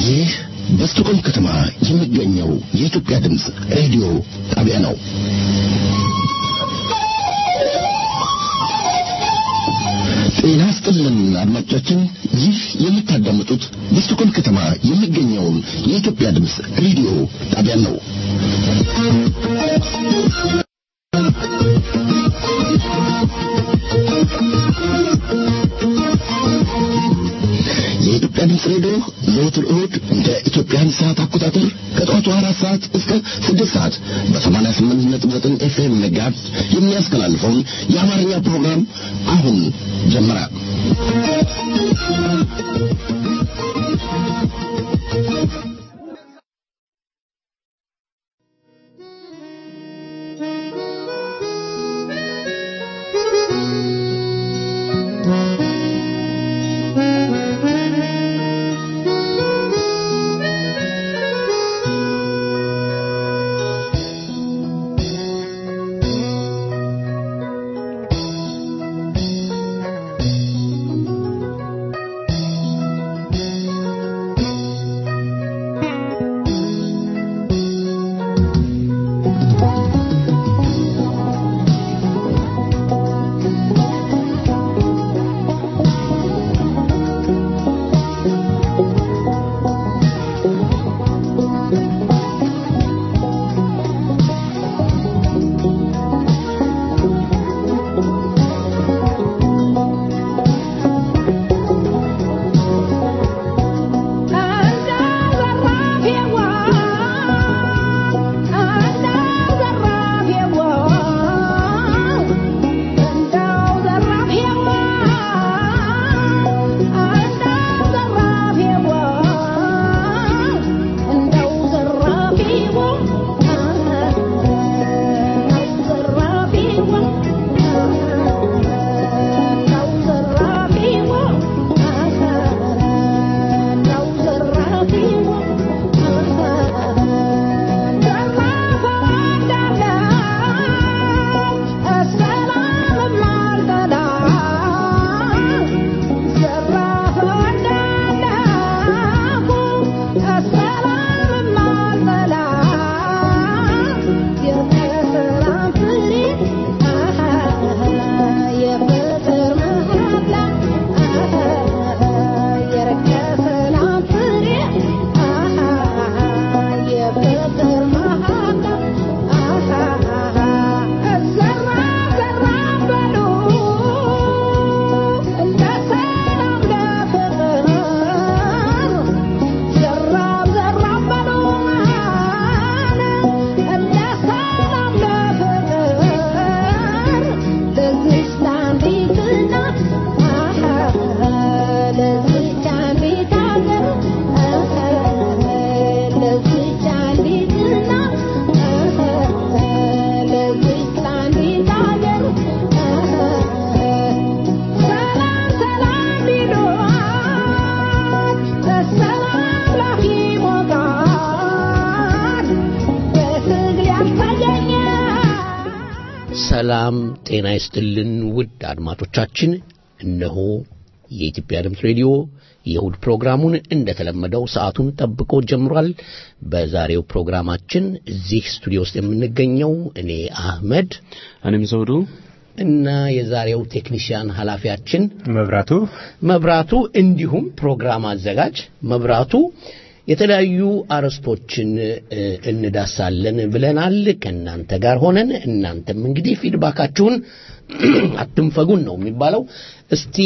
ይህ በስቶኮልም ከተማ የሚገኘው የኢትዮጵያ ድምጽ ሬዲዮ ጣቢያ ነው። ጤና ይስጥልን አድማጮቻችን፣ ይህ የምታዳምጡት በስቶኮልም ከተማ የሚገኘውን የኢትዮጵያ ድምጽ ሬዲዮ ጣቢያ ነው። የኢትዮጵያ ድምጽ ሬዲዮ ዘወትር እሁድ እንደ ኢትዮጵያን ሰዓት አቆጣጠር ከጠዋቱ 4 ሰዓት እስከ 6 ሰዓት በ88.9 ኤፍኤም ሜጋሄርዝ የሚያስተላልፈውን የአማርኛ ፕሮግራም አሁን ጀመረ። ሰላም ጤና ይስጥልን ውድ አድማጮቻችን፣ እነሆ የኢትዮጵያ ድምጽ ሬዲዮ የእሁድ ፕሮግራሙን እንደተለመደው ሰዓቱን ጠብቆ ጀምሯል። በዛሬው ፕሮግራማችን እዚህ ስቱዲዮ ውስጥ የምንገኘው እኔ አህመድ፣ እኔም ዘውዱ እና የዛሬው ቴክኒሻን ኃላፊያችን መብራቱ እንዲሁም ፕሮግራም አዘጋጅ መብራቱ የተለያዩ አርስቶችን እንዳሳለን ብለናል። ከናንተ ጋር ሆነን እናንተም እንግዲህ ፊድባካችሁን አትንፈጉን ነው የሚባለው። እስቲ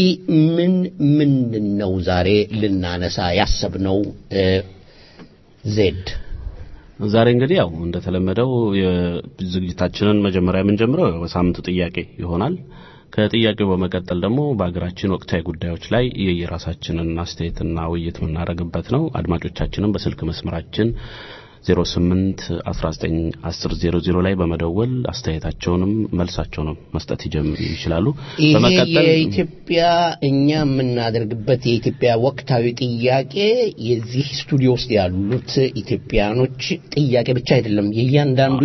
ምንድነው ዛሬ ልናነሳ ያሰብነው? ዜድ ዛሬ እንግዲህ ያው እንደተለመደው የዝግጅታችንን መጀመሪያ የምንጀምረው በሳምንቱ ጥያቄ ይሆናል። ከጥያቄው በመቀጠል ደግሞ በአገራችን ወቅታዊ ጉዳዮች ላይ የየራሳችንን አስተያየትና ውይይት የምናደርግበት ነው። አድማጮቻችንን በስልክ መስመራችን 08191000 ላይ በመደወል አስተያየታቸውንም መልሳቸውንም መስጠት ይችላሉ። በመቀጠል የኢትዮጵያ እኛ የምናደርግበት የኢትዮጵያ ወቅታዊ ጥያቄ የዚህ ስቱዲዮ ውስጥ ያሉት ኢትዮጵያኖች ጥያቄ ብቻ አይደለም። የእያንዳንዱ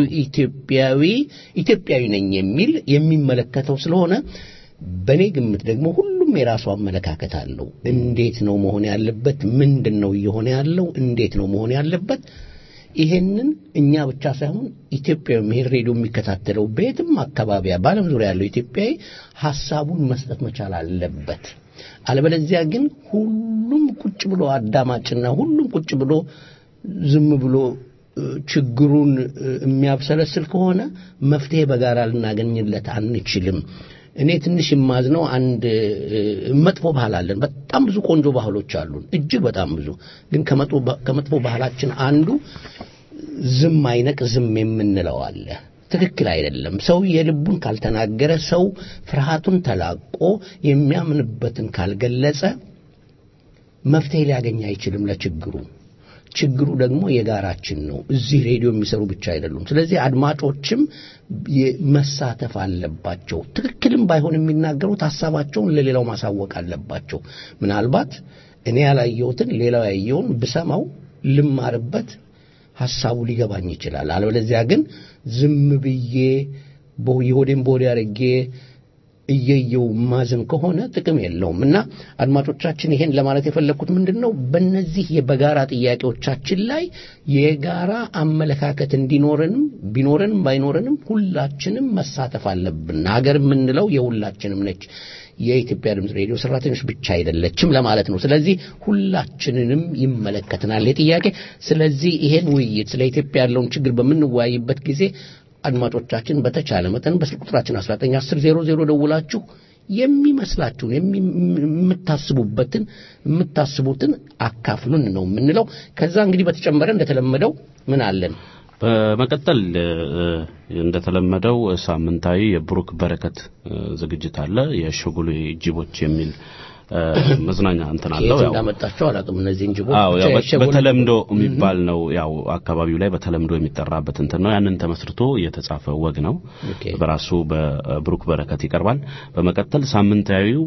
ኢትዮጵያዊ ነኝ የሚል የሚመለከተው ስለሆነ በኔ ግምት ደግሞ ሁሉም የራሱ አመለካከት አለው እንዴት ነው መሆን ያለበት ምንድነው እየሆነ ያለው እንዴት ነው መሆን ያለበት ይሄንን እኛ ብቻ ሳይሆን ኢትዮጵያዊ ምህር ሬዲዮ የሚከታተለው ቤትም አካባቢያ ባለም ዙሪያ ያለው ኢትዮጵያዊ ሐሳቡን መስጠት መቻል አለበት አለበለዚያ ግን ሁሉም ቁጭ ብሎ አዳማጭና ሁሉም ቁጭ ብሎ ዝም ብሎ ችግሩን የሚያብሰለስል ከሆነ መፍትሄ በጋራ ልናገኝለት አንችልም እኔ ትንሽ የማዝነው አንድ መጥፎ ባህል አለን በጣም ብዙ ቆንጆ ባህሎች አሉን እጅግ በጣም ብዙ ግን ከመጥፎ ባህላችን አንዱ ዝም አይነቅ ዝም የምንለው አለ ትክክል አይደለም ሰው የልቡን ካልተናገረ ሰው ፍርሃቱን ተላቆ የሚያምንበትን ካልገለጸ መፍትሄ ሊያገኝ አይችልም ችግሩ ደግሞ የጋራችን ነው እዚህ ሬዲዮ የሚሰሩ ብቻ አይደሉም ስለዚህ አድማጮችም መሳተፍ አለባቸው ትክክልም ባይሆን የሚናገሩት ሐሳባቸውን ለሌላው ማሳወቅ አለባቸው ምናልባት እኔ ያላየሁትን ሌላው ያየውን ብሰማው ልማርበት ሐሳቡ ሊገባኝ ይችላል አለበለዚያ ግን ዝም ብዬ ይሆዴን ቦዲ አርጌ እየየው ማዘን ከሆነ ጥቅም የለውምና አድማጮቻችን ይሄን ለማለት የፈለኩት ምንድነው በእነዚህ የበጋራ ጥያቄዎቻችን ላይ የጋራ አመለካከት እንዲኖረንም ባይኖረንም ሁላችንም መሳተፍ አለብን ሀገር ምንለው የሁላችንም ነች የኢትዮጵያ ድምጽ ሬዲዮ ሰራተኞች ብቻ አይደለችም ለማለት ነው ስለዚህ ሁላችንንም ይመለከተናል የጥያቄ ስለዚህ ይሄን ውይይት ስለ ኢትዮጵያ ያለውን ችግር በመንወያይበት ጊዜ አድማጮቻችን በተቻለ መጠን በስልክ ቁጥራችን 191000 ደውላችሁ የሚመስላችሁን የምታስቡትን አካፍሉን ነው የምንለው ከዛ እንግዲህ በተጨመረ እንደተለመደው ምን አለን በመቀጠል እንደተለመደው ሳምንታዊ የብሩክ በረከት ዝግጅት አለ የሽጉሉ ጅቦች የሚል መዝናኛ እንትን አለው ያው እንዳመጣቸው አላውቅም እነዚህ ጅቦች በተለምዶ የሚባል ነው ያው አካባቢው ላይ በተለምዶ የሚጠራበት እንትን ነው ያንን ተመስርቶ የተጻፈ ወግ ነው በራሱ በብሩክ በረከት ይቀርባል በመቀጠል ሳምንታዊው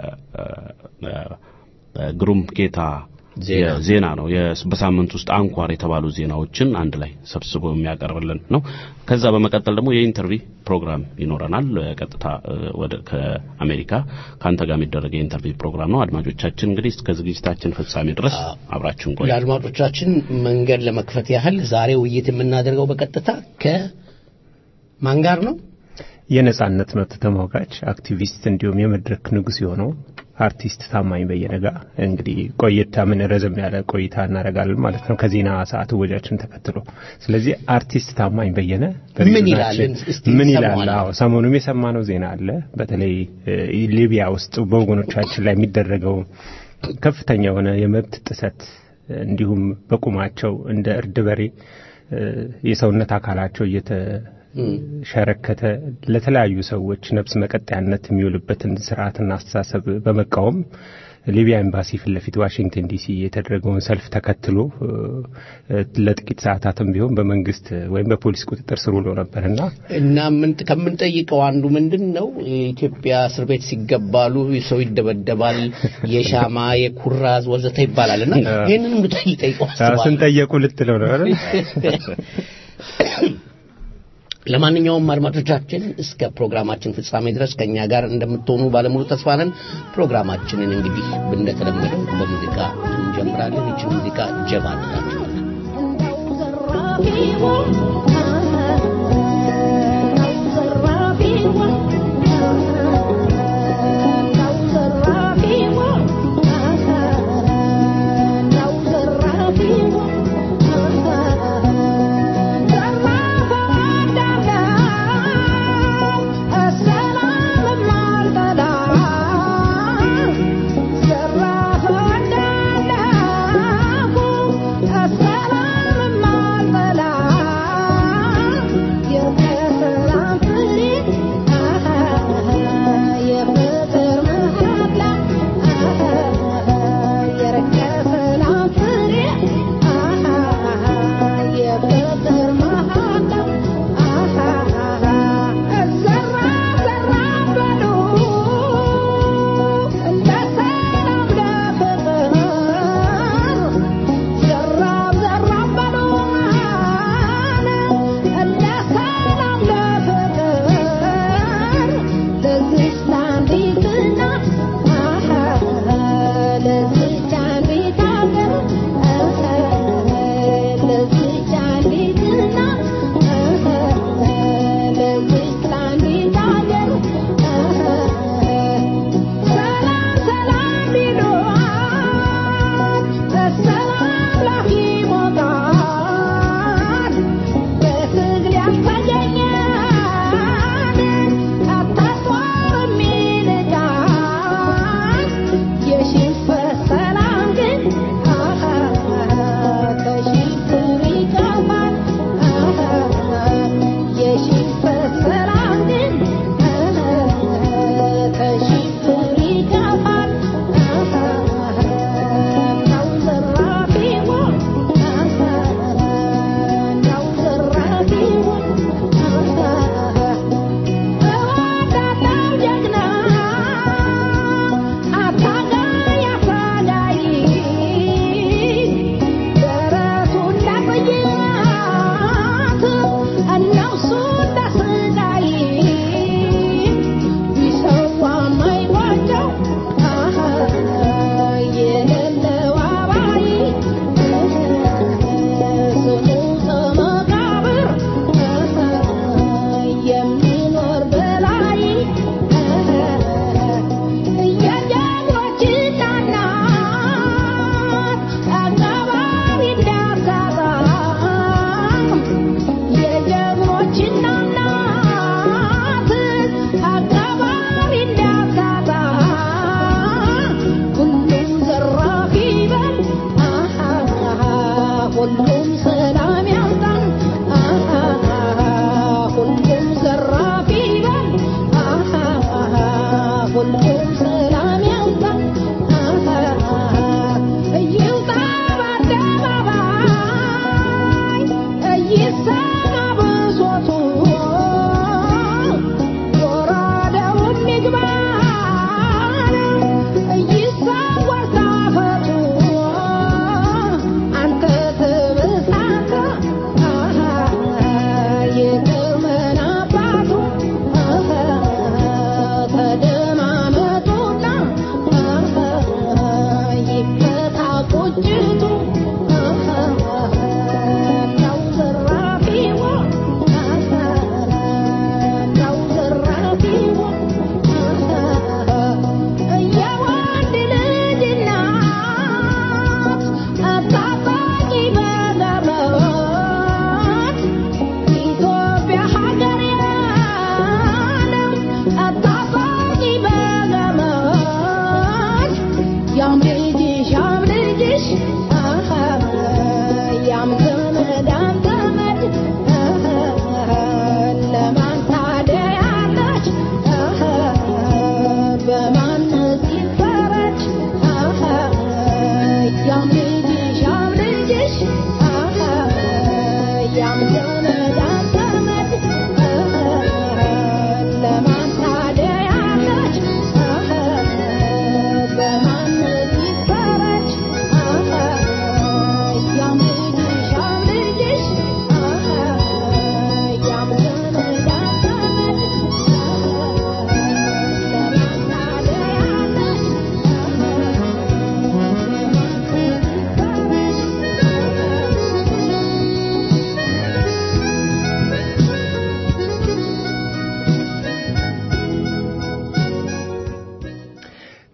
የግሩም ጌታ ዜና ነው በሳምንት ውስጥ አንኳር የተባሉ ዜናዎችን አንድ ላይ ሰብስቦ የሚያቀርብልን ነው ከዛ በመቀጠል ደግሞ የኢንተርቪው ፕሮግራም ይኖረናል ቀጥታ ወደ ከአሜሪካ ካንተ ጋር የሚደረግ የኢንተርቪው ፕሮግራም ነው አድማጮቻችን እንግዲህ እስከ ዝግጅታችን ፍጻሜ ድረስ አብራችሁን ቆዩ ለአድማጮቻችን መንገድ ለመክፈት ያህል ዛሬ ውይይት የምናደርገው በቀጥታ ከማን ጋር ነው የነጻነት መብት ተሟጋች አክቲቪስት እንዲሁም የመድረክ ንጉስ የሆነው አርቲስት ታማኝ በየነ ጋር እንግዲህ ቆይታ ምን ረዘም ያለ ቆይታ እናደርጋለን ማለት ነው ከዜና ሰዓት ወጃችን ተከትሎ ስለዚህ አርቲስት ታማኝ በየነ ምን ይላል ሰሞኑን የሰማነው ዜና አለ በተለይ ሊቢያ ውስጥ በወገኖቻችን ላይ የሚደረገው ከፍተኛ የሆነ የመብት ጥሰት እንዲሁም በቁማቸው እንደ እርድ በሬ የሰውነት አካላቸው ሸረከተ ለተለያዩ ሰዎች ነፍስ መቀጣያነት የሚውልበትን ስርዓትና አስተሳሰብ በመቃወም ሊቢያ ኤምባሲ ፊት ዋሽንግተን ዲሲ የተደረገውን ሰልፍ ተከትሎ ለጥቂት ሰዓታትም ቢሆን በመንግስት ወይም በፖሊስ ቁጥጥር ስር ውሎ ነበርና እና ምን ከመንጠይቀው አንዱ ምንድነው ኢትዮጵያ እስር ቤት ሲገባሉ ሰው ይደበደባል የሻማ የኩራዝ ወዘተ ይባላልና ይሄንን እንጠይቀው ስንጠይቁ ልትለው ነው አይደል ለማንኛውም አድማጮቻችን እስከ ፕሮግራማችን ፍጻሜ ድረስ ከኛ ጋር እንደምትሆኑ ባለሙሉ ተስፋ ነን ፕሮግራማችንን እንግዲህ እንደተለመደው በሙዚቃ እንጀምራለን እቺ ሙዚቃ ጀባ ትላችኋለች Assalam alaikum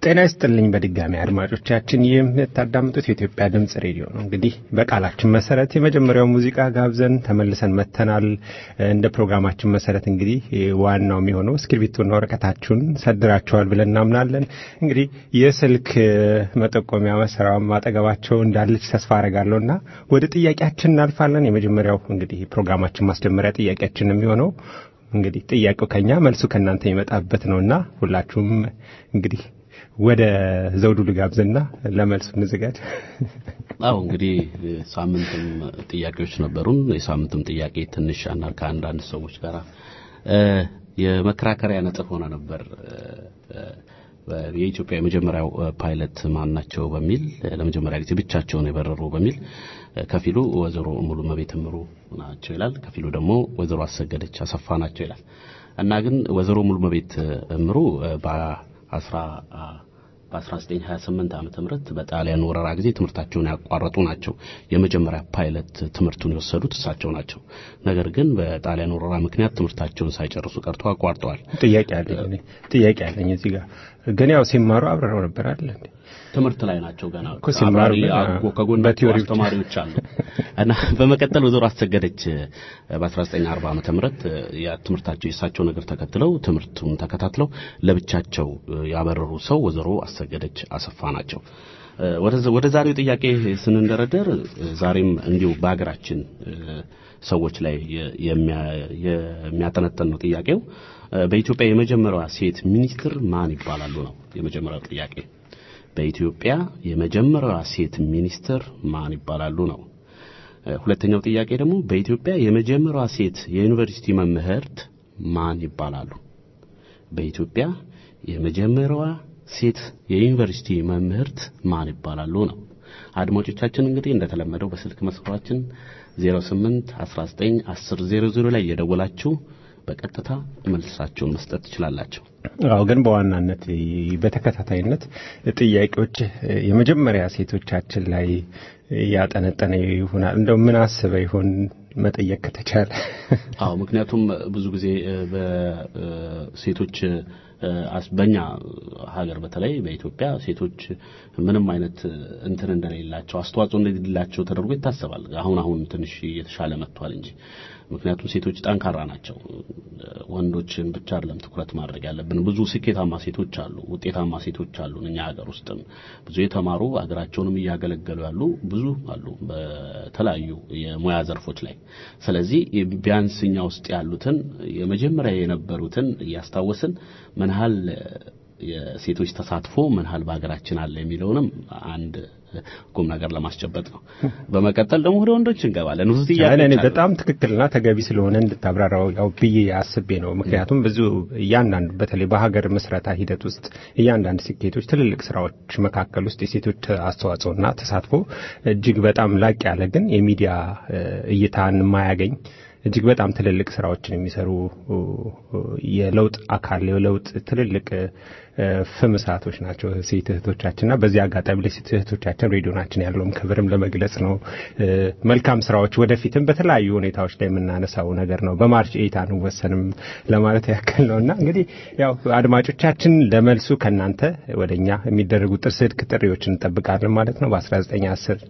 ጤና ይስጥልኝ በድጋሚ አድማጮቻችን የምታዳምጡት የኢትዮጵያ ድምጽ ሬዲዮ ነው። እንግዲህ በቃላችን መሰረት የመጀመሪያው ሙዚቃ ጋብዘን ተመልሰን መተናል። እንደ ፕሮግራማችን መሰረት እንግዲህ ዋናው የሚሆነው እስክሪብቶና ወረቀታችሁን ሰድራችኋል ብለን እናምናለን። እንግዲህ የስልክ መጠቆሚያ መሰራው ማጠገባቸው እንዳለች ተስፋ አደርጋለሁና ወደ ጥያቄያችን እናልፋለን። የመጀመሪያው እንግዲህ ፕሮግራማችን ማስጀመሪያ ጥያቄያችን የሚሆነው እንግዲህ ጥያቄው ከኛ መልሱ ከናንተ ይመጣበት ነውና ሁላችሁም እንግዲህ ወደ ዘውዱ ልጋብዝና ለመልሱ እንዘጋጅ። አዎ እንግዲህ ሳምንትም ጥያቄዎች ነበሩን። የሳምንቱም ጥያቄ ትንሽ ከአንዳንድ ሰዎች ጋር የመከራከሪያ ነጥብ ሆነ ነበር። የኢትዮጵያ የመጀመሪያው ፓይለት ማን ናቸው በሚል ለመጀመሪያ ጊዜ ብቻቸውን የበረሩ በሚል ከፊሉ ወይዘሮ ሙሉመቤት እምሩ ናቸው ይላል፣ ከፊሉ ደግሞ ወይዘሮ አሰገደች አሰፋ ናቸው ይላል። እና ግን ወይዘሮ ሙሉመቤት እምሩ በ1928 ዓመተ ምህረት በጣሊያን ወረራ ጊዜ ትምህርታቸውን ያቋረጡ ናቸው። የመጀመሪያ ፓይለት ትምህርቱን የወሰዱት እሳቸው ናቸው። ነገር ግን በጣሊያን ወረራ ምክንያት ትምህርታቸውን ሳይጨርሱ ቀርቶ አቋርጠዋል። ጥያቄ አለኝ እዚህ ጋር ግን ያው ሲማሩ አብረው ነበር አይደል እንዴ? ትምህርት ላይ ናቸው ገና ከጎናቸው አስተማሪዎች አሉ። እና በመቀጠል ወይዘሮ አሰገደች በ1940 ዓመተ ምህረት የትምህርታቸው የሳቸው ነገር ተከትለው ትምህርቱን ተከታትለው ለብቻቸው ያበረሩ ሰው ወይዘሮ አሰገደች አሰፋ ናቸው። ወደ ዛሬው ጥያቄ ስንንደረደር ዛሬም እንዲሁ በአገራችን ሰዎች ላይ የሚያጠነጥን ነው ጥያቄው። በኢትዮጵያ የመጀመሪያዋ ሴት ሚኒስትር ማን ይባላሉ ነው የመጀመሪያው ጥያቄ። በኢትዮጵያ የመጀመሪያዋ ሴት ሚኒስትር ማን ይባላሉ ነው። ሁለተኛው ጥያቄ ደግሞ በኢትዮጵያ የመጀመሪያዋ ሴት የዩኒቨርሲቲ መምህርት ማን ይባላሉ? በኢትዮጵያ የመጀመሪያዋ ሴት የዩኒቨርሲቲ መምህርት ማን ይባላሉ ነው። አድማጮቻችን እንግዲህ እንደተለመደው በስልክ መስመራችን 08 19 10 00 ላይ እየደወላችሁ በቀጥታ መልሳችሁን መስጠት ትችላላችሁ። አዎ ግን በዋናነት በተከታታይነት ጥያቄዎች የመጀመሪያ ሴቶቻችን ላይ ያጠነጠነ ይሆናል። እንደው ምን አስበው ይሆን መጠየቅ ከተቻለ? አዎ ምክንያቱም ብዙ ጊዜ በሴቶች በእኛ ሀገር በተለይ በኢትዮጵያ ሴቶች ምንም አይነት እንትን እንደሌላቸው አስተዋጽኦ እንደሌላቸው ተደርጎ ይታሰባል። አሁን ትንሽ እየተሻለ መጥቷል እንጂ ምክንያቱም ሴቶች ጠንካራ ናቸው። ወንዶችን ብቻ አይደለም ትኩረት ማድረግ ያለብን። ብዙ ስኬታማ ሴቶች አሉ፣ ውጤታማ ሴቶች አሉ። እኛ ሀገር ውስጥም ብዙ የተማሩ ሀገራቸውንም እያገለገሉ ያሉ ብዙ አሉ በተለያዩ የሙያ ዘርፎች ላይ። ስለዚህ ቢያንስ እኛ ውስጥ ያሉትን የመጀመሪያ የነበሩትን እያስታወስን ምን ያህል የሴቶች ተሳትፎ ምን ያህል በሀገራችን አለ የሚለውንም አንድ ቁም ነገር ለማስጨበጥ ነው። በመቀጠል ደግሞ ወደ ወንዶች እንገባለን። ብዙ ጥያቄ በጣም ትክክልና ተገቢ ስለሆነ እንድታብራራው ያው ብዬ አስቤ ነው። ምክንያቱም ብዙ እያንዳንዱ በተለይ በሀገር መስረታ ሂደት ውስጥ እያንዳንዱ ስኬቶች ትልልቅ ስራዎች መካከል ውስጥ የሴቶች አስተዋጽኦና ተሳትፎ እጅግ በጣም ላቅ ያለ ግን የሚዲያ እይታን የማያገኝ እጅግ በጣም ትልልቅ ስራዎችን የሚሰሩ የለውጥ አካል የለውጥ ትልልቅ ፍምሳቶች ናቸው ሴት እህቶቻችንና በዚህ አጋጣሚ ለሴት እህቶቻችን ሬዲዮናችን ያለውን ክብርም ለመግለጽ ነው። መልካም ስራዎች ወደፊትም በተለያዩ ሁኔታዎች ላይ የምናነሳው ነገር ነው። በማርች 8 አንወሰንም ለማለት ያክል ነውና እንግዲህ ያው አድማጮቻችን ለመልሱ ከናንተ ወደኛ የሚደረጉ ስልክ ጥሪዎችን እንጠብቃለን ማለት ነው። በ1910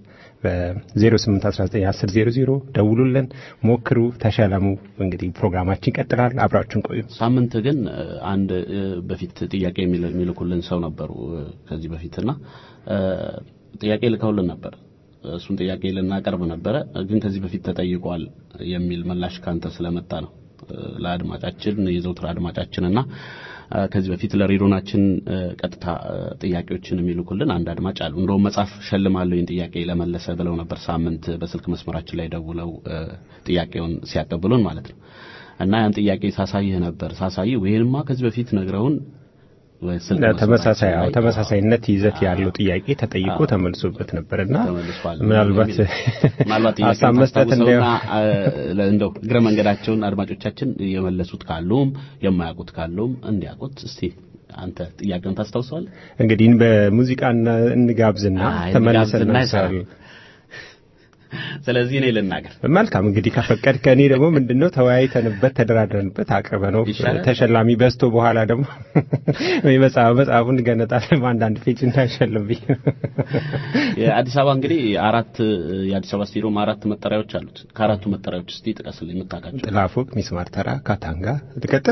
በ08191000 ደውሉልን፣ ሞክሩ፣ ተሸለሙ። እንግዲህ ፕሮግራማችን ይቀጥላል። አብራችሁን ቆዩ። ሳምንት ግን አንድ በፊት ጥያቄ የሚልኩልን ሰው ነበሩ ከዚህ በፊትና ጥያቄ ልከውልን ነበር። እሱን ጥያቄ ልናቀርብ ነበር ግን ከዚህ በፊት ተጠይቋል የሚል ምላሽ ካንተ ስለመጣ ነው ለአድማጫችን የዘውትር አድማጫችንና ከዚህ በፊት ለሬዲዮናችን ቀጥታ ጥያቄዎችን የሚልኩልን አንድ አድማጭ አሉ። እንደውም መጻፍ ሸልማለሁ ይህን ጥያቄ ለመለሰ ብለው ነበር ሳምንት በስልክ መስመራችን ላይ ደውለው ጥያቄውን ሲያቀብሉን ማለት ነው። እና ያን ጥያቄ ሳሳይ ወይንማ ከዚህ በፊት ነግረውን ተመሳሳይነት ይዘት ያለው ጥያቄ ተጠይቆ ተመልሶበት ነበርና ምናልባት ሀሳብ መስጠት እንደው እግረ መንገዳቸውን አድማጮቻችን የመለሱት ካሉም የማያውቁት ካሉም እንዲያውቁት እስቲ አንተ ጥያቄውን ታስታውሳለህ? እንግዲህ በሙዚቃ እንጋብዝና ተመልሰን እንሰራለን። ስለዚህ እኔ ልናገር መልካም እንግዲህ ከፈቀድክ እኔ ደግሞ ምንድነው ተወያይተንበት ተደራድረንበት አቀበነው ተሸላሚ በስቶ በኋላ ደግሞ መጽሐፉን ገነጣለን አንዳንድ ፔጅ እንዳይሸልምብኝ የአዲስ አበባ እንግዲህ የአዲስ አበባ ስቴዲየም 4 መጠሪያዎች አሉት ከአራቱ መጠሪያዎች እስቲ ጥቀስልኝ የምታውቃቸው ጥላፎቅ ሚስማር ተራ ካታንጋ ልቀጥል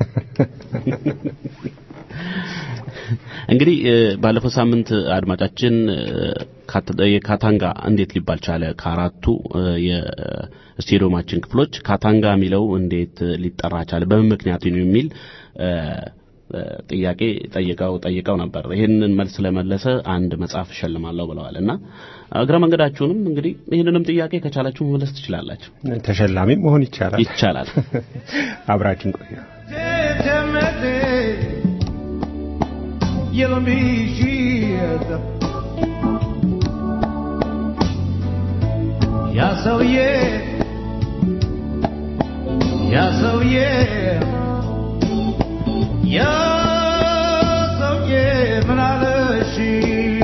እንግዲህ ባለፈው ሳምንት አድማጫችን የካታንጋ እንዴት ሊባል ቻለ ከአራቱ የስቴዲየማችን ክፍሎች ካታንጋ የሚለው እንዴት ሊጠራ ቻለ በምን ምክንያት ነው የሚል ጥያቄ ጠይቀው ነበር ይሄንን መልስ ለመለሰ አንድ መጽሐፍ ሸልማለሁ ብለዋልና እግረ መንገዳችሁንም እንግዲህ ይሄንንም ጥያቄ ከቻላችሁ መመለስ ትችላላችሁ ተሸላሚ መሆን ይቻላል አብራችን ቆዩ Yellow me she's Yeah so yeah manala she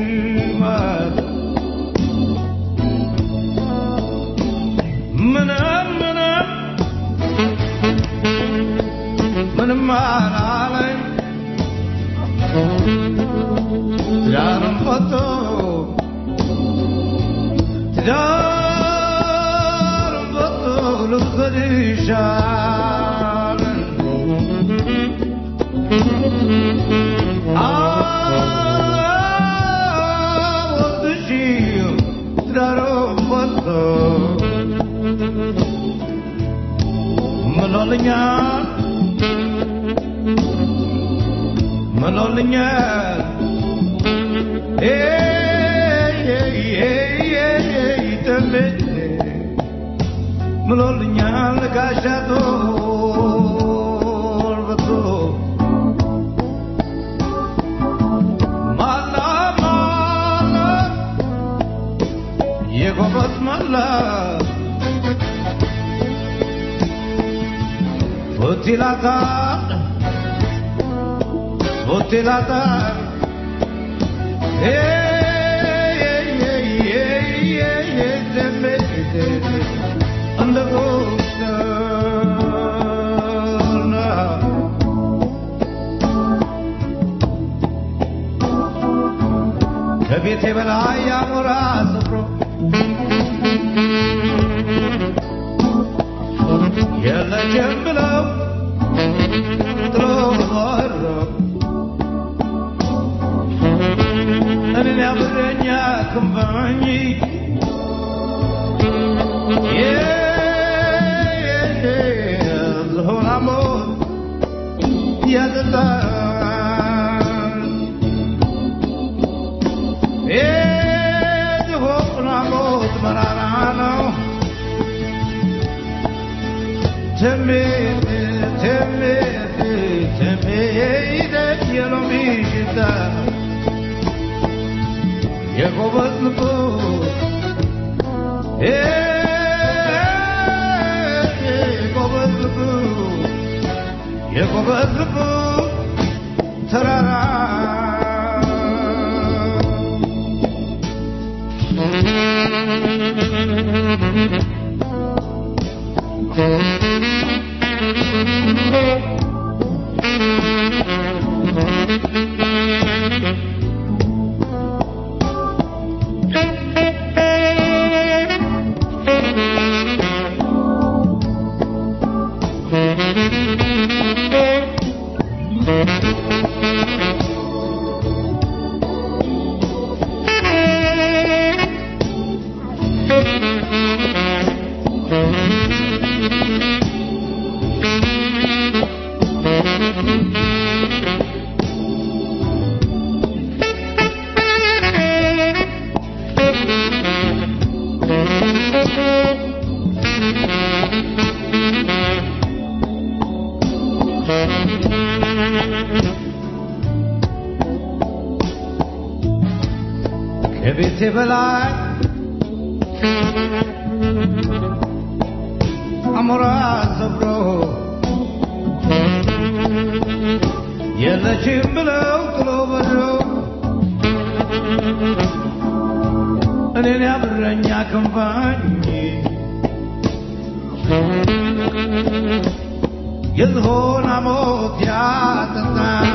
manala Tidaram foto Lukadishan What the shield Tidaram foto Manolinya Manolinya Lagashado Mala Yegobat Mala Futilata ከቤቴ በላይ ያሞራ ሰፍሮ የለችም ብለው ጥሎ ዞሮ እኔን ያብረኛ ክንፈኝ ዝሆን አሞት ያጠጣል ዝሆን አሞት መራራ ነው ትሜት የሎሚ ሽታ የጎበዝ ልቡ የጎበዝ ልቡ ተራራ ከቤቴ በላይ አሞራ ሰብሮ የለችም ብለው ጥሎ በረው እኔን ያብረ እረኛ ክንፈኝ የዝሆን ሐሞት ያጠጣኝ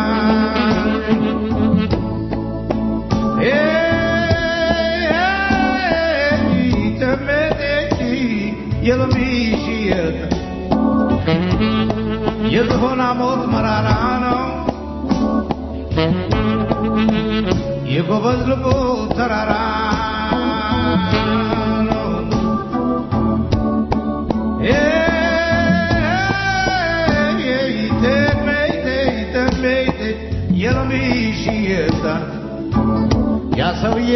የለሚሽየት የዝሆን ሐሞት መራራ ነው የጎበዝ ልቡ ተራራ ነው የለሚሽየት ያ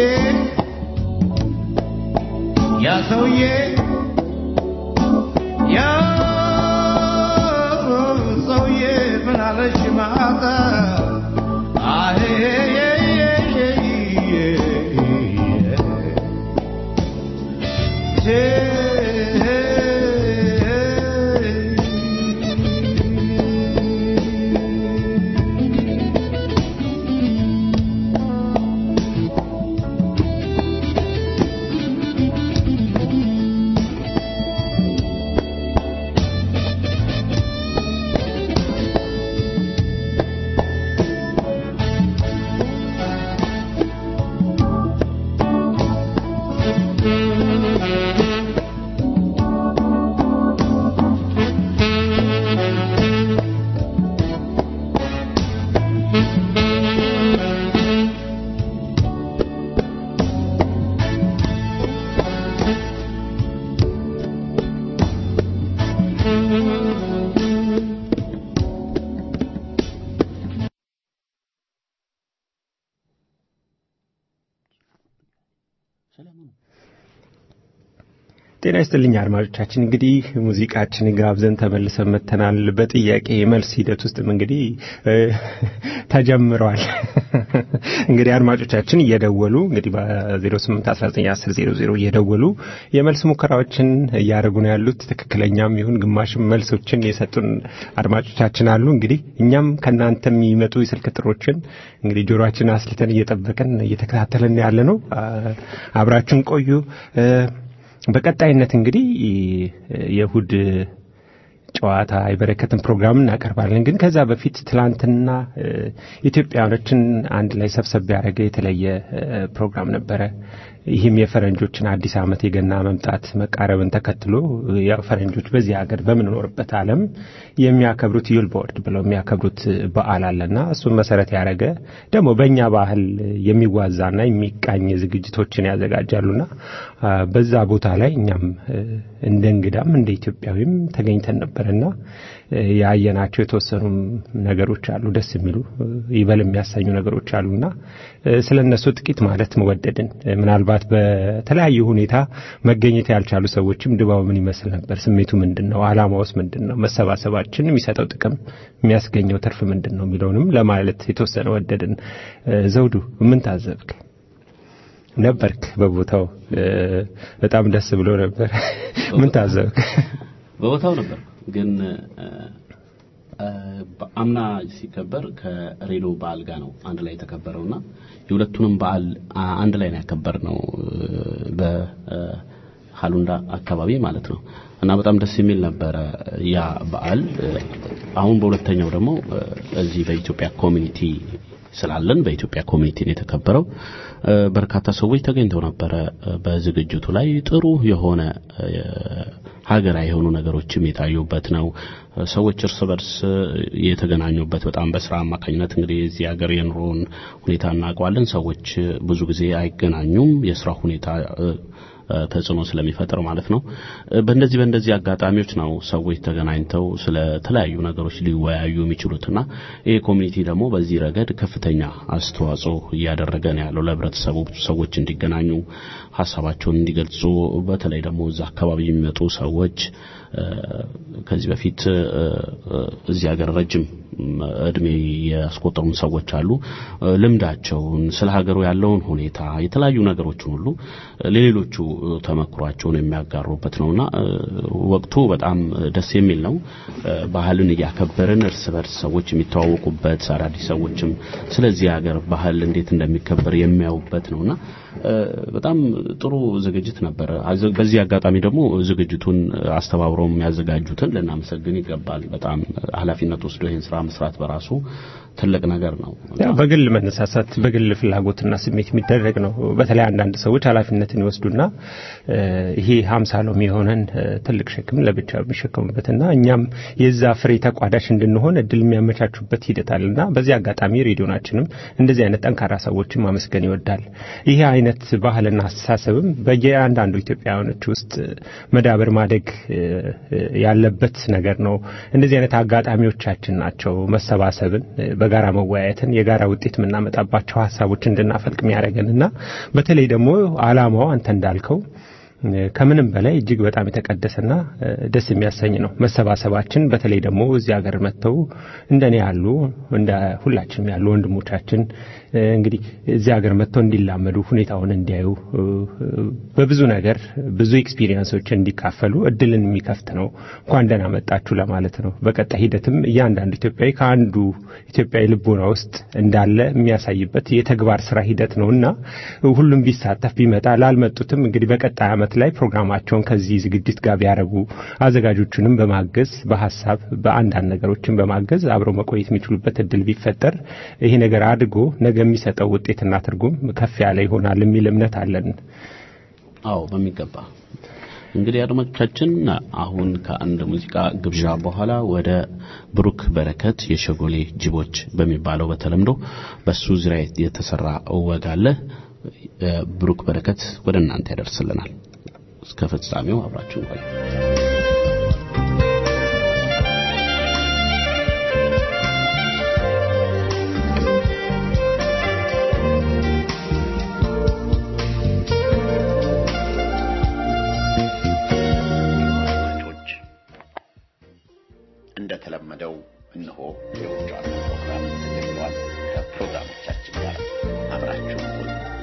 ሰውዬ ምን አለሽ ማታ ጤና ይስጥልኝ አድማጮቻችን እንግዲህ ሙዚቃችንን ጋብዘን ተመልሰን መተናል በጥያቄ መልስ ሂደት ውስጥ እንግዲህ ተጀምሯል እንግዲህ አድማጮቻችን እየደወሉ እንግዲህ በ08191000 እየደወሉ የመልስ ሙከራዎችን እያደረጉ ነው ያሉት ትክክለኛም ይሁን ግማሽም መልሶችን የሰጡን አድማጮቻችን አሉ እንግዲህ እኛም ከናንተ የሚመጡ የስልክ ጥሮችን እንግዲህ ጆሮአችንን አስልተን እየጠበቀን እየተከታተልን ያለ ነው አብራችሁን ቆዩ በቀጣይነት እንግዲህ የሁድ ጨዋታ የበረከትን ፕሮግራም እናቀርባለን ግን ከዛ በፊት ትላንትና ኢትዮጵያኖችን አንድ ላይ ሰብሰብ ያደረገ የተለየ ፕሮግራም ነበረ ይህም የፈረንጆችን አዲስ ዓመት የገና መምጣት መቃረብን ተከትሎ ያው ፈረንጆች በዚህ ሀገር በመኖርበት ዓለም የሚያከብሩት ዩልቦርድ ብለው የሚያከብሩት በዓል አለና እሱን መሰረት ያደረገ ደግሞ በእኛ ባህል የሚዋዛና የሚቃኝ ዝግጅቶችን ያዘጋጃሉና በዛ ቦታ ላይ እኛም እንደ እንግዳም እንደ ኢትዮጵያዊም ተገኝተን ነበርና ያየናቸው የተወሰኑ ነገሮች አሉ ደስ የሚሉ ይበል የሚያሳኙ ነገሮች አሉና ስለነሱ ጥቂት ማለት መወደድን ምናልባት በተለያዩ ሁኔታ መገኘት ያልቻሉ ሰዎችም ድባው ምን ይመስል ነበር ስሜቱ ምንድነው አላማውስ ምንድነው መሰባሰባችን የሚሰጠው ጥቅም የሚያስገኘው ትርፍ ምንድነው የሚለውንም ለማለት የተወሰነ ወደድን ዘውዱ ምን ታዘብክ ነበርክ በቦታው በጣም ደስ ብሎ ነበር ምን ታዘብክ በቦታው ነበር ግን አምና ሲከበር ከሬዲዮ በዓል ጋር ነው አንድ ላይ ተከበረውና የሁለቱንም በዓል አንድ ላይ ነው ያከበርነው በሃሉንዳ አካባቢ ማለት ነው እና በጣም ደስ የሚል ነበር ያ በዓል አሁን በሁለተኛው ደግሞ እዚህ በኢትዮጵያ ኮሚኒቲ ስላለን በኢትዮጵያ ኮሚኒቲ ነው የተከበረው በርካታ ሰዎች ተገኝተው ነበር በዝግጅቱ ላይ ጥሩ የሆነ ሀገራዊ የሆኑ ነገሮችም የታዩበት ነው ሰዎች እርስ በርስ የተገናኙበት በጣም በስራ አማካኝነት እንግዲህ እዚህ ሀገር የኑሮን ሁኔታ እናውቀዋለን ሰዎች ብዙ ጊዜ አይገናኙም የስራ ሁኔታ ተጽዕኖ ስለሚፈጥር ማለት ነው በእንደዚህ አጋጣሚዎች ነው ሰዎች ተገናኝተው ስለ ተለያዩ ነገሮች ሊወያዩ የሚችሉትና ይሄ ኮሚኒቲ ደግሞ በዚህ ረገድ ከፍተኛ አስተዋጽኦ እያደረገ ነው ያለው ለህብረተሰቡ ሰዎች እንዲገናኙ ሐሳባቸውን እንዲገልጹ በተለይ ደግሞ እዛ አካባቢ የሚመጡ ሰዎች ከዚህ በፊት እዚህ ሀገር ረጅም እድሜ ያስቆጠሩ ሰዎች አሉ ልምዳቸውን ስለ ሀገሩ ያለውን ሁኔታ የተለያዩ ነገሮችን ሁሉ ለሌሎቹ ተመክሯቸውን የሚያጋሩበት ነውና ወቅቱ በጣም ደስ የሚል ነው ባህልን ያከበረን እርስ በርስ ሰዎች የሚተዋወቁበት አዳዲስ ሰዎችም ስለዚህ ሀገር ባህል እንዴት እንደሚከበር የሚያውቁበት ነውና በጣም ጥሩ ዝግጅት ነበር። በዚህ አጋጣሚ ደግሞ ዝግጅቱን አስተባብረው የሚያዘጋጁትን ለናመሰግን ይገባል። በጣም ኃላፊነት ወስዶ ይሄን ስራ መስራት በራሱ ትልቅ ነገር ነው። ያው በግል መነሳሳት በግል ፍላጎትና ስሜት የሚደረግ ነው። በተለይ አንዳንድ ሰዎች ኃላፊነትን ይወስዱና ይሄ 50 ሎሚ የሆነን ትልቅ ሸክም ለብቻ የሚሸከሙበትና እኛም የዛ ፍሬ ተቋዳሽ እንድንሆን እድል የሚያመቻቹበት ሂደት አለና በዚህ አጋጣሚ ሬዲዮናችንም እንደዚህ አይነት ጠንካራ ሰዎችን ማመስገን ይወዳል። ይሄ አይነት ባህልና አስተሳሰብም በየአንዳንዱ ኢትዮጵያውያኖች ውስጥ መዳበር ማደግ ያለበት ነገር ነው። እንደዚህ አይነት አጋጣሚዎቻችን ናቸው መሰባሰብን በጋራ መወያየትን የጋራ ውጤት ምናመጣባቸው ሐሳቦች እንድናፈልቅ የሚያደርገንና በተለይ ደግሞ ዓላማው አንተ እንዳልከው ከምንም በላይ እጅግ በጣም የተቀደሰና ደስ የሚያሰኝ ነው መሰባሰባችን። በተለይ ደግሞ እዚህ ሀገር መተው እንደኔ ያሉ እንደ ሁላችንም ያሉ ወንድሞቻችን እንግዲህ እዚህ ሀገር መተው እንዲላመዱ ሁኔታውን እንዲያዩ በብዙ ነገር ብዙ ኤክስፒሪየንሶች እንዲካፈሉ እድልን የሚከፍት ነው። እንኳን ደህና መጣችሁ ለማለት ነው። በቀጣይ ሂደትም እያንዳንዱ ኢትዮጵያዊ ከአንዱ ኢትዮጵያዊ ልቦና ውስጥ እንዳለ የሚያሳይበት የተግባር ስራ ሂደት ነውና ሁሉም ቢሳተፍ ቢመጣ ላልመጡትም እንግዲህ በቀጣይ ዓመት ላይ ፕሮግራማቸውን ከዚህ ዝግጅት ጋር ያረጉ አዘጋጆቹንም በማገዝ በሐሳብ በአንዳንድ ነገሮችን በማገዝ አብረው መቆየት የሚችሉበት እድል ቢፈጠር ይሄ ነገር አድጎ ነገ የሚሰጠው ውጤትና ትርጉም ከፍ ያለ ይሆናል የሚል እምነት አለን። አዎ በሚገባ። እንግዲህ አድማጮቻችን አሁን ከአንድ ሙዚቃ ግብዣ በኋላ ወደ ብሩክ በረከት የሸጎሌ ጅቦች በሚባለው በተለምዶ በሱ ዙሪያ የተሰራ ወግ አለ። ብሩክ በረከት ወደ እናንተ ያደርስልናል። እስከ ፍጻሜው አብራችሁ ቆዩ። እንደተለመደው እነሆ የውጫው ፕሮግራም ተጀምሯል። ከፕሮግራሞቻችን ጋር አብራችሁ ቆዩ።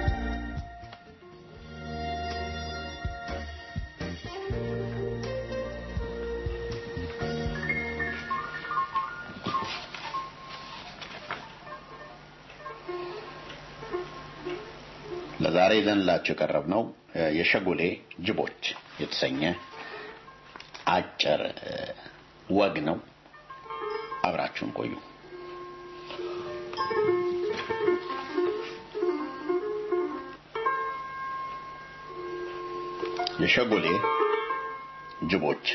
ለዛሬ ዘንላችሁ የቀረብነው የሸጎሌ ጅቦች የተሰኘ አጭር ወግ ነው። አብራችሁን ቆዩ። የሸጎሌ ጅቦች።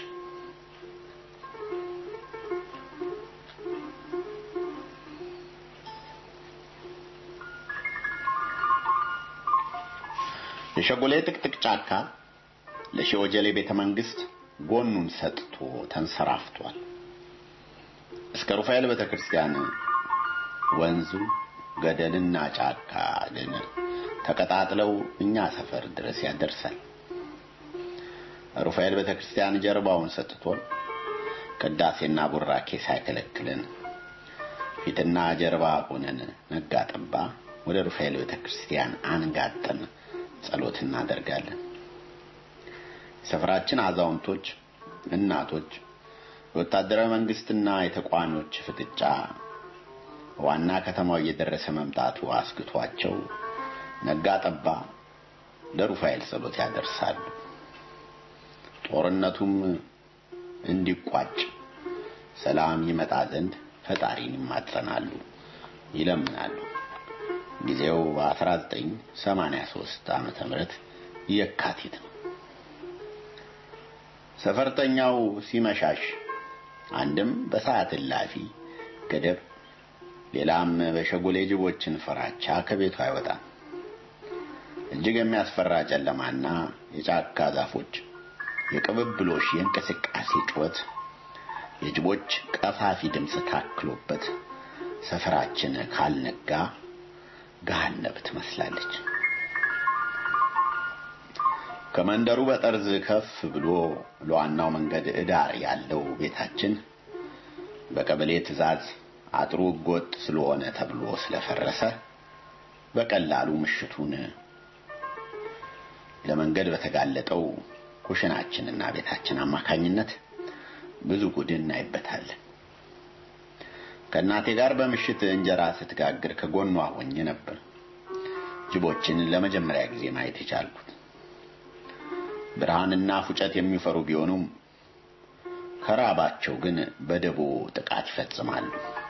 የሸጎሌ ጥቅጥቅ ጫካ ለሺወጀሌ ቤተ መንግስት ጎኑን ሰጥቶ ተንሰራፍቷል። እስከ ሩፋኤል ቤተክርስቲያን ወንዙ ገደልና ጫካ ግን ተቀጣጥለው እኛ ሰፈር ድረስ ያደርሳል። ሩፋኤል ቤተክርስቲያን ጀርባውን ሰጥቶን ቅዳሴና ቡራኬ ሳይከለክለን ፊትና ጀርባ ሆነን ነጋጠባ ወደ ሩፋኤል ቤተክርስቲያን አንጋጠን ጸሎት እናደርጋለን። ሰፈራችን አዛውንቶች፣ እናቶች ወታደራዊ መንግስትና የተቋሚዎች ፍጥጫ ዋና ከተማው እየደረሰ መምጣቱ አስግቷቸው ነጋጠባ ለሩፋኤል ጸሎት ያደርሳሉ። ጦርነቱም እንዲቋጭ ሰላም ይመጣ ዘንድ ፈጣሪን ይማጸናሉ፣ ይለምናሉ። ጊዜው 1983 ዓመተ ምህረት የካቲት ነው። ሰፈርተኛው ሲመሻሽ አንድም በሰዓት እላፊ ገደብ ሌላም በሸጎሌ ጅቦችን ፍራቻ ከቤቱ አይወጣም። እጅግ የሚያስፈራ ጨለማና የጫካ ዛፎች የቅብብሎሽ የእንቅስቃሴ ጩኸት የጅቦች ቀፋፊ ድምፅ ታክሎበት ሰፈራችን ካልነጋ ገሃነም ትመስላለች። ከመንደሩ በጠርዝ ከፍ ብሎ ለዋናው መንገድ ዳር ያለው ቤታችን በቀበሌ ትዕዛዝ አጥሩ ጎጥ ስለሆነ ተብሎ ስለፈረሰ በቀላሉ ምሽቱን ለመንገድ በተጋለጠው ኩሽናችንና ቤታችን አማካኝነት ብዙ ጉድ እናይበታለን። ከእናቴ ጋር በምሽት እንጀራ ስትጋግር ከጎኗ ሆኜ ነበር። ጅቦችን ለመጀመሪያ ጊዜ ማየት የቻልኩት። ብርሃንና ፉጨት የሚፈሩ ቢሆኑም ከራባቸው ግን በደቦ ጥቃት ይፈጽማሉ።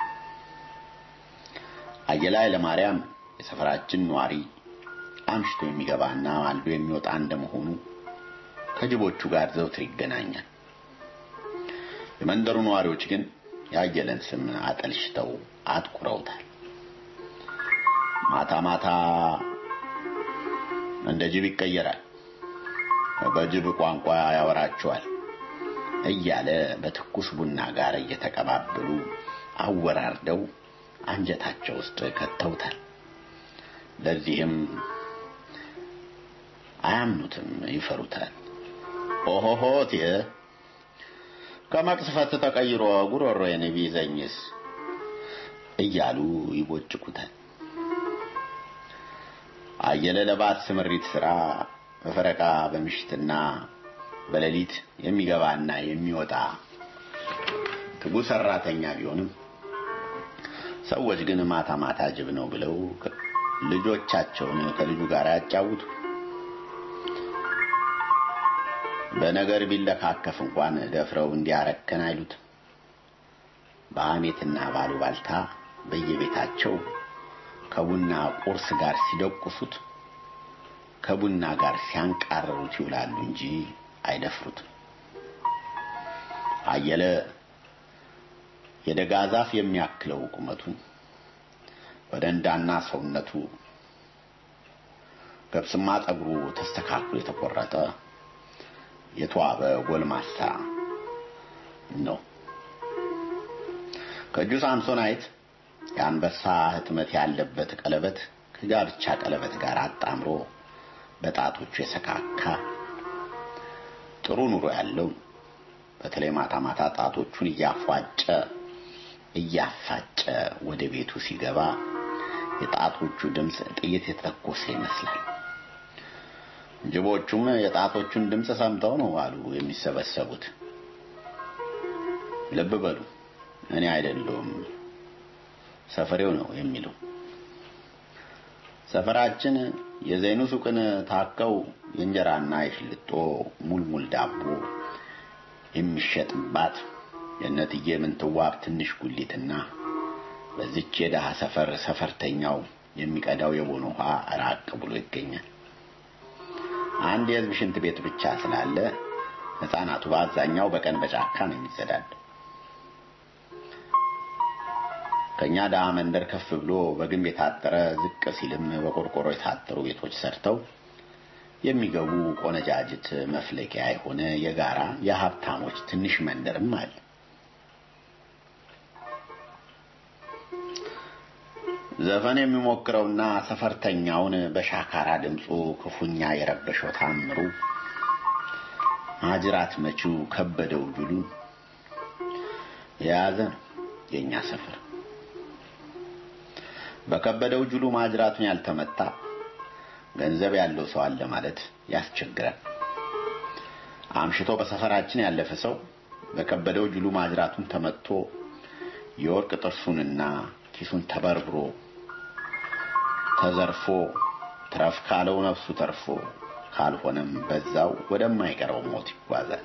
አየለ ኃይለማርያም የሰፈራችን ኗሪ አምሽቶ የሚገባና ማልዶ የሚወጣ እንደመሆኑ ከጅቦቹ ጋር ዘውትር ይገናኛል። የመንደሩ ኗሪዎች ግን ያየለን ስም አጠልሽተው አጥቁረውታል። ማታ ማታ እንደ ጅብ ይቀየራል፣ በጅብ ቋንቋ ያወራቸዋል እያለ በትኩስ ቡና ጋር እየተቀባበሉ አወራርደው አንጀታቸው ውስጥ ከተውታል። ለዚህም አያምኑትም፣ ይፈሩታል። ኦሆሆት ከመቅስፈት ተቀይሮ ጉሮሮዬን ቢይዘኝስ እያሉ ይቦጭቁታል። አየለ ለባት ስምሪት ስራ በፈረቃ በምሽትና በሌሊት የሚገባና የሚወጣ ትጉ ሰራተኛ ቢሆንም ሰዎች ግን ማታ ማታ ጅብ ነው ብለው ልጆቻቸውን ከልጁ ጋር ያጫውቱ። በነገር ቢለካከፍ እንኳን ደፍረው እንዲያረከን አይሉት። በአሜትና ባሉባልታ በየቤታቸው ከቡና ቁርስ ጋር ሲደቁሱት ከቡና ጋር ሲያንቃረሩት ይውላሉ እንጂ አይደፍሩት። አየለ የደጋ ዛፍ የሚያክለው ቁመቱን በደንዳና ሰውነቱ ገብስማ ጠጉሩ ተስተካክሎ የተቆረጠ የተዋበ ጎልማሳ ነው። ከእጁ ሳምሶናይት የአንበሳ ህትመት ያለበት ቀለበት ከጋብቻ ቀለበት ጋር አጣምሮ በጣቶቹ የሰካካ ጥሩ ኑሮ ያለው፣ በተለይ ማታ ማታ ጣቶቹን እያፋጨ ወደ ቤቱ ሲገባ የጣቶቹ ድምጽ ጥይት የተተኮሰ ይመስላል። ጅቦቹም የጣቶቹን ድምጽ ሰምተው ነው አሉ የሚሰበሰቡት። ልብ በሉ፣ እኔ አይደለም ሰፈሬው ነው የሚለው። ሰፈራችን የዘይኑ ሱቅን ታከው የእንጀራና የሽልጦ ሙልሙል ዳቦ የሚሸጥባት የነትዬ ምንትዋብ ትንሽ ጉሊትና በዚች የደሃ ሰፈር ሰፈርተኛው የሚቀዳው የቦኖ ውሃ ራቅ ብሎ ይገኛል። አንድ የህዝብ ሽንት ቤት ብቻ ስላለ ህፃናቱ በአብዛኛው በቀን በጫካ ነው የሚጸዳዱ። ከኛ ደሃ መንደር ከፍ ብሎ በግንብ የታጠረ ዝቅ ሲልም በቆርቆሮ የታጠሩ ቤቶች ሰርተው የሚገቡ ቆነጃጅት መፍለቂያ የሆነ የጋራ የሀብታሞች ትንሽ መንደርም አለ። ዘፈን የሚሞክረውና ሰፈርተኛውን በሻካራ ድምጹ ክፉኛ የረበሸው ታምሩ ማጅራት መቺው ከበደው ጁሉ የያዘ የኛ ሰፈር። በከበደው ጁሉ ማጅራቱን ያልተመታ ገንዘብ ያለው ሰው አለ ማለት ያስቸግራል። አምሽቶ በሰፈራችን ያለፈ ሰው በከበደው ጁሉ ማጅራቱን ተመትቶ የወርቅ ጥርሱንና ኪሱን ተበርብሮ ተዘርፎ ትረፍ ካለው ነፍሱ ተርፎ ካልሆነም በዛው ወደማይቀረው ሞት ይጓዛል።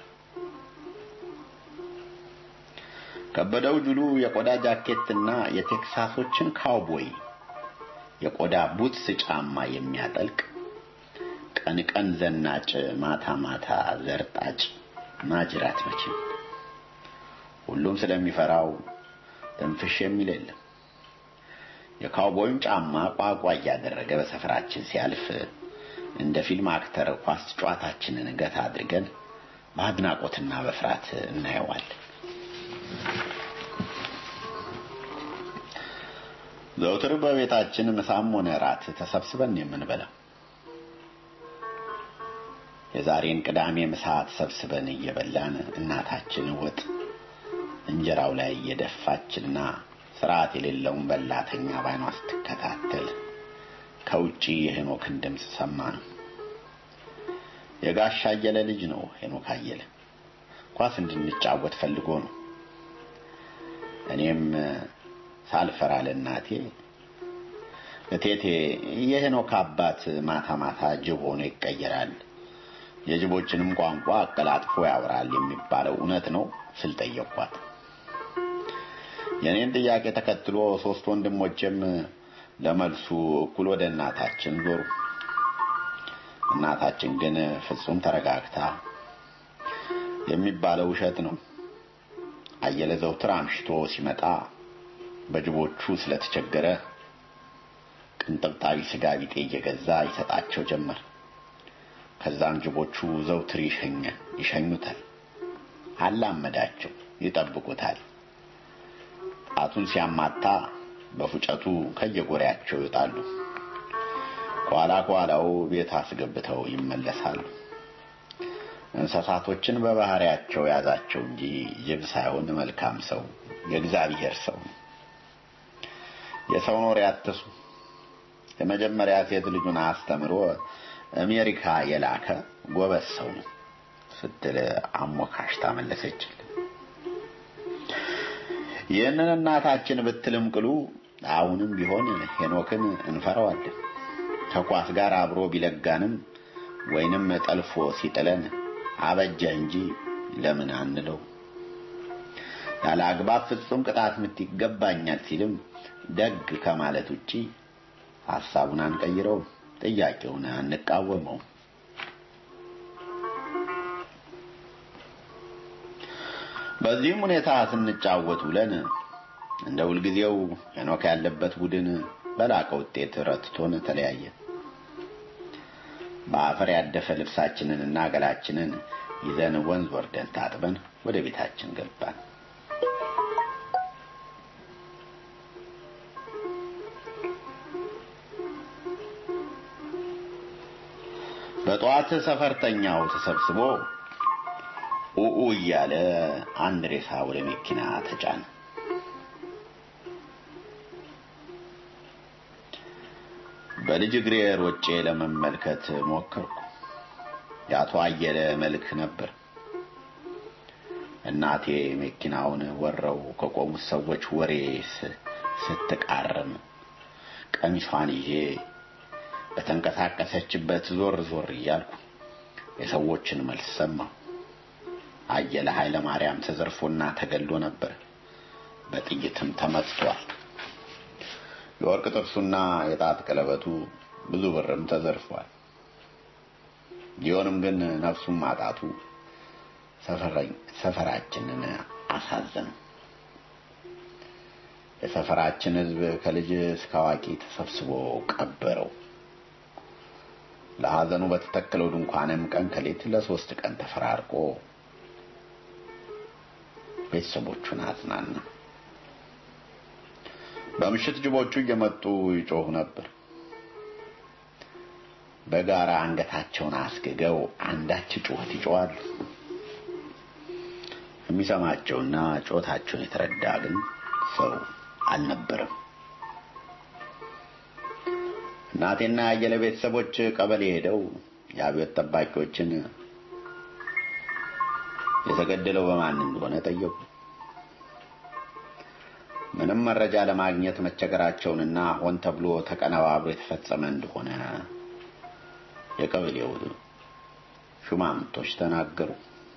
ከበደው ጁሉ የቆዳ ጃኬትና የቴክሳሶችን ካውቦይ የቆዳ ቡትስ ጫማ የሚያጠልቅ ቀን ቀን ዘናጭ ማታ ማታ ዘርጣጭ ማጅራት መቼ ሁሉም ስለሚፈራው ተንፍሽ የሚል የለም። የካውቦይን ጫማ ቋቋ ያደረገ በሰፈራችን ሲያልፍ እንደ ፊልም አክተር ኳስ ጨዋታችንን ገታ አድርገን በአድናቆትና በፍርሃት እናየዋለን። ዘውትር በቤታችን ምሳም ሆነ ራት ተሰብስበን የምንበላው። የዛሬን ቅዳሜ ምሳ ተሰብስበን እየበላን እናታችን ወጥ እንጀራው ላይ የደፋችና ስርዓት የሌለውን በላተኛ ባይኗ ስትከታተል ከውጪ የሄኖክን ድምጽ ሰማን። የጋሻ አየለ ልጅ ነው ሄኖክ አየለ። ኳስ እንድንጫወት ፈልጎ ነው። እኔም ሳልፈራ ለእናቴ እቴቴ የሄኖክ አባት ማታ ማታ ጅብ ሆኖ ይቀየራል፣ የጅቦችንም ቋንቋ አቀላጥፎ ያወራል የሚባለው እውነት ነው ስል ጠየቅኳት። የኔን ጥያቄ ተከትሎ ሶስት ወንድሞቼም ለመልሱ እኩል ወደ እናታችን ዞሩ። እናታችን ግን ፍጹም ተረጋግታ የሚባለው ውሸት ነው፣ አየለ ዘውትር አምሽቶ ሲመጣ በጅቦቹ ስለተቸገረ ቅንጥብጣቢ ስጋ ቢጤ እየገዛ ይሰጣቸው ጀመር። ከዛም ጅቦቹ ዘውትር ይሸኙታል፣ አላመዳቸው፣ ይጠብቁታል። ጣቱን ሲያማታ በፉጨቱ ከየጎሪያቸው ይወጣሉ። ኋላው ቤት አስገብተው ይመለሳሉ። እንስሳቶችን በባህሪያቸው ያዛቸው እንጂ ጅብ ሳይሆን መልካም ሰው፣ የእግዚአብሔር ሰው። የሰው ኖር ያተሱ የመጀመሪያ ሴት ልጁን አስተምሮ አሜሪካ የላከ ጎበዝ ሰው ነው ስትል አሞካሽታ መለሰችልን። የነን እናታችን ብትልም ቅሉ አሁንም ቢሆን ሄኖክን እንፈራዋለን። ከኳስ ጋር አብሮ ቢለጋንም ወይንም ጠልፎ ሲጥለን አበጀ እንጂ ለምን አንለው። ያለ አግባብ ፍጹም ቅጣት ምት ይገባኛል ሲልም ደግ ከማለት ውጪ ሐሳቡን አንቀይረው፣ ጥያቄውን አንቃወመው። በዚህም ሁኔታ ስንጫወት ውለን እንደ ሁልጊዜው ሄኖክ ያለበት ቡድን በላቀ ውጤት ረትቶን ተለያየ። በአፈር ያደፈ ልብሳችንንና ገላችንን ይዘን ወንዝ ወርደን ታጥበን ወደ ቤታችን ገባን። በጧት ሰፈርተኛው ተሰብስቦ ኡኡ እያለ አንድ ሬሳ ወደ መኪና ተጫነ። በልጅ እግሬ ሮጬ ለመመልከት ሞከርኩ። ያቶ አየለ መልክ ነበር። እናቴ መኪናውን ወረው ከቆሙት ሰዎች ወሬ ስትቃረም ቀሚሷን ይዤ በተንቀሳቀሰችበት ዞር እያልኩ የሰዎችን መልስ ሰማሁ። አየለ ኃይለ ማርያም ተዘርፎና ተገሎ ነበር። በጥይትም ተመትቷል። የወርቅ ጥርሱና የጣት ቀለበቱ ብዙ ብርም ተዘርፏል። ቢሆንም ግን ነፍሱን ማጣቱ ሰፈራችንን አሳዘነ። የሰፈራችን ሕዝብ ከልጅ እስከ አዋቂ ተሰብስቦ ቀበረው። ለሐዘኑ በተተከለው ድንኳንም ቀን ከሌት ለ3 ቀን ተፈራርቆ ቤተሰቦቹን አጽናና። በምሽት ጅቦቹ እየመጡ ይጮሁ ነበር። በጋራ አንገታቸውን አስገገው አንዳች ጩኸት ይጮዋሉ። የሚሰማቸውና ጮታቸውን የተረዳ ግን ሰው አልነበረም። እናቴና አየለ ቤተሰቦች ቀበሌ ሄደው የአብዮት ጠባቂዎችን የተገደለው በማን እንደሆነ ጠየቁ። ምንም መረጃ ለማግኘት መቸገራቸውንና ሆን ተብሎ ተቀነባብሮ የተፈጸመ እንደሆነ የቀበሌው ሹማምንቶች ተናገሩ።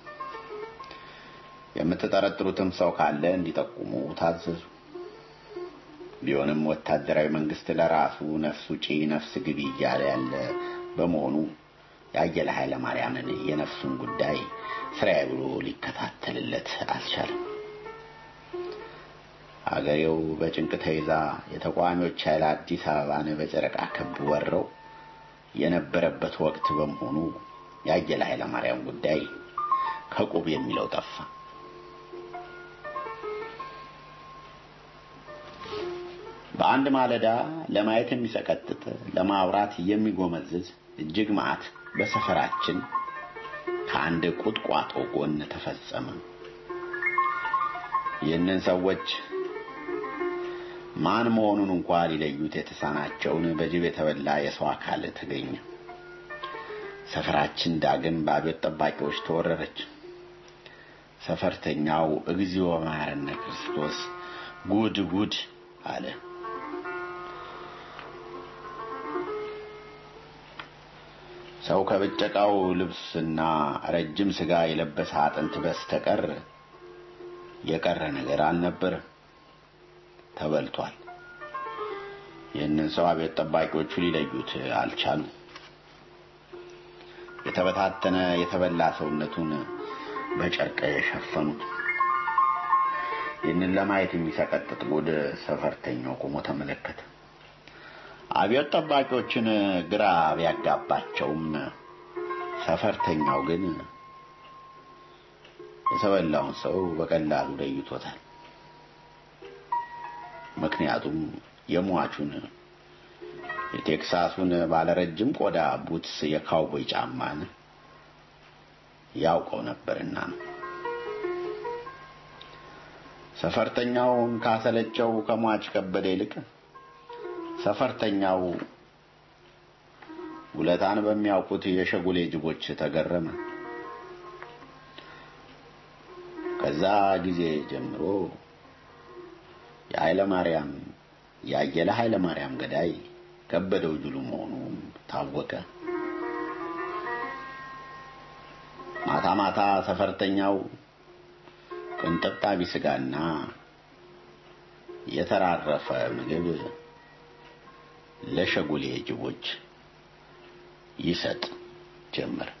የምትጠረጥሩትም ሰው ካለ እንዲጠቁሙ ታዘዙ። ቢሆንም ወታደራዊ መንግስት ለራሱ ነፍስ ውጪ ነፍስ ግቢ እያለ ያለ በመሆኑ ያየለ ኃይለ ማርያምን የነፍሱን ጉዳይ ስራዬ ብሎ ሊከታተልለት አልቻለም። አገሬው በጭንቅ ተይዛ የተቋሚዎች ኃይል አዲስ አበባን በጨረቃ ከብ ወረው የነበረበት ወቅት በመሆኑ ያየለ ኃይለ ማርያም ጉዳይ ከቁብ የሚለው ጠፋ። በአንድ ማለዳ ለማየት የሚሰቀጥጥ ለማውራት የሚጎመዝዝ እጅግ ማዕት በሰፈራችን ከአንድ ቁጥቋጦ ጎን ተፈጸመ። የነን ሰዎች ማን መሆኑን እንኳን ሊለዩት የተሳናቸውን በጅብ የተበላ የሰው አካል ተገኘ። ሰፈራችን ዳግም በአብዮት ጠባቂዎች ተወረረች። ሰፈርተኛው እግዚኦ መሐረነ ክርስቶስ ጉድ አለ። ሰው ከብጨቃው ልብስና ረጅም ስጋ የለበሰ አጥንት በስተቀር የቀረ ነገር አልነበረም። ተበልቷል። ይህንን ሰው አብዮት ጠባቂዎቹ ሊለዩት አልቻሉም። የተበታተነ የተበላ ሰውነቱን በጨርቅ የሸፈኑት። ይህንን ለማየት የሚሰቀጥጥ ጉድ ሰፈርተኛው ቆሞ ተመለከተ። አብዮት ጠባቂዎችን ግራ ቢያጋባቸውም ሰፈርተኛው ግን የተበላውን ሰው በቀላሉ ለይቶታል። ምክንያቱም የሟቹን የቴክሳሱን ባለረጅም ቆዳ ቡትስ የካውቦይ ጫማን ያውቀው ነበርና ነው። ሰፈርተኛውን ካሰለቸው ከሟች ከበደ ይልቅ ሰፈርተኛው ውለታን በሚያውቁት የሸጉሌ ጅቦች ተገረመ። ከዛ ጊዜ ጀምሮ የአየለ ኃይለ ማርያም ገዳይ ከበደው ጅሉ መሆኑ ታወቀ። ማታ ማታ ሰፈርተኛው ቅንጥብጣቢ ስጋና የተራረፈ ምግብ ለሸጉሌ ጅቦች ይሰጥ ጀመረ።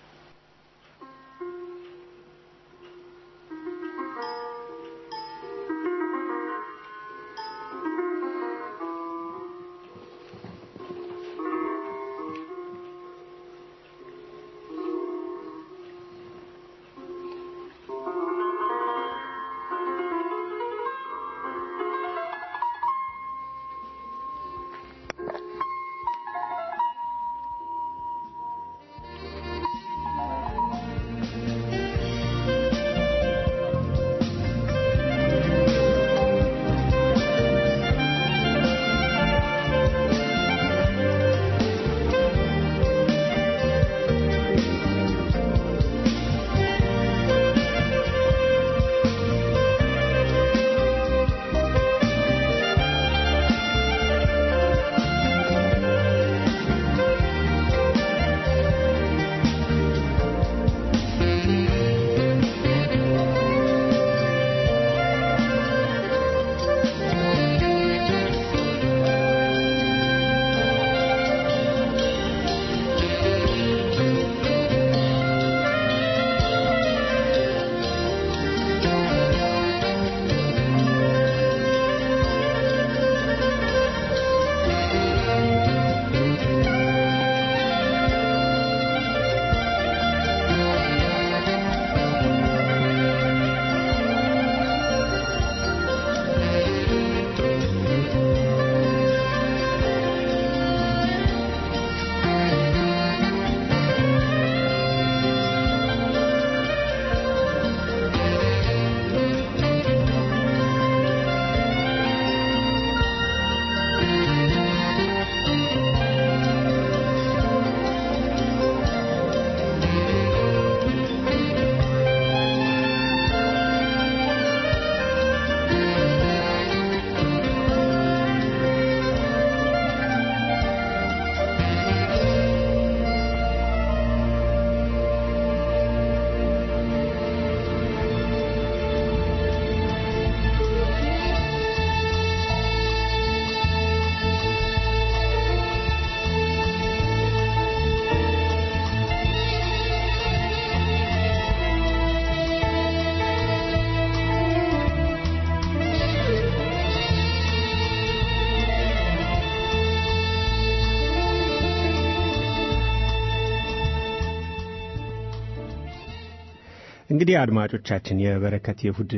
እንግዲህ አድማጮቻችን የበረከት የእሁድ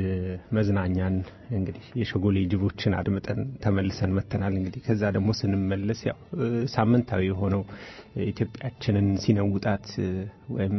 መዝናኛን እንግዲህ የሸጎሌ ጅቦችን አድምጠን ተመልሰን መተናል። እንግዲህ ከዛ ደግሞ ስንመለስ ያው ሳምንታዊ ሆነው ኢትዮጵያችንን ሲነውጣት ወይም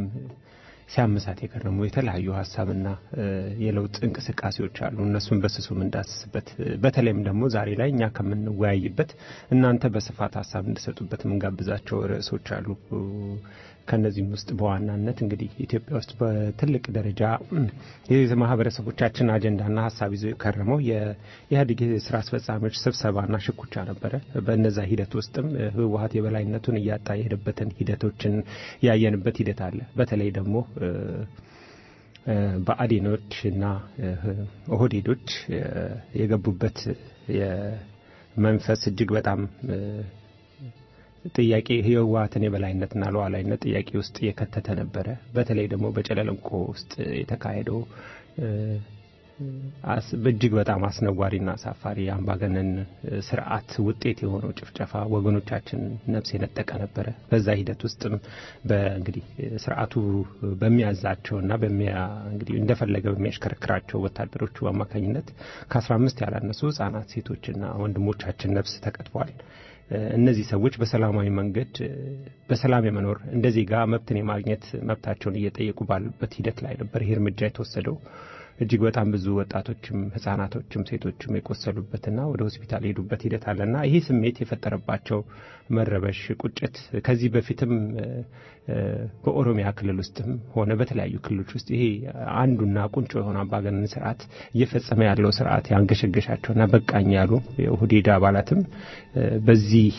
ሲያመሳት የከረሙ የተለያዩ ሐሳብና የለውጥ እንቅስቃሴዎች አሉ። እነሱን በስሱም እንዳስስበት በተለይም ደግሞ ዛሬ ላይ እኛ ከምንወያይበት እናንተ በስፋት ሐሳብ እንድሰጡበት ምንጋብዛቸው ርዕሶች አሉ። ከነዚህም ውስጥ በዋናነት እንግዲህ ኢትዮጵያ ውስጥ በትልቅ ደረጃ የማህበረሰቦቻችን አጀንዳና ሐሳብ ይዞ የከረመው የኢህአዴግ ስራ አስፈጻሚዎች ስብሰባና ሽኩቻ ነበረ። በእነዛ ሂደት ውስጥም ህወሓት የበላይነቱን እያጣ የሄደበትን ሂደቶችን ያየንበት ሂደት አለ። በተለይ ደግሞ በአዴኖችና ኦህዴዶች የገቡበት የመንፈስ እጅግ በጣም ጥያቄ ህወሓትን የበላይነትና ሉዓላዊነት ጥያቄ ውስጥ የከተተ ነበረ። በተለይ ደግሞ በጨለንቆ ውስጥ የተካሄደው እጅግ በጣም አስነዋሪና አሳፋሪ አምባገነን ስርዓት ውጤት የሆነው ጭፍጨፋ ወገኖቻችን ነፍስ የነጠቀ ነበረ። በዛ ሂደት ውስጥም በእንግዲህ ስርዓቱ በሚያዛቸውና እንግዲህ እንደፈለገ በሚያሽከረክራቸው ወታደሮቹ አማካኝነት ከ15 ያላነሱ ህጻናት፣ ሴቶችና ወንድሞቻችን ነፍስ ተቀጥፏል። እነዚህ ሰዎች በሰላማዊ መንገድ በሰላም የመኖር እንደዚህ ጋር መብትን የማግኘት መብታቸውን እየጠየቁ ባሉበት ሂደት ላይ ነበር ይሄ እርምጃ የተወሰደው። እጅግ በጣም ብዙ ወጣቶችም ህፃናቶችም ሴቶችም የቆሰሉበትና ወደ ሆስፒታል የሄዱበት ሂደት አለና ይሄ ስሜት የፈጠረባቸው መረበሽ፣ ቁጭት ከዚህ በፊትም በኦሮሚያ ክልል ውስጥም ሆነ በተለያዩ ክልሎች ውስጥ ይሄ አንዱና ቁንጮ የሆነ አምባገነን ስርዓት እየፈጸመ ያለው ስርዓት ያንገሸገሻቸውና በቃኝ ያሉ የኦህዴድ አባላትም በዚህ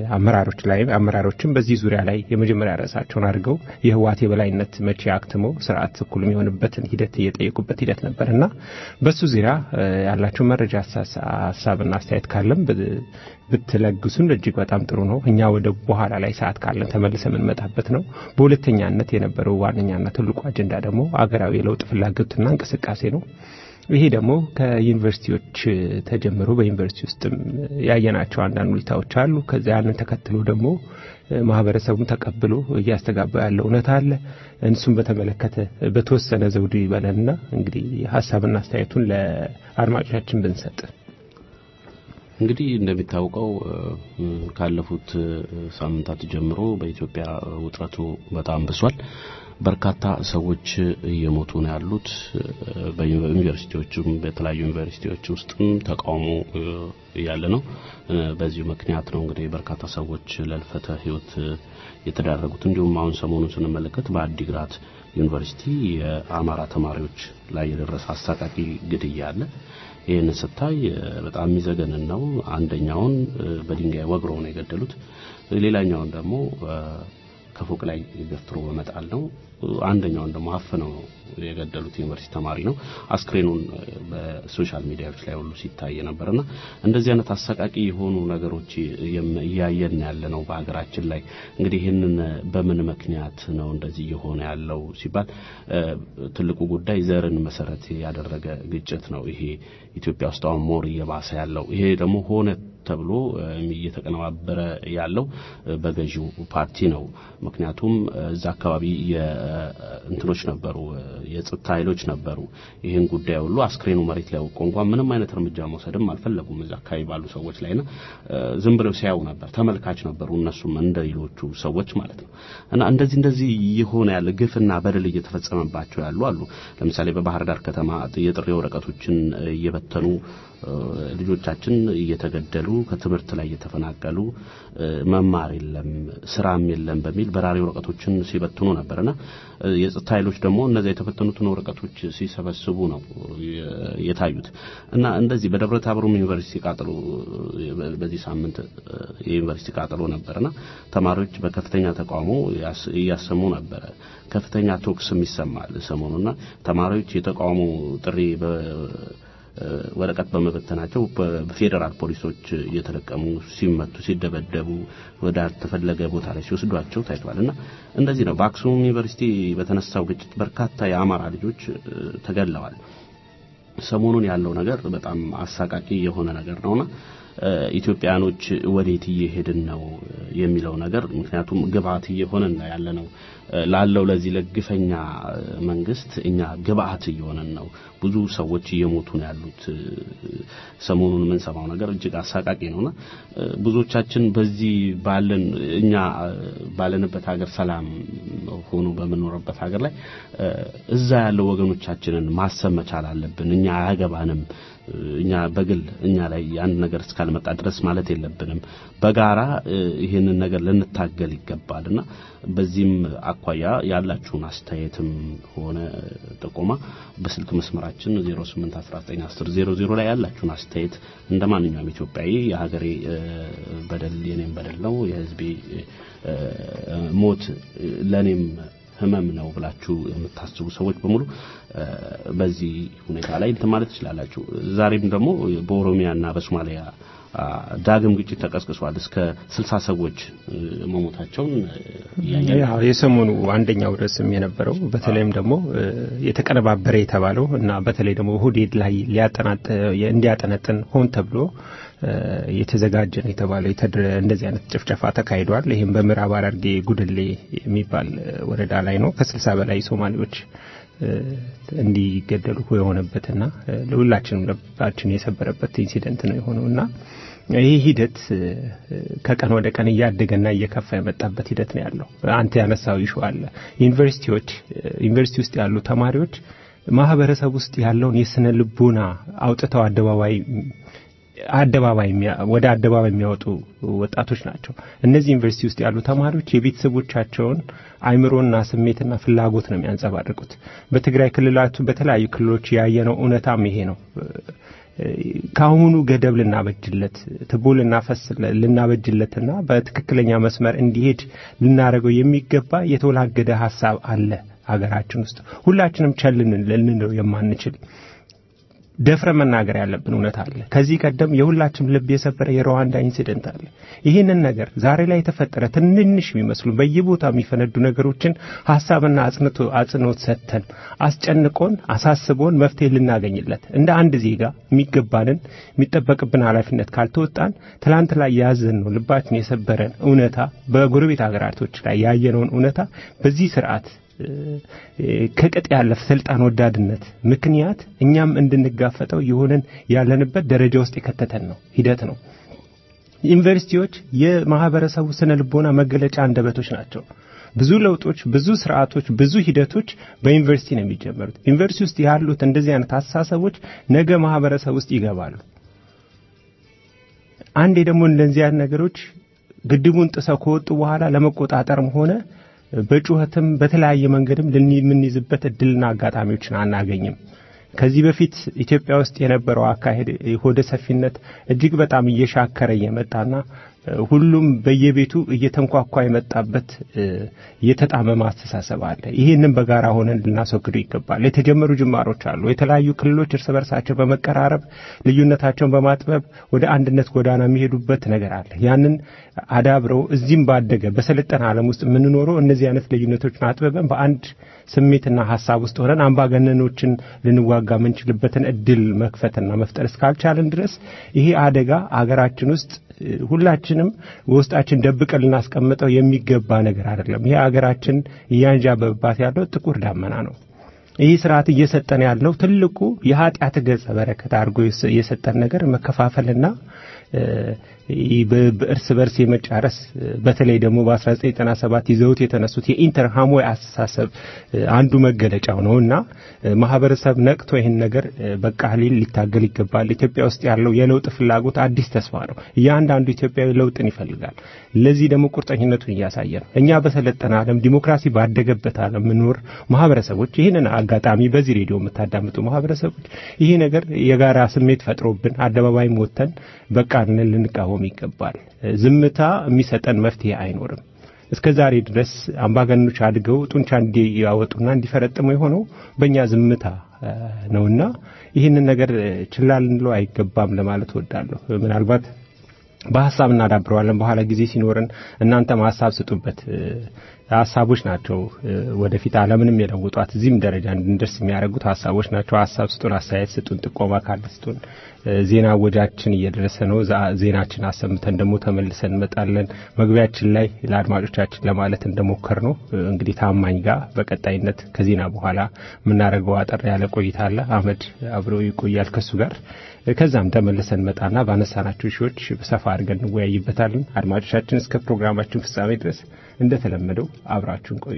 አመራሮችም በዚህ ዙሪያ ላይ የመጀመሪያ ራሳቸውን አድርገው የህወሓት የበላይነት መቼ አክትመው ስርዓት እኩል የሚሆንበትን ሂደት እየጠየቁበት ሂደት ነበርና በሱ ዙሪያ ያላችሁ መረጃ ሐሳብና አስተያየት ካለም ብትለግሱን እጅግ በጣም ጥሩ ነው። እኛ ወደ በኋላ ላይ ሰዓት ካለን ተመልሰን እንመጣበት ነው። በሁለተኛነት የነበረው ዋነኛና ትልቁ አጀንዳ ደግሞ አገራዊ የለውጥ ፍላጎትና እንቅስቃሴ ነው። ይሄ ደግሞ ከዩኒቨርሲቲዎች ተጀምሮ በዩኒቨርሲቲ ውስጥም ያየናቸው አንዳንድ ሁኔታዎች አሉ። ከዚያን ተከትሎ ደግሞ ማህበረሰቡን ተቀብሎ እያስተጋባ ያለው እውነት አለ። እንሱም በተመለከተ በተወሰነ ዘውዱ ይበለና እንግዲህ ሐሳብና አስተያየቱን ለአድማጮቻችን ብንሰጥ። እንግዲህ እንደሚታወቀው ካለፉት ሳምንታት ጀምሮ በኢትዮጵያ ውጥረቱ በጣም ብሷል። በርካታ ሰዎች እየሞቱ ነው ያሉት። በዩኒቨርሲቲዎችም በተለያዩ ዩኒቨርሲቲዎች ውስጥም ተቃውሞ ያለ ነው። በዚህ ምክንያት ነው እንግዲህ በርካታ ሰዎች ለልፈተ ህይወት የተዳረጉት። እንዲሁም አሁን ሰሞኑን ስንመለከት በአዲግራት ዩኒቨርሲቲ የአማራ ተማሪዎች ላይ የደረሰ አሳቃቂ ግድያ አለ። ይሄን ስታይ በጣም የሚዘገንን ነው። አንደኛውን በድንጋይ ወግረው ነው የገደሉት። ሌላኛውን ደግሞ ከፎቅ ላይ ገፍትሮ በመጣል ነው። አንደኛውን ደግሞ አፍነው የገደሉት ዩኒቨርሲቲ ተማሪ ነው። አስክሬኑን በሶሻል ሚዲያዎች ላይ ሁሉ ሲታይ ነበርና እንደዚህ አይነት አሰቃቂ የሆኑ ነገሮች ያያየን ያለነው በአገራችን ላይ። እንግዲህ ይሄንን በምን ምክንያት ነው እንደዚህ የሆነ ያለው ሲባል ትልቁ ጉዳይ ዘርን መሰረት ያደረገ ግጭት ነው። ይሄ ኢትዮጵያ ውስጥ አሁን ሞር እየባሰ ያለው ይሄ ደግሞ ሆነ ተብሎ እየተቀነባበረ ያለው በገዢው ፓርቲ ነው። ምክንያቱም እዛ አካባቢ የእንትኖች ነበሩ፣ የጸጥታ ኃይሎች ነበሩ። ይሄን ጉዳይ ሁሉ አስክሬኑ መሬት ላይ ወቆ እንኳን ምንም አይነት እርምጃ መውሰድም አልፈለጉም እዛ አካባቢ ባሉ ሰዎች ላይና ዝም ብለው ሲያዩ ነበር፣ ተመልካች ነበሩ እነሱም እንደሌሎቹ ሰዎች ማለት ነው። እና እንደዚህ የሆነ ያለ ግፍና በደል እየተፈጸመባቸው ያሉ አሉ። ለምሳሌ በባህር ዳር ከተማ የጥሪ ወረቀቶችን እየበተኑ ልጆቻችን እየተገደሉ ከትምህርት ላይ እየተፈናቀሉ መማር የለም ስራም የለም በሚል በራሪ ወረቀቶችን ሲበትኑ ነበርና የጸጥታ ኃይሎች ደግሞ እነዛ የተፈተኑትን ወረቀቶች ሲሰበስቡ ነው የታዩት። እና እንደዚህ በደብረ ታቦር ዩኒቨርሲቲ ቃጠሎ በዚህ ሳምንት የዩኒቨርሲቲ ቃጠሎ ነበርና ተማሪዎች በከፍተኛ ተቃውሞ ያሰሙ ነበር። ከፍተኛ ቶክስም ይሰማል ሰሞኑና ተማሪዎች የተቃውሞ ጥሪ ወረቀት በመበተናቸው በፌደራል ፖሊሶች እየተለቀሙ ሲመቱ ሲደበደቡ ወደ ተፈለገ ቦታ ላይ ሲወስዷቸው ታይቷልና እንደዚህ ነው። በአክሱም ዩኒቨርሲቲ በተነሳው ግጭት በርካታ የአማራ ልጆች ተገለዋል። ሰሞኑን ያለው ነገር በጣም አሳቃቂ የሆነ ነገር ነውና ኢትዮጵያኖች ወዴት እየሄድን ነው የሚለው ነገር ምክንያቱም ግብአት እየሆነን ያለነው ላለው ለዚህ ለግፈኛ መንግስት እኛ ግብአት እየሆነን ነው። ብዙ ሰዎች እየሞቱ ነው ያሉት። ሰሞኑን ምን ሰማው ነገር እጅግ አሳቃቂ ነውና ብዙዎቻችን በዚህ እኛ ባለንበት ሀገር ሰላም ሆኖ በመኖርበት ሀገር ላይ እዛ ያለው ወገኖቻችንን ማሰብ መቻል አለብን። እኛ አያገባንም እኛ በግል እኛ ላይ አንድ ነገር እስካልመጣ ድረስ ማለት የለብንም በጋራ ይሄንን ነገር ልንታገል ይገባልና በዚህም አኳያ ያላችሁን አስተያየትም ሆነ ጥቆማ በስልክ መስመራችን 08191000 ላይ ያላችሁን አስተያየት እንደማንኛውም ኢትዮጵያዊ የሀገሬ በደል የኔም በደል ነው የህዝቤ ሞት ለኔም ህመም ነው ብላችሁ የምታስቡ ሰዎች በሙሉ በዚህ ሁኔታ ላይ ማለት ይችላልላችሁ ዛሬም ደግሞ በኦሮሚያና በሶማሊያ ዳግም ግጭት ተቀስቅሷል እስከ 60 ሰዎች መሞታቸውን ያው የሰሞኑ አንደኛው ርዕስም የነበረው በተለይም ደግሞ የተቀነባበረ የተባለው እና በተለይ ደግሞ ሁዴድ ላይ እንዲያጠነጥን ሆን ተብሎ የተዘጋጀ ነው የተባለው እንደዚህ አይነት ጭፍጨፋ ተካሂዷል ይሄም በምዕራብ ሐረርጌ ጉድሌ የሚባል ወረዳ ላይ ነው ከ60 በላይ ሶማሌዎች እንዲገደሉ የሆነበትና ለሁላችንም ልባችን የሰበረበት ኢንሲደንት ነው የሆነውና ይሄ ሂደት ከቀን ወደ ቀን እያደገና እየከፋ የመጣበት ሂደት ነው ያለው አንተ ያነሳው ይሹ አለ ዩኒቨርሲቲ ውስጥ ያሉ ተማሪዎች ማህበረሰብ ውስጥ ያለውን የስነ ልቦና አውጥተው ወደ አደባባይ የሚያወጡ ወጣቶች ናቸው እነዚህ ዩኒቨርሲቲ ውስጥ ያሉ ተማሪዎች የቤተሰቦቻቸውን አይምሮና ስሜትና ፍላጎት ነው የሚያንጸባርቁት በትግራይ ክልላቱ በተለያዩ ክልሎች ያየነው እውነታም ይሄ ነው ካሁኑ ገደብ ልናበጅለት ትቦል ልናበጅለትና በትክክለኛ መስመር እንዲሄድ ልናረገው የሚገባ የተወላገደ ሐሳብ አለ ሀገራችን ውስጥ ሁላችንም ቸልን ልንለው የማንችል ደፍረ መናገር ያለብን እውነት አለ ከዚህ ቀደም የሁላችንም ልብ የሰበረ የሩዋንዳ ኢንሲደንት አለ ይሄንን ነገር ዛሬ ላይ የተፈጠረ ትንንሽ የሚመስሉ በየቦታው የሚፈነዱ ነገሮችን ሐሳብና አጽንኦት ሰጥተን አስጨንቆን አሳስቦን መፍትሄ ልናገኝለት እንደ አንድ ዜጋ የሚጠበቅብን ኃላፊነት ካልተወጣን ትላንት ላይ ያዘን ነው ልባችን የሰበረን እውነታ በጎረቤት ሀገራቶች ላይ ያየነውን እውነታ በዚህ ስርዓት ከቀጥ ያለፈ ስልጣን ወዳድነት ምክንያት እኛም እንድንጋፈጠው የሆነን ያለንበት ደረጃ ውስጥ የከተተን ነው ሂደት ነው ዩኒቨርሲቲዎች የማህበረሰቡ ስነ ልቦና መገለጫ አንደበቶች ናቸው ብዙ ለውጦች ብዙ ስርዓቶች ብዙ ሂደቶች በዩኒቨርሲቲ ነው የሚጀመሩት ዩኒቨርሲቲ ውስጥ ያሉት እንደዚህ አይነት አስተሳሰቦች ነገ ማህበረሰብ ውስጥ ይገባሉ አንዴ ደግሞ እንደዚህ አይነት ነገሮች ግድቡን ጥሰው ከወጡ በኋላ ለመቆጣጠርም ሆነ በጩኸትም በተለያየ መንገድም ለምንይዝበት እድልና አጋጣሚዎችን አናገኝም ከዚህ በፊት ኢትዮጵያ ውስጥ የነበረው አካሄድ ሆደ ሰፊነት እጅግ በጣም እየሻከረ የመጣና ሁሉም በየቤቱ እየተንኳኳ የመጣበት የተጣመመ አስተሳሰብ አለ ይሄንን በጋራ ሆነን ልናስወግዱ ይገባል የተጀመሩ ጅማሮች አሉ የተለያዩ ክልሎች እርስ በርሳቸው በመቀራረብ ልዩነታቸውን በማጥበብ ወደ አንድነት ጎዳና የሚሄዱበት ነገር አለ ያንን አዳብረው እዚህም ባደገ በሰለጠነ ዓለም ውስጥ የምንኖረው እነዚህ አይነት ልዩነቶችን አጥበበን በአንድ ስሜትና ሐሳብ ውስጥ ሆነን አምባገነኖችን ልንዋጋ ምንችልበትን እድል መክፈትና መፍጠር እስካልቻለን ድረስ ይሄ አደጋ አገራችን ውስጥ ሁላችንም ውስጣችን ደብቀን ልናስቀምጠው የሚገባ ነገር አይደለም ይሄ አገራችን ያንጃበባት ያለው ጥቁር ዳመና ነው ይሄ ስርዓት እየሰጠን ያለው ትልቁ የኃጢአት ገጸ በረከት አድርጎ የሰጠን ነገር መከፋፈልና በእርስ በርስ የመጫረስ በተለይ ደግሞ በ1997 ይዘውት የተነሱት የኢንተርሃሞይ አስተሳሰብ አንዱ መገለጫው ነውና ማህበረሰብ ነቅቶ ይሄን ነገር በቃ ሊታገል ይገባል ኢትዮጵያ ውስጥ ያለው የለውጥ ፍላጎት አዲስ ተስፋ ነው እያንዳንዱ ኢትዮጵያዊ ለውጥን ይፈልጋል ለዚህ ደግሞ ቁርጠኝነቱን ያሳየ ነው እኛ በሰለጠነ ዓለም ዲሞክራሲ ባደገበት ዓለም ምኖር ማህበረሰቦች ይሄንን አጋጣሚ በዚህ ሬዲዮ የምታዳምጡ ማህበረሰቦች ይሄ ነገር የጋራ ስሜት ፈጥሮብን አደባባይ ሞተን በቃ ልንቃወም ይገባል ዝምታ የሚሰጠን መፍትሄ አይኖርም እስከዛሬ ድረስ አምባገነኖች አድገው ጡንቻ እንዲያወጡና እንዲፈረጥሙ የሆነው በእኛ ዝምታ ነውና ይሄንን ነገር ችላ ልንለው አይገባም ለማለት ወዳለሁ ምናልባት በሐሳብ እናዳብረዋለን በኋላ ጊዜ ሲኖርን እናንተ ሐሳብ ስጡበት ሐሳቦች ናቸው ወደፊት ዓለምንም የለውጧት እዚህም ደረጃ እንድንደርስ የሚያደርጉት ሐሳቦች ናቸው ሐሳብ ስጡን አስተያየት ስጡን ጥቆማ ካለ ስጡን ዜና ወጃችን እየደረሰ ነው ዜናችን አሰምተን ደግሞ ተመልሰን እንመጣለን መግቢያችን ላይ ለአድማጮቻችን ለማለት እንደሞከር ነው እንግዲህ ታማኝ ጋር በቀጣይነት ከዜና በኋላ ምናረጋው አጠር ያለ ቆይታ አለ አህመድ አብሮ ይቆያል ከሱ ጋር ከዛም ተመልሰን መጣና ባነሳናቸው ሺዎች በሰፋ አድርገን እንወያይበታለን አድማጮቻችን እስከ ፕሮግራማችን ፍጻሜ ድረስ እንደተለመደው አብራችሁን ቆዩ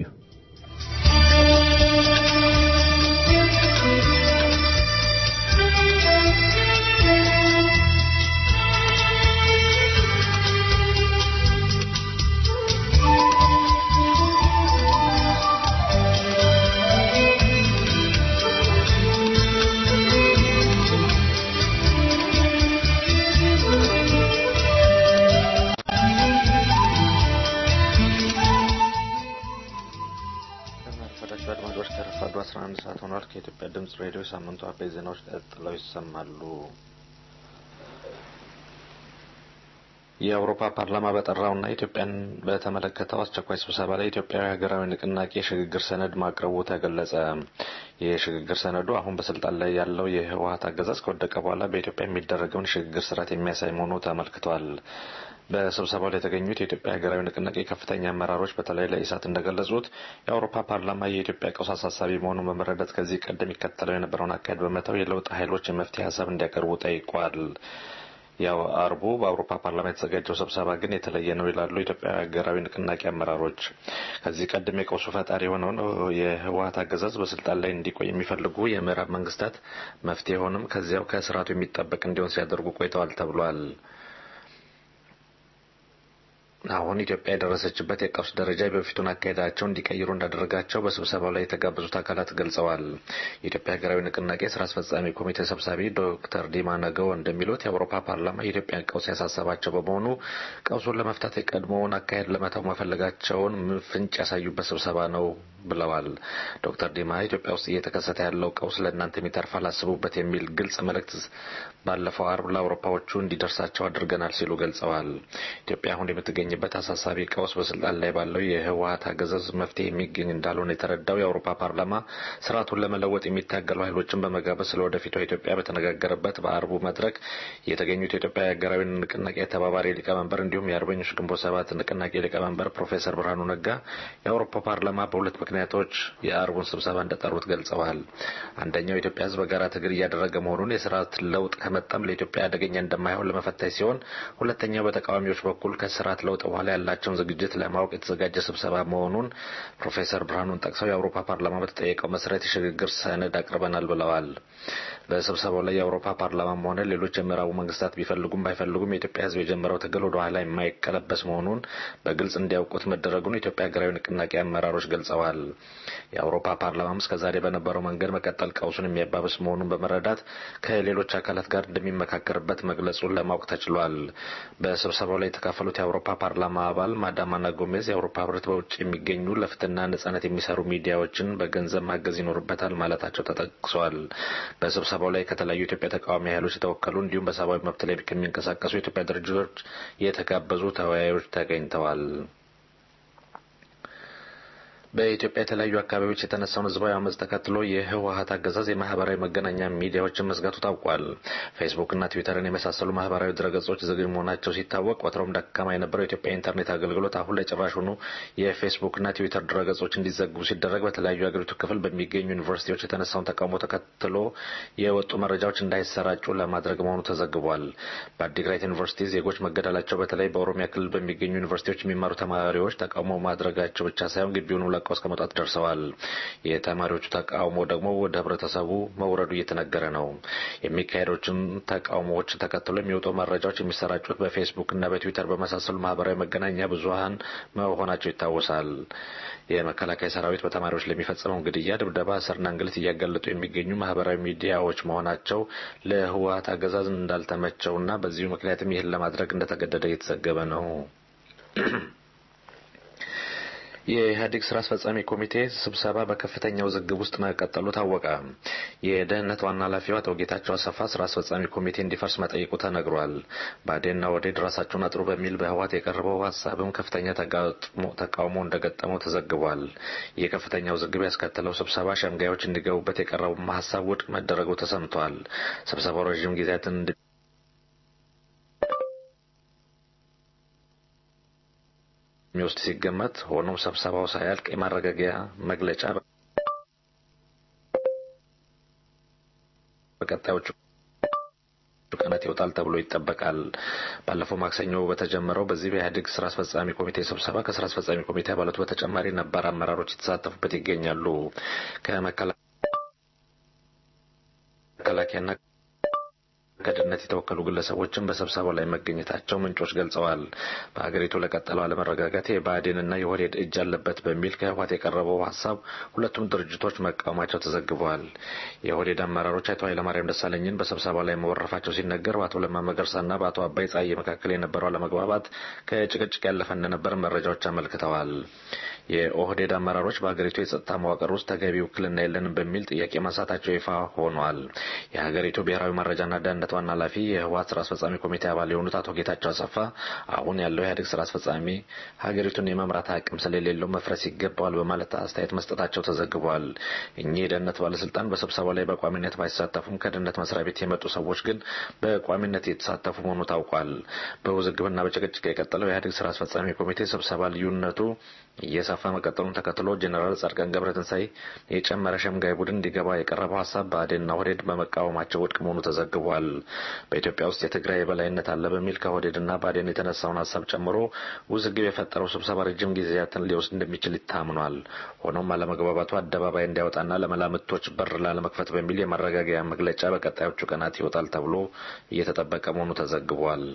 ከኢትዮጵያ ድምጽ ሬዲዮ ሳምንቱ አበይት ዜናዎች ቀጥለው ይሰማሉ። የአውሮፓ ፓርላማ በጠራውና ኢትዮጵያን በተመለከተው አስቸኳይ ስብሰባ ላይ ኢትዮጵያዊ ሀገራዊ ንቅናቄ የሽግግር ሰነድ ማቅረቡ ተገለጸ። የሽግግር ሰነዱ አሁን በስልጣን ላይ ያለው የህወሓት አገዛዝ ከወደቀ በኋላ በኢትዮጵያ የሚደረገውን ሽግግር ስርዓት የሚያሳይ መሆኑ ተመልክቷል። በስብሰባው ላይ የተገኙት የኢትዮጵያ ሀገራዊ ንቅናቄ ከፍተኛ አመራሮች በተለይ ለኢሳት እንደገለጹት የአውሮፓ ፓርላማ የኢትዮጵያ ቀውስ አሳሳቢ መሆኑን በመረዳት ከዚህ ቀደም ይከተለው የነበረውን አካሄድ በመተው የለውጥ ኃይሎች የመፍትሄ ሀሳብ እንዲያቀርቡ ጠይቋል። ያው አርቡ በአውሮፓ ፓርላማ የተዘጋጀው ስብሰባ ግን የተለየ ነው ይላሉ የኢትዮጵያ ሀገራዊ ንቅናቄ አመራሮች። ከዚህ ቀደም የቀውሱ ፈጣሪ የሆነውን የህወሓት አገዛዝ በስልጣን ላይ እንዲቆይ የሚፈልጉ የምዕራብ መንግስታት መፍትሄውንም ከዚያው ከስርዓቱ የሚጠበቅ እንዲሆን ሲያደርጉ ቆይተዋል ተብሏል። አሁን ኢትዮጵያ የደረሰችበት የቀውስ ደረጃ በፊቱን አካሄዳቸው እንዲቀይሩ እንዳደረጋቸው በስብሰባው ላይ የተጋበዙት አካላት ገልጸዋል። የኢትዮጵያ ሀገራዊ ንቅናቄ ስራ አስፈጻሚ ኮሚቴ ሰብሳቢ ዶክተር ዲማ ነገው እንደሚሉት የአውሮፓ ፓርላማ የኢትዮጵያን ቀውስ ያሳሰባቸው በመሆኑ ቀውሱን ለመፍታት የቀድሞውን አካሄድ ለመተው መፈለጋቸውን ፍንጭ ያሳዩበት ስብሰባ ነው ብለዋል። ዶክተር ዲማ ኢትዮጵያ ውስጥ እየተከሰተ ያለው ቀውስ ለእናንተ የሚተርፋል አስቡበት የሚል ግልጽ መልእክት ባለፈው አርብ ለአውሮፓዎቹ እንዲደርሳቸው አድርገናል ሲሉ ገልጸዋል። ኢትዮጵያ አሁን የምትገኝበት አሳሳቢ ቀውስ በስልጣን ላይ ባለው የህወሓት አገዛዝ መፍትሄ የሚገኝ እንዳልሆነ የተረዳው የአውሮፓ ፓርላማ ስርዓቱን ለመለወጥ የሚታገሉ ኃይሎችን በመጋበዝ ስለወደፊቷ ኢትዮጵያ በተነጋገረበት በአርቡ መድረክ የተገኙት የኢትዮጵያ ሀገራዊ ንቅናቄ ተባባሪ ሊቀመንበር እንዲሁም የአርበኞች ግንቦት ሰባት ንቅናቄ ሊቀመንበር ፕሮፌሰር ብርሃኑ ነጋ የአውሮፓ ፓርላማ በሁለት ምክንያቶች የአርቡን ስብሰባ እንደጠሩት ገልጸዋል። አንደኛው የኢትዮጵያ ህዝብ በጋራ ትግል እያደረገ መሆኑን የስርዓት ለውጥ ከመጣም ለኢትዮጵያ አደገኛ እንደማይሆን ለመፈተሽ ሲሆን፣ ሁለተኛው በተቃዋሚዎች በኩል ከስርዓት ለውጥ በኋላ ያላቸውን ዝግጅት ለማወቅ የተዘጋጀ ስብሰባ መሆኑን ፕሮፌሰር ብርሃኑን ጠቅሰው የአውሮፓ ፓርላማ በተጠየቀው መሰረት የሽግግር ሰነድ አቅርበናል ብለዋል። በስብሰባው ላይ የአውሮፓ ፓርላማም ሆነ ሌሎች የምዕራቡ መንግስታት ቢፈልጉም ባይፈልጉም የኢትዮጵያ ህዝብ የጀመረው ትግል ወደ ኋላ የማይቀለበስ መሆኑን በግልጽ እንዲያውቁት መደረጉን የኢትዮጵያ ሀገራዊ ንቅናቄ አመራሮች ገልጸዋል። የአውሮፓ ፓርላማም እስከዛሬ በነበረው መንገድ መቀጠል ቀውሱን የሚያባብስ መሆኑን በመረዳት ከሌሎች አካላት ጋር እንደሚመካከርበት መግለጹን ለማወቅ ተችሏል። በስብሰባው ላይ የተካፈሉት የአውሮፓ ፓርላማ አባል ማዳም አና ጎሜዝ የአውሮፓ ህብረት በውጭ የሚገኙ ለፍትህና ነጻነት የሚሰሩ ሚዲያዎችን በገንዘብ ማገዝ ይኖርበታል ማለታቸው ተጠቅሷል። በስብሰባው ላይ ከተለያዩ የኢትዮጵያ ተቃዋሚ ኃይሎች የተወከሉ እንዲሁም በሰብአዊ መብት ላይ ከሚንቀሳቀሱ የኢትዮጵያ ድርጅቶች የተጋበዙ ተወያዮች ተገኝተዋል። በኢትዮጵያ የተለያዩ አካባቢዎች የተነሳውን ህዝባዊ አመጽ ተከትሎ የህወሓት አገዛዝ የማህበራዊ መገናኛ ሚዲያዎችን መዝጋቱ ታውቋል። ፌስቡክ እና ትዊተርን የመሳሰሉ ማህበራዊ ድረገጾች ዝግ መሆናቸው ሲታወቅ ወትሮም ደካማ የነበረው የኢትዮጵያ ኢንተርኔት አገልግሎት አሁን ላይ ጭራሹኑ የፌስቡክ እና ትዊተር ድረገጾች እንዲዘጉ ሲደረግ በተለያዩ የአገሪቱ ክፍል በሚገኙ ዩኒቨርሲቲዎች የተነሳውን ተቃውሞ ተከትሎ የወጡ መረጃዎች እንዳይሰራጩ ለማድረግ መሆኑ ተዘግቧል። በአዲግራት ዩኒቨርሲቲ ዜጎች መገደላቸው በተለይ በኦሮሚያ ክልል በሚገኙ ዩኒቨርሲቲዎች የሚማሩ ተማሪዎች ተቃውሞ ማድረጋቸው ብቻ ሳይሆን ግቢውን ለቀው እስከ መውጣት ደርሰዋል። የተማሪዎቹ ተቃውሞ ደግሞ ወደ ህብረተሰቡ መውረዱ እየተነገረ ነው። የሚካሄዱትን ተቃውሞዎች ተከትሎ የሚወጡ መረጃዎች የሚሰራጩት በፌስቡክ እና በትዊተር በመሳሰሉ ማህበራዊ መገናኛ ብዙሃን መሆናቸው ይታወሳል። የመከላከያ ሰራዊት በተማሪዎች ለሚፈጽመው ግድያ፣ ድብደባ፣ እስርና እንግልት እያጋለጡ የሚገኙ ማህበራዊ ሚዲያዎች መሆናቸው ለህወሓት አገዛዝ እንዳልተመቸውና በዚሁ ምክንያትም ይህን ለማድረግ እንደተገደደ እየተዘገበ ነው። የኢህአዴግ ስራ አስፈጻሚ ኮሚቴ ስብሰባ በከፍተኛ ውዝግብ ውስጥ መቀጠሉ ታወቀ። የደህንነት ዋና ኃላፊው አቶ ጌታቸው አሰፋ ስራ አስፈጻሚ ኮሚቴ እንዲፈርስ መጠየቁ ተነግሯል። ባዴንና ወዴድ ራሳቸውን አጥሩ በሚል በህወሓት የቀረበው ሀሳብም ከፍተኛ ተቃውሞ እንደገጠመው ተዘግቧል። የከፍተኛ ውዝግብ ያስከተለው ስብሰባ ሸምጋዮች እንዲገቡበት የቀረበው ሀሳብ ውድቅ መደረጉ ተሰምቷል። ስብሰባው ረጅም ጊዜያትን የሚወስድ ሲገመት ሆኖም ስብሰባው ሳያልቅ የማረጋገጫ መግለጫ በቀጣዮቹ ቀናት ይወጣል ተብሎ ይጠበቃል። ባለፈው ማክሰኞ በተጀመረው በዚህ በኢህአዴግ ስራ አስፈጻሚ ኮሚቴ ስብሰባ ከስራ አስፈጻሚ ኮሚቴ አባላቱ በተጨማሪ ነባር አመራሮች የተሳተፉበት ይገኛሉ። ከመከላከያና ከድህነት የተወከሉ ግለሰቦችን በስብሰባው ላይ መገኘታቸው ምንጮች ገልጸዋል። በሀገሪቱ ለቀጠለው አለመረጋጋት የብአዴንና የኦህዴድ እጅ አለበት በሚል ከህወሓት የቀረበው ሀሳብ ሁለቱም ድርጅቶች መቃወማቸው ተዘግቧል። የኦህዴድ አመራሮች አቶ ኃይለማርያም ደሳለኝን በስብሰባው ላይ መወረፋቸው ሲነገር በአቶ ለማ መገርሳና በአቶ አባይ ፀሐዬ መካከል የነበረው አለመግባባት ከጭቅጭቅ ያለፈ እንደነበር መረጃዎች አመልክተዋል። የኦህዴድ አመራሮች በሀገሪቱ የጸጥታ መዋቅር ውስጥ ተገቢ ውክልና የለንም በሚል ጥያቄ ማንሳታቸው ይፋ ሆኗል። የሀገሪቱ ብሔራዊ መረጃና ደህንነት ዋና ኃላፊ የህወሓት ስራ አስፈጻሚ ኮሚቴ አባል የሆኑት አቶ ጌታቸው አሰፋ አሁን ያለው የኢህአዴግ ስራ አስፈጻሚ ሀገሪቱን የመምራት አቅም ስለሌለው መፍረስ ይገባዋል በማለት አስተያየት መስጠታቸው ተዘግቧል። እኚህ የደህንነት ባለስልጣን በስብሰባው ላይ በቋሚነት ባይሳተፉም ከደህንነት መስሪያ ቤት የመጡ ሰዎች ግን በቋሚነት የተሳተፉ መሆኑ ታውቋል። በውዝግብና በጭቅጭቅ የቀጠለው የኢህአዴግ ስራ አስፈጻሚ ኮሚቴ ስብሰባ ልዩነቱ እየሰፋ መቀጠሉን ተከትሎ ጄኔራል ጻድቃን ገብረትንሳኤ የጨመረ ሸምጋይ ቡድን እንዲገባ የቀረበው ሀሳብ ብአዴንና ኦህዴድ በመቃወማቸው ውድቅ መሆኑ ተዘግቧል። በኢትዮጵያ ውስጥ የትግራይ የበላይነት አለ በሚል ከኦህዴድና ብአዴን የተነሳውን ሀሳብ ጨምሮ ውዝግብ የፈጠረው ስብሰባ ረጅም ጊዜያትን ሊወስድ እንደሚችል ይታምኗል። ሆኖም አለመግባባቱ አደባባይ እንዲያወጣና ለመላምቶች በር ላለመክፈት በሚል የማረጋገያ መግለጫ በቀጣዮቹ ቀናት ይወጣል ተብሎ እየተጠበቀ መሆኑ ተዘግቧል።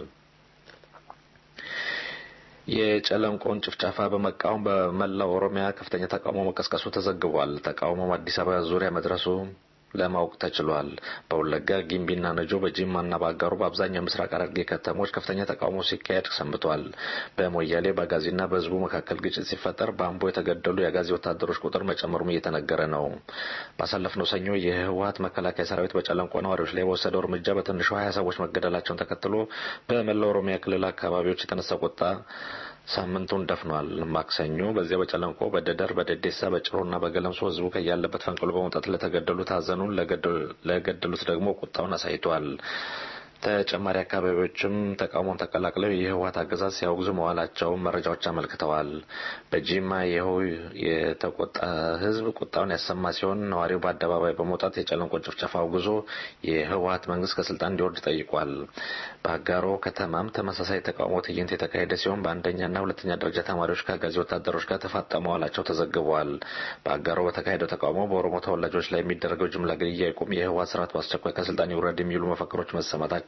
የጨለንቆን ጭፍጨፋ በመቃወም በመላው ኦሮሚያ ከፍተኛ ተቃውሞ መቀስቀሱ ተዘግቧል። ተቃውሞው አዲስ አበባ ዙሪያ መድረሱ ለማወቅ ተችሏል። በወለጋ ጊምቢና ነጆ በጂማና በአጋሩ በአብዛኛው ምስራቅ ሐረርጌ ከተሞች ከፍተኛ ተቃውሞ ሲካሄድ ሰንብቷል። በሞያሌ በአጋዚና በህዝቡ መካከል ግጭት ሲፈጠር በአምቦ የተገደሉ የአጋዚ ወታደሮች ቁጥር መጨመሩም እየተነገረ ነው። ባሳለፍነው ሰኞ የህወሓት መከላከያ ሰራዊት በጨለንቆ ነዋሪዎች ላይ በወሰደው እርምጃ በትንሹ 20 ሰዎች መገደላቸውን ተከትሎ በመላው ኦሮሚያ ክልል አካባቢዎች የተነሳ ቁጣ ሳምንቱን ደፍኗል። ማክሰኞ በዚያ በጨለንቆ በደደር በደዴሳ በጭሮና በገለምሶ ህዝቡ ከያለበት ፈንቅሎ በመውጣት ለተገደሉት ሀዘኑን ለገደሉት ደግሞ ቁጣውን አሳይቷል። ተጨማሪ አካባቢዎችም ተቃውሞን ተቀላቅለው የህወሓት አገዛዝ ሲያወግዙ መዋላቸውን መረጃዎች አመልክተዋል። በጂማ የተቆጣ ህዝብ ቁጣውን ያሰማ ሲሆን ነዋሪው በአደባባይ በመውጣት የጨለንቆ ጭፍጨፋ አውግዞ የህወሓት መንግስት ከስልጣን እንዲወርድ ጠይቋል። በአጋሮ ከተማም ተመሳሳይ ተቃውሞ ትዕይንት የተካሄደ ሲሆን በአንደኛና ሁለተኛ ደረጃ ተማሪዎች ከአጋዚ ወታደሮች ጋር ተፋጠሙ መዋላቸው ተዘግቧል። በአጋሮ በተካሄደው ተቃውሞ በኦሮሞ ተወላጆች ላይ የሚደረገው ጅምላ ግድያ ይቁም፣ የህወሓት ስርዓት በአስቸኳይ ከስልጣን ይውረድ የሚሉ መፈክሮች መሰማታቸው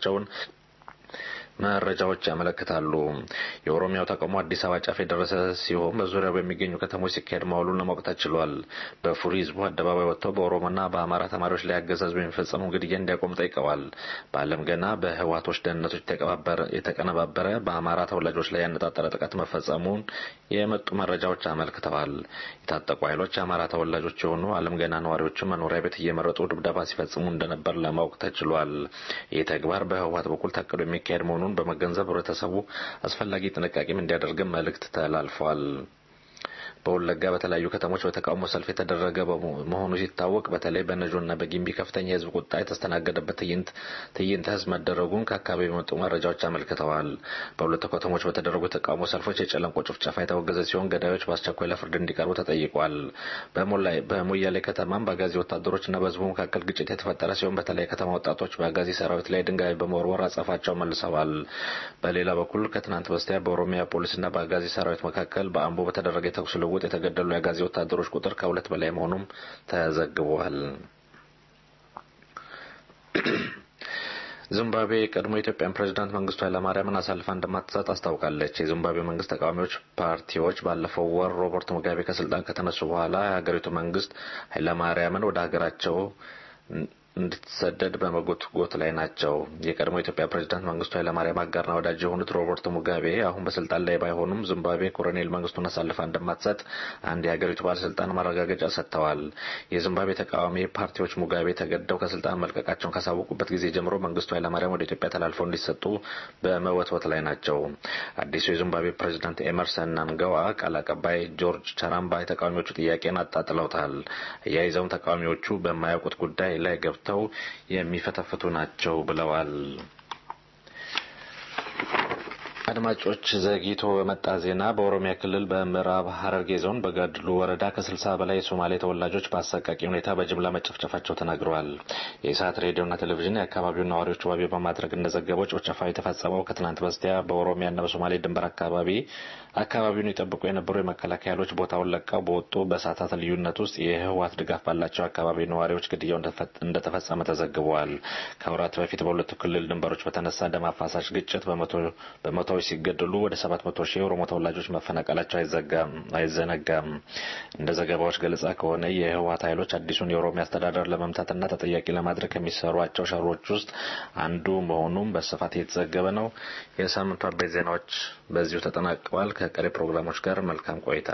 መረጃዎች ያመለክታሉ። የኦሮሚያው ተቃውሞ አዲስ አበባ ጫፍ የደረሰ ሲሆን በዙሪያው በሚገኙ ከተሞች ሲካሄድ መዋሉን ለማወቅ ተችሏል። በፉሪ ህዝቡ አደባባይ ወጥተው በኦሮሞና በአማራ ተማሪዎች ላይ አገዛዙ የሚፈጸመው ግድያ እንዲያቆም ጠይቀዋል። በዓለም ገና በህወሓቶች ደህንነቶች የተቀነባበረ በአማራ ተወላጆች ላይ ያነጣጠረ ጥቃት መፈጸሙን የመጡ መረጃዎች አመልክተዋል። የታጠቁ ኃይሎች የአማራ ተወላጆች የሆኑ ዓለም ገና ነዋሪዎችን መኖሪያ ቤት እየመረጡ ድብደባ ሲፈጽሙ እንደነበር ለማወቅ ተችሏል። ይህ ተግባር በህወሓት በኩል ታቅዶ የሚካሄድ መሆኑን በመገንዘብ ህብረተሰቡ አስፈላጊ ጥንቃቄም እንዲያደርግም መልእክት ተላልፏል። በወለጋ በተለያዩ ከተሞች በተቃውሞ ሰልፍ የተደረገ መሆኑ ሲታወቅ በተለይ በነጆና በጊምቢ ከፍተኛ የህዝብ ቁጣ የተስተናገደበት ትዕይንተ ህዝብ መደረጉን ከአካባቢ የመጡ መረጃዎች አመልክተዋል። በሁለቱ ከተሞች በተደረጉ ተቃውሞ ሰልፎች የጨለንቆ ጭፍጨፋ የተወገዘ ሲሆን ገዳዮች በአስቸኳይ ለፍርድ እንዲቀርቡ ተጠይቋል። በሞያሌ ከተማም በአጋዚ ወታደሮችና በህዝቡ መካከል ግጭት የተፈጠረ ሲሆን በተለይ ከተማ ወጣቶች በአጋዚ ሰራዊት ላይ ድንጋይ በመወርወር አጸፋቸው መልሰዋል። በሌላ በኩል ከትናንት በስቲያ በኦሮሚያ ፖሊስና በአጋዚ ሰራዊት መካከል በአምቦ በተደረገ የተኩስ ልውውጥ የተገደሉ የአጋዚ ወታደሮች ቁጥር ከ2 በላይ መሆኑም ተዘግቧል። ዚምባብዌ የቀድሞ የኢትዮጵያን ፕሬዝዳንት መንግስቱ ኃይለማርያምን አሳልፋ እንደማትሰጥ አስታውቃለች። የዚምባብዌ መንግስት ተቃዋሚዎች ፓርቲዎች ባለፈው ወር ሮበርት ሙጋቤ ከስልጣን ከተነሱ በኋላ የሀገሪቱ መንግስት ኃይለማርያምን ወደ ሀገራቸው እንድትሰደድ በመጎትጎት ላይ ናቸው። የቀድሞ የኢትዮጵያ ፕሬዝዳንት መንግስቱ ኃይለማርያም አጋርና ወዳጅ የሆኑት ሮበርት ሙጋቤ አሁን በስልጣን ላይ ባይሆኑም ዚምባብዌ ኮሎኔል መንግስቱን አሳልፋ እንደማትሰጥ አንድ የሀገሪቱ ባለስልጣን ማረጋገጫ ሰጥተዋል። የዚምባብዌ ተቃዋሚ ፓርቲዎች ሙጋቤ ተገደው ከስልጣን መልቀቃቸውን ካሳወቁበት ጊዜ ጀምሮ መንግስቱ ኃይለማርያም ወደ ኢትዮጵያ ተላልፈው እንዲሰጡ በመወትወት ላይ ናቸው። አዲሱ የዚምባብዌ ፕሬዝዳንት ኤመርሰን ናንጋዋ ቃል አቀባይ ጆርጅ ቻራምባ የተቃዋሚዎቹ ጥያቄን አጣጥለውታል። አያይዘውም ተቃዋሚዎቹ በማያውቁት ጉዳይ ላይ ገብተው የሚፈተፍቱ ናቸው ብለዋል። አድማጮች ዘግይቶ በመጣ ዜና በኦሮሚያ ክልል በምዕራብ ሐረርጌ ዞን በጋድሉ ወረዳ ከ60 በላይ የሶማሌ ተወላጆች በአሰቃቂ ሁኔታ በጅምላ መጨፍጨፋቸው ተነግሯል። የኢሳት ሬዲዮና ቴሌቪዥን የአካባቢውን ነዋሪዎች ዋቢ በማድረግ እንደዘገበው ጭፍጨፋው የተፈጸመው ከትናንት በስቲያ በኦሮሚያና በሶማሌ ድንበር አካባቢውን ይጠብቁ የነበሩ የመከላከያ ኃይሎች ቦታውን ለቀው በወጡ በሰዓታት ልዩነት ውስጥ የህወሓት ድጋፍ ባላቸው አካባቢ ነዋሪዎች ግድያው እንደተፈጸመ ተዘግቧል። ከወራት በፊት በሁለቱ ክልል ድንበሮች በተነሳ ደም አፋሳሽ ግጭት በመቶዎች ሲገደሉ ወደ 700 ሺህ ኦሮሞ ተወላጆች መፈናቀላቸው አይዘነጋም። እንደ ዘገባዎች ገለጻ ከሆነ የህወሓት ኃይሎች አዲሱን የኦሮሚያ አስተዳደር ለመምታትና ተጠያቂ ለማድረግ ከሚሰሯቸው ሸሮች ውስጥ አንዱ መሆኑን በስፋት እየተዘገበ ነው። የሳምንቱ አበይት ዜናዎች በዚሁ ተጠናቀዋል። ከቀሪ ፕሮግራሞች ጋር መልካም ቆይታ።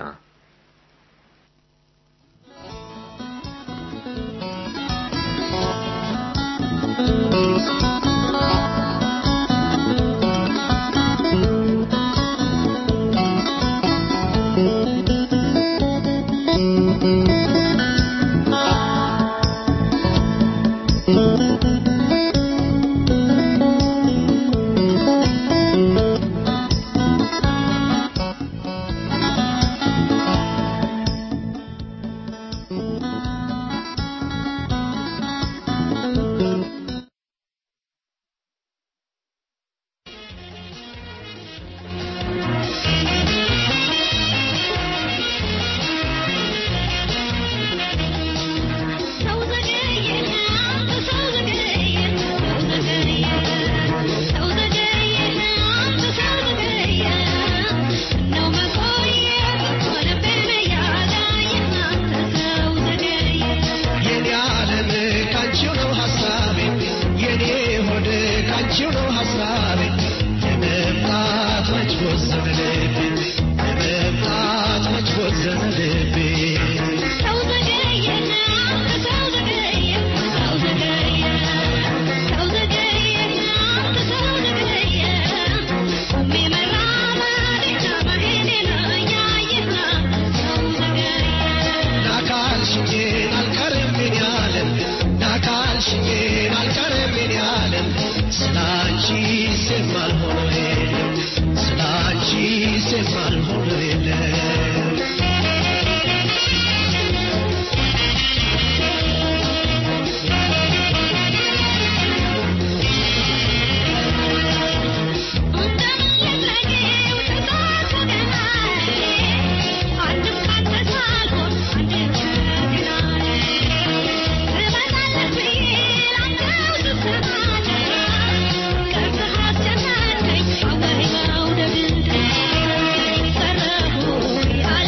I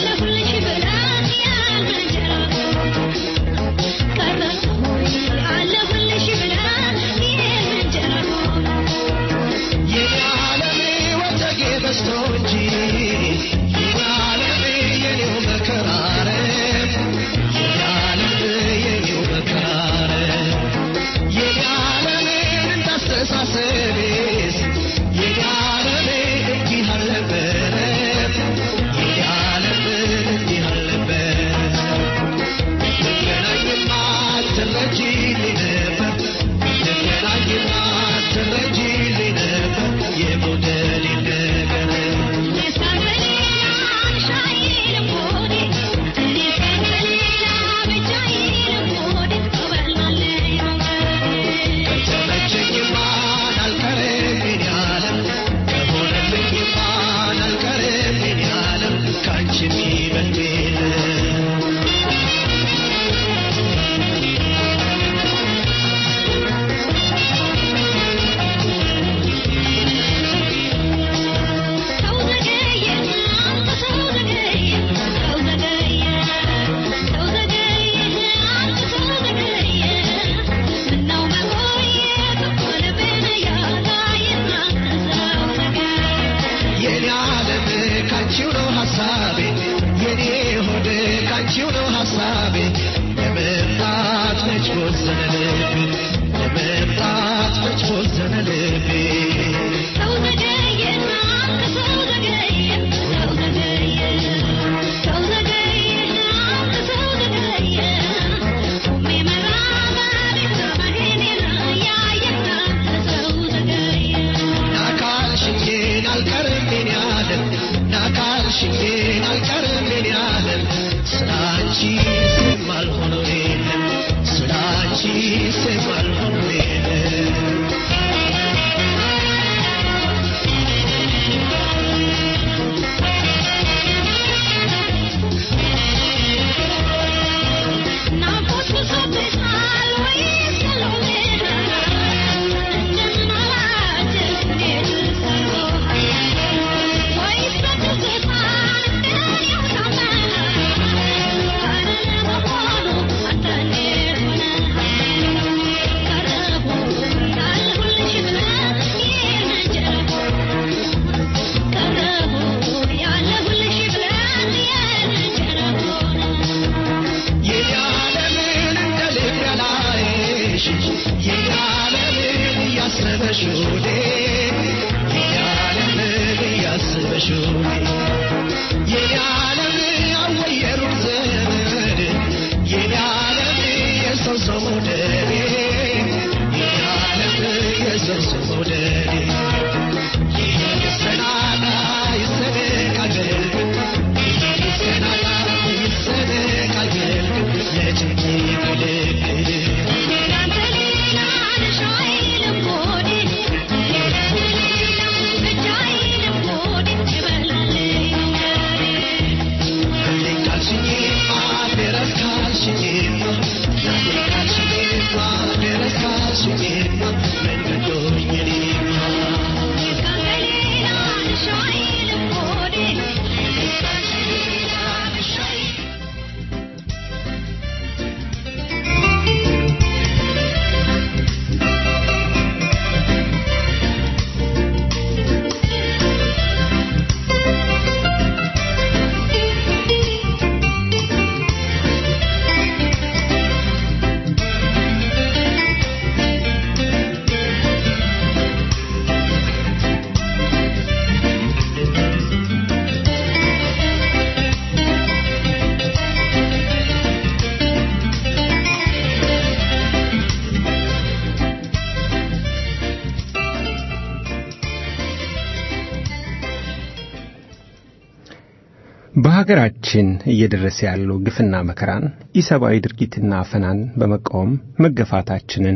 በሀገራችን እየደረሰ ያለው ግፍና መከራን ኢሰብአዊ ድርጊትና አፈናን በመቃወም መገፋታችንን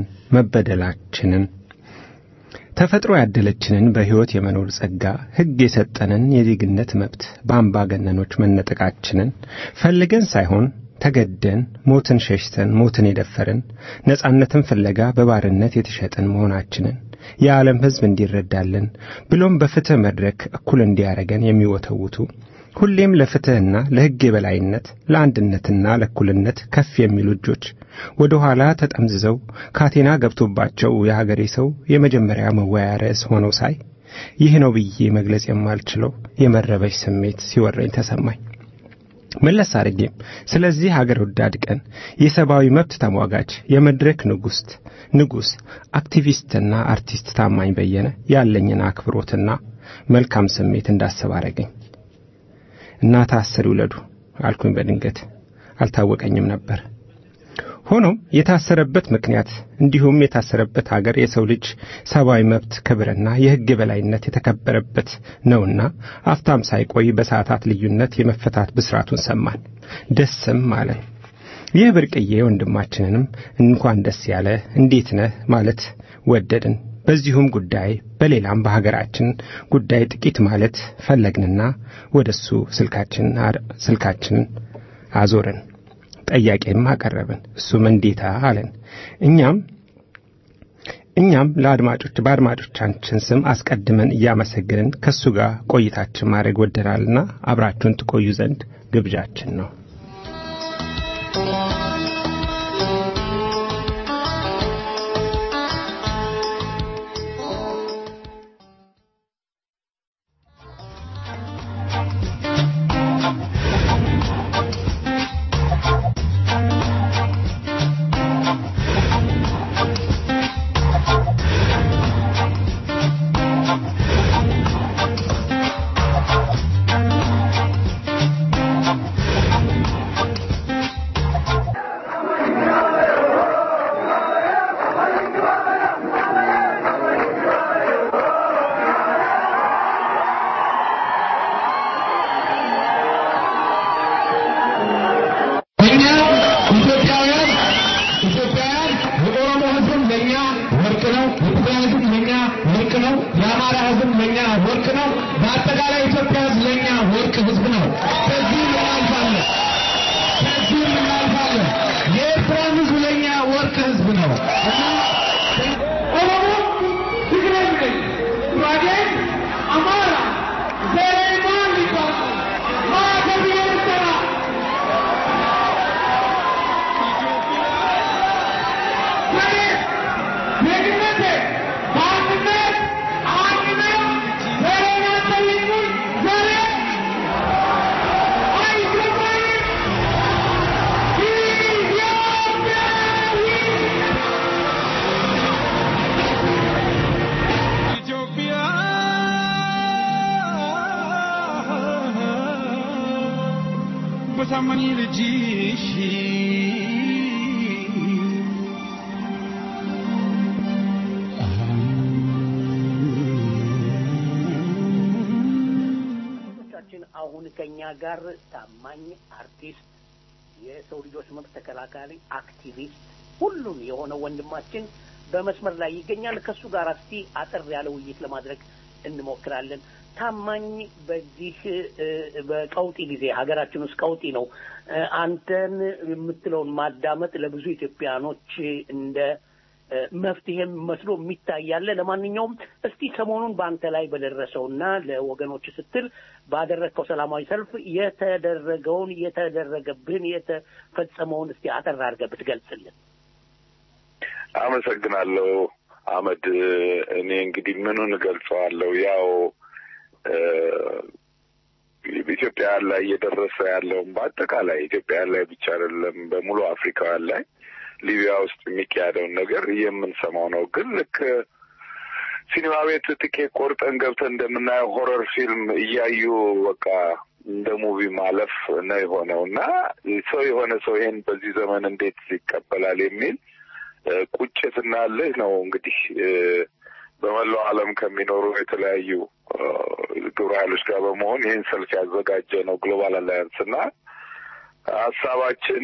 መበደላችንን ተፈጥሮ ያደለችንን በሕይወት የመኖር ጸጋ ሕግ የሰጠንን የዜግነት መብት በአምባገነኖች መነጠቃችንን ፈልገን ሳይሆን ተገደን ሞትን ሸሽተን ሞትን የደፈርን ነጻነትን ፍለጋ በባርነት የተሸጠን መሆናችንን የዓለም ሕዝብ እንዲረዳልን ብሎም በፍትህ መድረክ እኩል እንዲያረገን የሚወተውቱ ሁሌም ለፍትህና ለሕግ የበላይነት ለአንድነትና ለእኩልነት ከፍ የሚሉ እጆች ወደ ኋላ ተጠምዝዘው ካቴና ገብቶባቸው የሀገሬ ሰው የመጀመሪያ መወያያ ርዕስ ሆነው ሳይ ይህ ነው ብዬ መግለጽ የማልችለው የመረበሽ ስሜት ሲወረኝ ተሰማኝ። መለስ አድርጌም ስለዚህ ሀገር ወዳድ ቀን የሰብአዊ መብት ተሟጋች የመድረክ ንጉስ አክቲቪስትና አርቲስት ታማኝ በየነ ያለኝን አክብሮትና መልካም ስሜት እንዳሰብ አረገኝ። እናት አስር ይውለዱ አልኩኝ በድንገት አልታወቀኝም ነበር። ሆኖም የታሰረበት ምክንያት እንዲሁም የታሰረበት ሀገር የሰው ልጅ ሰብአዊ መብት ክብርና የሕግ የበላይነት የተከበረበት ነውና አፍታም ሳይቆይ በሰዓታት ልዩነት የመፈታት ብስራቱን ሰማን። ደስም አለን። ይህ ብርቅዬ ወንድማችንንም እንኳን ደስ ያለ እንዴት ነህ ማለት ወደድን። በዚሁም ጉዳይ በሌላም በሀገራችን ጉዳይ ጥቂት ማለት ፈለግንና ወደሱ ስልካችንን አዞርን። ጠያቄም አቀረብን። እሱም እንዴታ አለን። እኛም በአድማጮቻችን ስም አስቀድመን እያመሰገንን ከሱ ጋር ቆይታችን ማድረግ ወደናልና አብራችሁን ትቆዩ ዘንድ ግብዣችን ነው። ለኛ ወርቅ ነው። የትግራይ ህዝብ ለኛ ወርቅ ነው። የአማራ ህዝብ ለኛ ወርቅ ነው። በአጠቃላይ ኢትዮጵያ ህዝብ ለኛ ወርቅ ህዝብ ነው። ከዚህ እናልፋለን። የኤርትራ ህዝብ ለኛ ወርቅ ህዝብ ነው እና ኦሮሞ ትግራይ ነኝ ጉራጌ አማራ ዘሬማን ይባላል ማገብ የኤርትራ Samani lejishi አሁን ከኛ ጋር ታማኝ አርቲስት የሰው ልጆች መብት ተከላካሪ አክቲቪስት ሁሉም የሆነ ወንድማችን በመስመር ላይ ይገኛል። ከሱ ጋር እስቲ አጥር ያለ ውይይት ለማድረግ እንሞክራለን። ታማኝ በዚህ በቀውጢ ጊዜ ሀገራችን ውስጥ ቀውጢ ነው። አንተን የምትለውን ማዳመጥ ለብዙ ኢትዮጵያኖች እንደ መፍትሄም መስሎ የሚታያለ። ለማንኛውም እስቲ ሰሞኑን በአንተ ላይ በደረሰውና ለወገኖች ስትል ባደረግከው ሰላማዊ ሰልፍ የተደረገብህን የተፈጸመውን እስቲ አጠር አድርገህ ብትገልጽልን። አመሰግናለሁ አህመድ። እኔ እንግዲህ ምኑን ገልጸዋለሁ? ያው ኢትዮጵያ ላይ እየደረሰ ያለውን በአጠቃላይ ኢትዮጵያ ላይ ብቻ አይደለም በሙሉ አፍሪካውያን ላይ ሊቢያ ውስጥ የሚካሄደውን ነገር የምንሰማው ነው። ግን ልክ ሲኒማ ቤት ትኬት ቆርጠን ገብተን እንደምናየው ሆረር ፊልም እያዩ በቃ እንደ ሙቪ ማለፍ ነው የሆነውና ሰው የሆነ ሰው ይሄን በዚህ ዘመን እንዴት ይቀበላል የሚል ቁጭትና ልህ ነው እንግዲህ በመላው ዓለም ከሚኖሩ የተለያዩ ግብረ ኃይሎች ጋር በመሆን ይህን ሰልፍ ያዘጋጀ ነው ግሎባል አላያንስ እና ሀሳባችን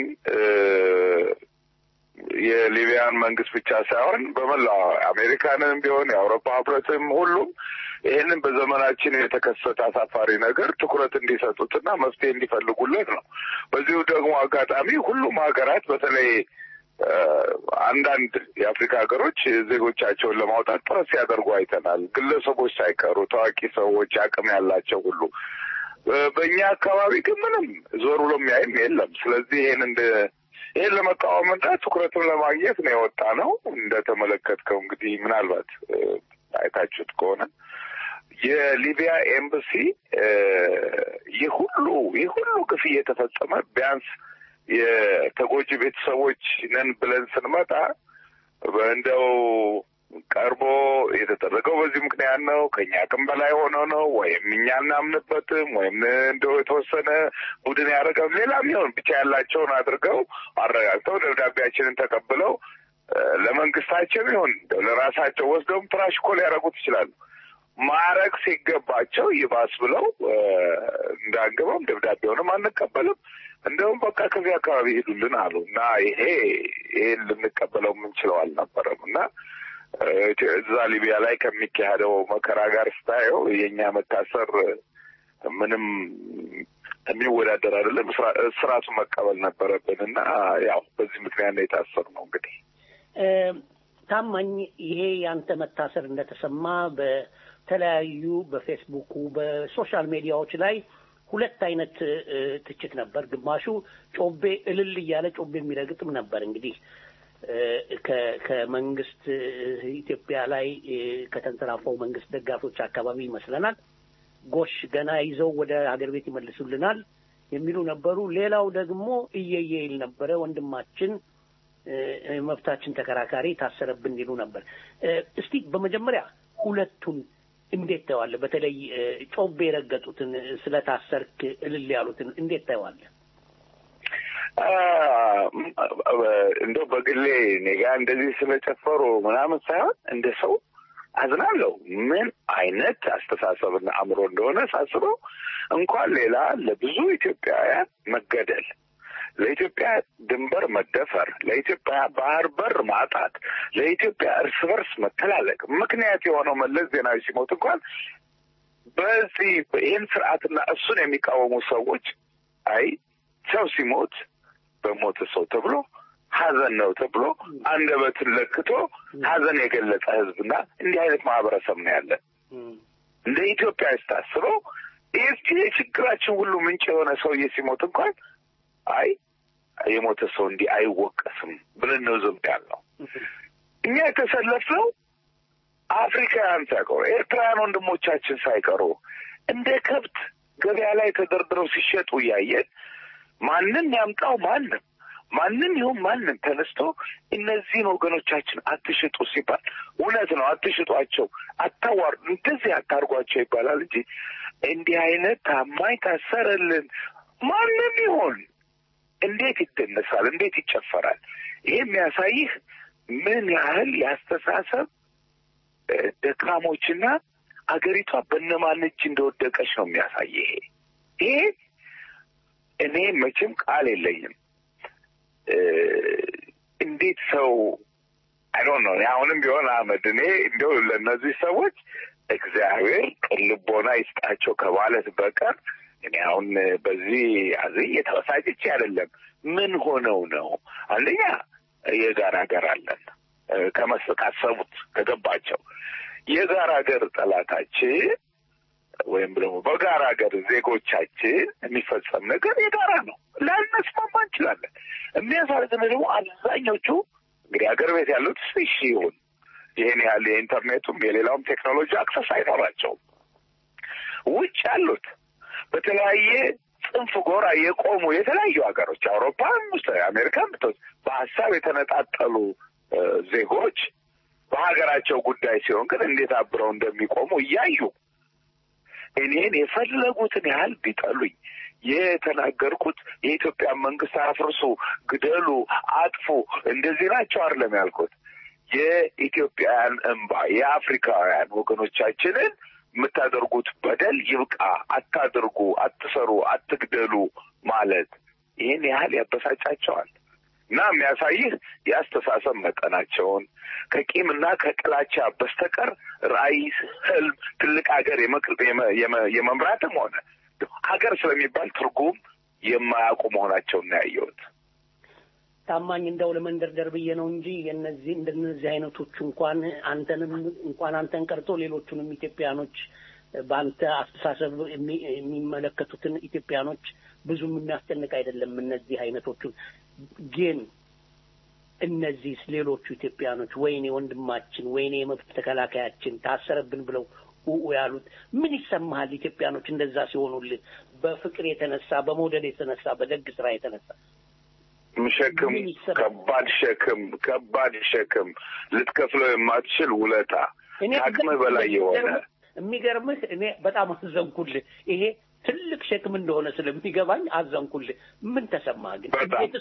የሊቢያን መንግስት ብቻ ሳይሆን በመላው አሜሪካንም ቢሆን የአውሮፓ ህብረትም ሁሉም ይህንን በዘመናችን የተከሰተ አሳፋሪ ነገር ትኩረት እንዲሰጡትና መፍትሄ እንዲፈልጉለት ነው። በዚሁ ደግሞ አጋጣሚ ሁሉም ሀገራት በተለይ አንዳንድ የአፍሪካ ሀገሮች ዜጎቻቸውን ለማውጣት ጥረት ሲያደርጉ አይተናል። ግለሰቦች ሳይቀሩ ታዋቂ ሰዎች አቅም ያላቸው ሁሉ። በእኛ አካባቢ ግን ምንም ዞር ብሎ የሚያይም የለም። ስለዚህ ይሄን ለመቃወምና ትኩረትም ለማግኘት ነው የወጣ ነው። እንደተመለከትከው እንግዲህ ምናልባት አይታችሁት ከሆነ የሊቢያ ኤምባሲ ይህ ሁሉ ግፍ እየተፈጸመ ቢያንስ የተጎጂ ቤተሰቦች ነን ብለን ስንመጣ እንደው ቀርቦ የተደረገው በዚህ ምክንያት ነው ከኛ አቅም በላይ ሆኖ ነው ወይም እኛ እናምንበትም ወይም እንደው የተወሰነ ቡድን ያደረገው ሌላም ይሁን ብቻ ያላቸውን አድርገው አረጋግጠው ደብዳቤያችንን ተቀብለው ለመንግስታቸው ይሁን ለራሳቸው ወስደው ትራሽኮ ሊያደርጉት ይችላሉ። ማረግ ሲገባቸው ይባስ ብለው እንዳንገባም ደብዳቤውንም አንቀበልም እንደውም በቃ ከዚህ አካባቢ ሄዱልን አሉ እና ይሄን ልንቀበለው የምንችለው አልነበረም እና እዛ ሊቢያ ላይ ከሚካሄደው መከራ ጋር ስታየው የኛ መታሰር ምንም የሚወዳደር አይደለም። ስራቱ መቀበል ነበረብን እና ያው በዚህ ምክንያት ነው የታሰርነው። እንግዲህ ታማኝ ይሄ ያንተ መታሰር እንደተሰማ በተለያዩ በፌስቡክ በሶሻል ሚዲያዎች ላይ ሁለት አይነት ትችት ነበር። ግማሹ ጮቤ እልል እያለ ጮቤ የሚረግጥም ነበር። እንግዲህ ከመንግስት ኢትዮጵያ ላይ ከተንሰራፋው መንግስት ደጋፊዎች አካባቢ ይመስለናል ጎሽ ገና ይዘው ወደ ሀገር ቤት ይመልሱልናል የሚሉ ነበሩ። ሌላው ደግሞ እየየ ይል ነበረ ወንድማችን መብታችን ተከራካሪ ታሰረብን ይሉ ነበር። እስቲ በመጀመሪያ ሁለቱን እንዴት ታያዋለህ? በተለይ ጮቤ የረገጡትን ስለታሰርክ እልል ያሉትን እንዴት ታያዋለህ? እንደው በግሌ ኔጋ እንደዚህ ስለጨፈሩ ምናምን ሳይሆን እንደ ሰው አዝናለሁ። ምን አይነት አስተሳሰብና አእምሮ እንደሆነ ሳስበው እንኳን ሌላ ለብዙ ኢትዮጵያውያን መገደል ለኢትዮጵያ ድንበር መደፈር፣ ለኢትዮጵያ ባህር በር ማጣት፣ ለኢትዮጵያ እርስ በርስ መተላለቅ ምክንያት የሆነው መለስ ዜናዊ ሲሞት እንኳን በዚህ ይህን ስርዓትና እሱን የሚቃወሙ ሰዎች አይ ሰው ሲሞት በሞተ ሰው ተብሎ ሀዘን ነው ተብሎ አንደበትን ለክቶ ሀዘን የገለጸ ህዝብና እንዲህ አይነት ማህበረሰብ ነው ያለን። እንደ ኢትዮጵያ ስታስበው ይህ የችግራችን ሁሉ ምንጭ የሆነ ሰውዬ ሲሞት እንኳን አይ የሞተ ሰው እንዲህ አይወቀስም ብለን ነው ዝም ያልነው። እኛ የተሰለፍነው አፍሪካውያን ሳይቀሩ ኤርትራውያን ወንድሞቻችን ሳይቀሩ እንደ ከብት ገበያ ላይ ተደርድረው ሲሸጡ እያየን ማንም ያምጣው ማንም ይሁን ማንም ተነስቶ እነዚህን ወገኖቻችን አትሽጡ ሲባል እውነት ነው፣ አትሽጧቸው፣ አታዋርዱ፣ እንደዚህ አታርጓቸው ይባላል እንጂ እንዲህ አይነት ታማኝ ታሰረልን ማንም ይሁን እንዴት ይደነሳል? እንዴት ይጨፈራል? ይሄ የሚያሳይህ ምን ያህል ያስተሳሰብ ደካሞችና አገሪቷ በእነማን እጅ እንደወደቀች ነው የሚያሳየው። ይሄ እኔ መቼም ቃል የለኝም። እንዴት ሰው አይ ዶንት ኖ አሁንም ቢሆን አህመድ እኔ እንደው ለነዚህ ሰዎች እግዚአብሔር ልቦና ይስጣቸው ከማለት በቀር እኔ አሁን በዚህ አዚህ የተወሳጨች አይደለም። ምን ሆነው ነው? አንደኛ የጋራ ሀገር አለን ካሰቡት ከገባቸው የጋራ ሀገር ጠላታችን ወይም ደግሞ በጋራ ሀገር ዜጎቻችን የሚፈጸም ነገር የጋራ ነው። ላንስማማ እንችላለን። የሚያሳዝነው ደግሞ አብዛኞቹ እንግዲህ ሀገር ቤት ያሉት እሺ ይሁን ይሄን ያህል የኢንተርኔቱም የሌላውም ቴክኖሎጂ አክሰስ አይኖራቸውም። ውጭ ያሉት በተለያየ ጽንፍ ጎራ የቆሙ የተለያዩ ሀገሮች አውሮፓም ውስጥ አሜሪካም በሀሳብ የተነጣጠሉ ዜጎች በሀገራቸው ጉዳይ ሲሆን ግን እንዴት አብረው እንደሚቆሙ እያዩ እኔን የፈለጉትን ያህል ቢጠሉኝ የተናገርኩት የኢትዮጵያ መንግስት አፍርሱ፣ ግደሉ፣ አጥፉ እንደዚህ ናቸው አይደለም ያልኩት። የኢትዮጵያውያን እንባ የአፍሪካውያን ወገኖቻችንን የምታደርጉት በደል ይብቃ፣ አታድርጉ፣ አትሰሩ፣ አትግደሉ ማለት ይህን ያህል ያበሳጫቸዋል። እና የሚያሳይህ የአስተሳሰብ መጠናቸውን ከቂምና ከጥላቻ በስተቀር ራዕይ፣ ህልም፣ ትልቅ ሀገር የመምራትም ሆነ ሀገር ስለሚባል ትርጉም የማያውቁ መሆናቸውን ነው ያየሁት። ታማኝ እንደው ለመንደርደር ብዬ ነው እንጂ እንደነዚህ አይነቶቹ እንኳን አንተን ቀርቶ ሌሎቹንም ኢትዮጵያኖች በአንተ አስተሳሰብ የሚመለከቱትን ኢትዮጵያኖች ብዙም የሚያስጨንቅ አይደለም። እነዚህ አይነቶቹ ግን እነዚህ ሌሎቹ ኢትዮጵያኖች ወይኔ ወንድማችን ወይኔ የመብት ተከላካያችን ታሰረብን ብለው ያሉት ምን ይሰማሃል? ኢትዮጵያኖች እንደዛ ሲሆኑልህ በፍቅር የተነሳ በመውደድ የተነሳ በደግ ስራ የተነሳ ሸክም ከባድ ሸክም ልትከፍለው የማትችል ውለታ ከአቅምህ በላይ የሆነ የሚገርምህ እኔ በጣም አዘንኩልህ። ይሄ ትልቅ ሸክም እንደሆነ ስለሚገባኝ አዘንኩልህ። ምን ተሰማህ ግን?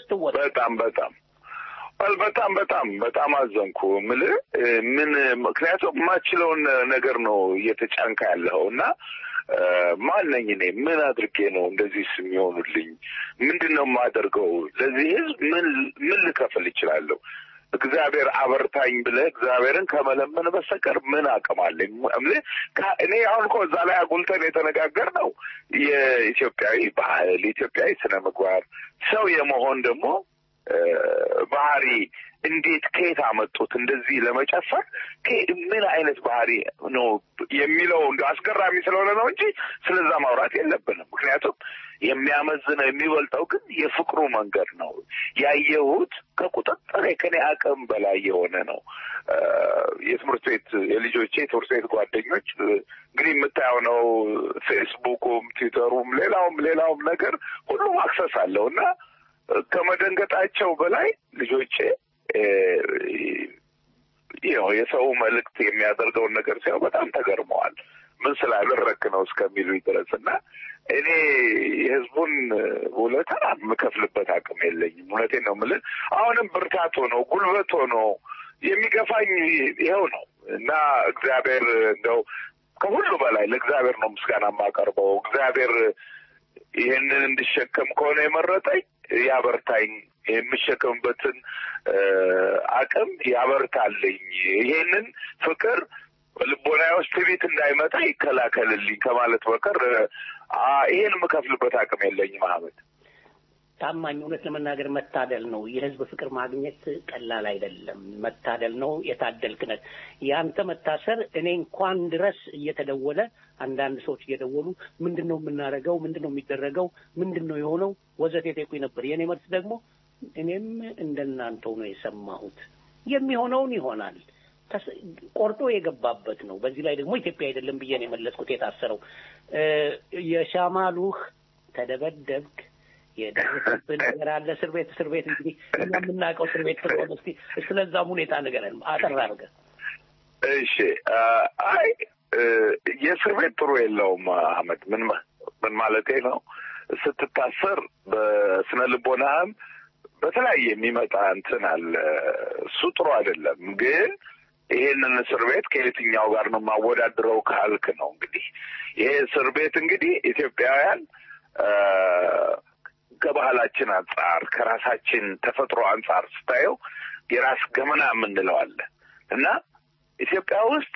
በጣም አዘንኩ። ምን ምክንያቱም የማችለውን ነገር ነው እየተጫንካ ያለውና ማንነኝ እኔ ምን አድርጌ ነው እንደዚህ የሚሆኑልኝ? ምንድነው የማደርገው? ለዚህ ህዝብ ምን ልከፍል እችላለሁ? እግዚአብሔር አበርታኝ ብለህ እግዚአብሔርን ከመለመን በስተቀር ምን አቅም አለኝ? እኔ አሁን እኮ እዛ ላይ አጉልተን የተነጋገርነው የኢትዮጵያዊ ባህል፣ ኢትዮጵያዊ ስነ ምግባር፣ ሰው የመሆን ደግሞ ባህሪ እንዴት ከየት አመጡት እንደዚህ ለመጨፈር ምን አይነት ባህሪ ነው የሚለው እንደ አስገራሚ ስለሆነ ነው እንጂ ስለዛ ማውራት የለብንም። ምክንያቱም የሚያመዝነው የሚበልጠው ግን የፍቅሩ መንገድ ነው። ያየሁት ከቁጥጥር ከኔ አቅም በላይ የሆነ ነው። የልጆቼ ትምህርት ቤት ጓደኞች እንግዲህ የምታየው ነው። ፌስቡኩም ትዊተሩም ሌላውም ነገር ሁሉም አክሰስ አለውና ከመደንገጣቸው በላይ ልጆቼ የሰው መልእክት የሚያደርገውን ነገር ሲያው በጣም ተገርመዋል። ምን ስላደረክ ነው እስከሚሉኝ ድረስና እኔ የህዝቡን ውለታ የምከፍልበት አቅም የለኝም። እውነቴን ነው የምልህ። አሁንም ብርታት ሆኖ ጉልበት ሆኖ የሚገፋኝ ይኸው ነው እና እግዚአብሔር እንደው ከሁሉ በላይ ለእግዚአብሔር ነው ምስጋና የማቀርበው። እግዚአብሔር ይህንን እንድሸከም ከሆነ የመረጠኝ ያበርታኝ የምሸከምበትን አቅም ያበርታልኝ ይሄንን ፍቅር ልቦናዬ ውስጥ ትዕቢት እንዳይመጣ ይከላከልልኝ ከማለት በቀር ይሄን የምከፍልበት አቅም የለኝም። አህመድ ታማኝ እውነት ለመናገር መታደል ነው። የህዝብ ፍቅር ማግኘት ቀላል አይደለም። መታደል ነው። የታደልክነት ያንተ መታሰር እኔ እንኳን ድረስ እየተደወለ አንዳንድ ሰዎች እየደወሉ ምንድነው የምናደርገው፣ ምንድነው የሚደረገው፣ ምንድነው የሆነው ወዘተ ይጠይቁኝ ነበር። የኔ መልስ ደግሞ እኔም እንደናንተው ነው የሰማሁት። የሚሆነውን ይሆናል። ቆርጦ የገባበት ነው። በዚህ ላይ ደግሞ ኢትዮጵያ አይደለም ብዬ ነው የመለስኩት። የታሰረው የሻማሉህ ተደበደብክ የደረሰብን ነገር አለ። እስር ቤት እንግዲህ እኛ የምናውቀው እስር ቤት ስለሆነ እስቲ ስለዛም ሁኔታ ንገረን አጠር አድርገህ። እሺ አይ የእስር ቤት ጥሩ የለውም አህመድ። ምን ማለቴ ነው? ስትታሰር በስነ ልቦናህም በተለያየ የሚመጣ እንትን አለ። እሱ ጥሩ አይደለም። ግን ይሄንን እስር ቤት ከየትኛው ጋር ነው ማወዳድረው ካልክ ነው እንግዲህ ይሄ እስር ቤት እንግዲህ ኢትዮጵያውያን ከባህላችን አንጻር ከራሳችን ተፈጥሮ አንጻር ስታየው የራስ ገመና የምንለው አለ እና ኢትዮጵያ ውስጥ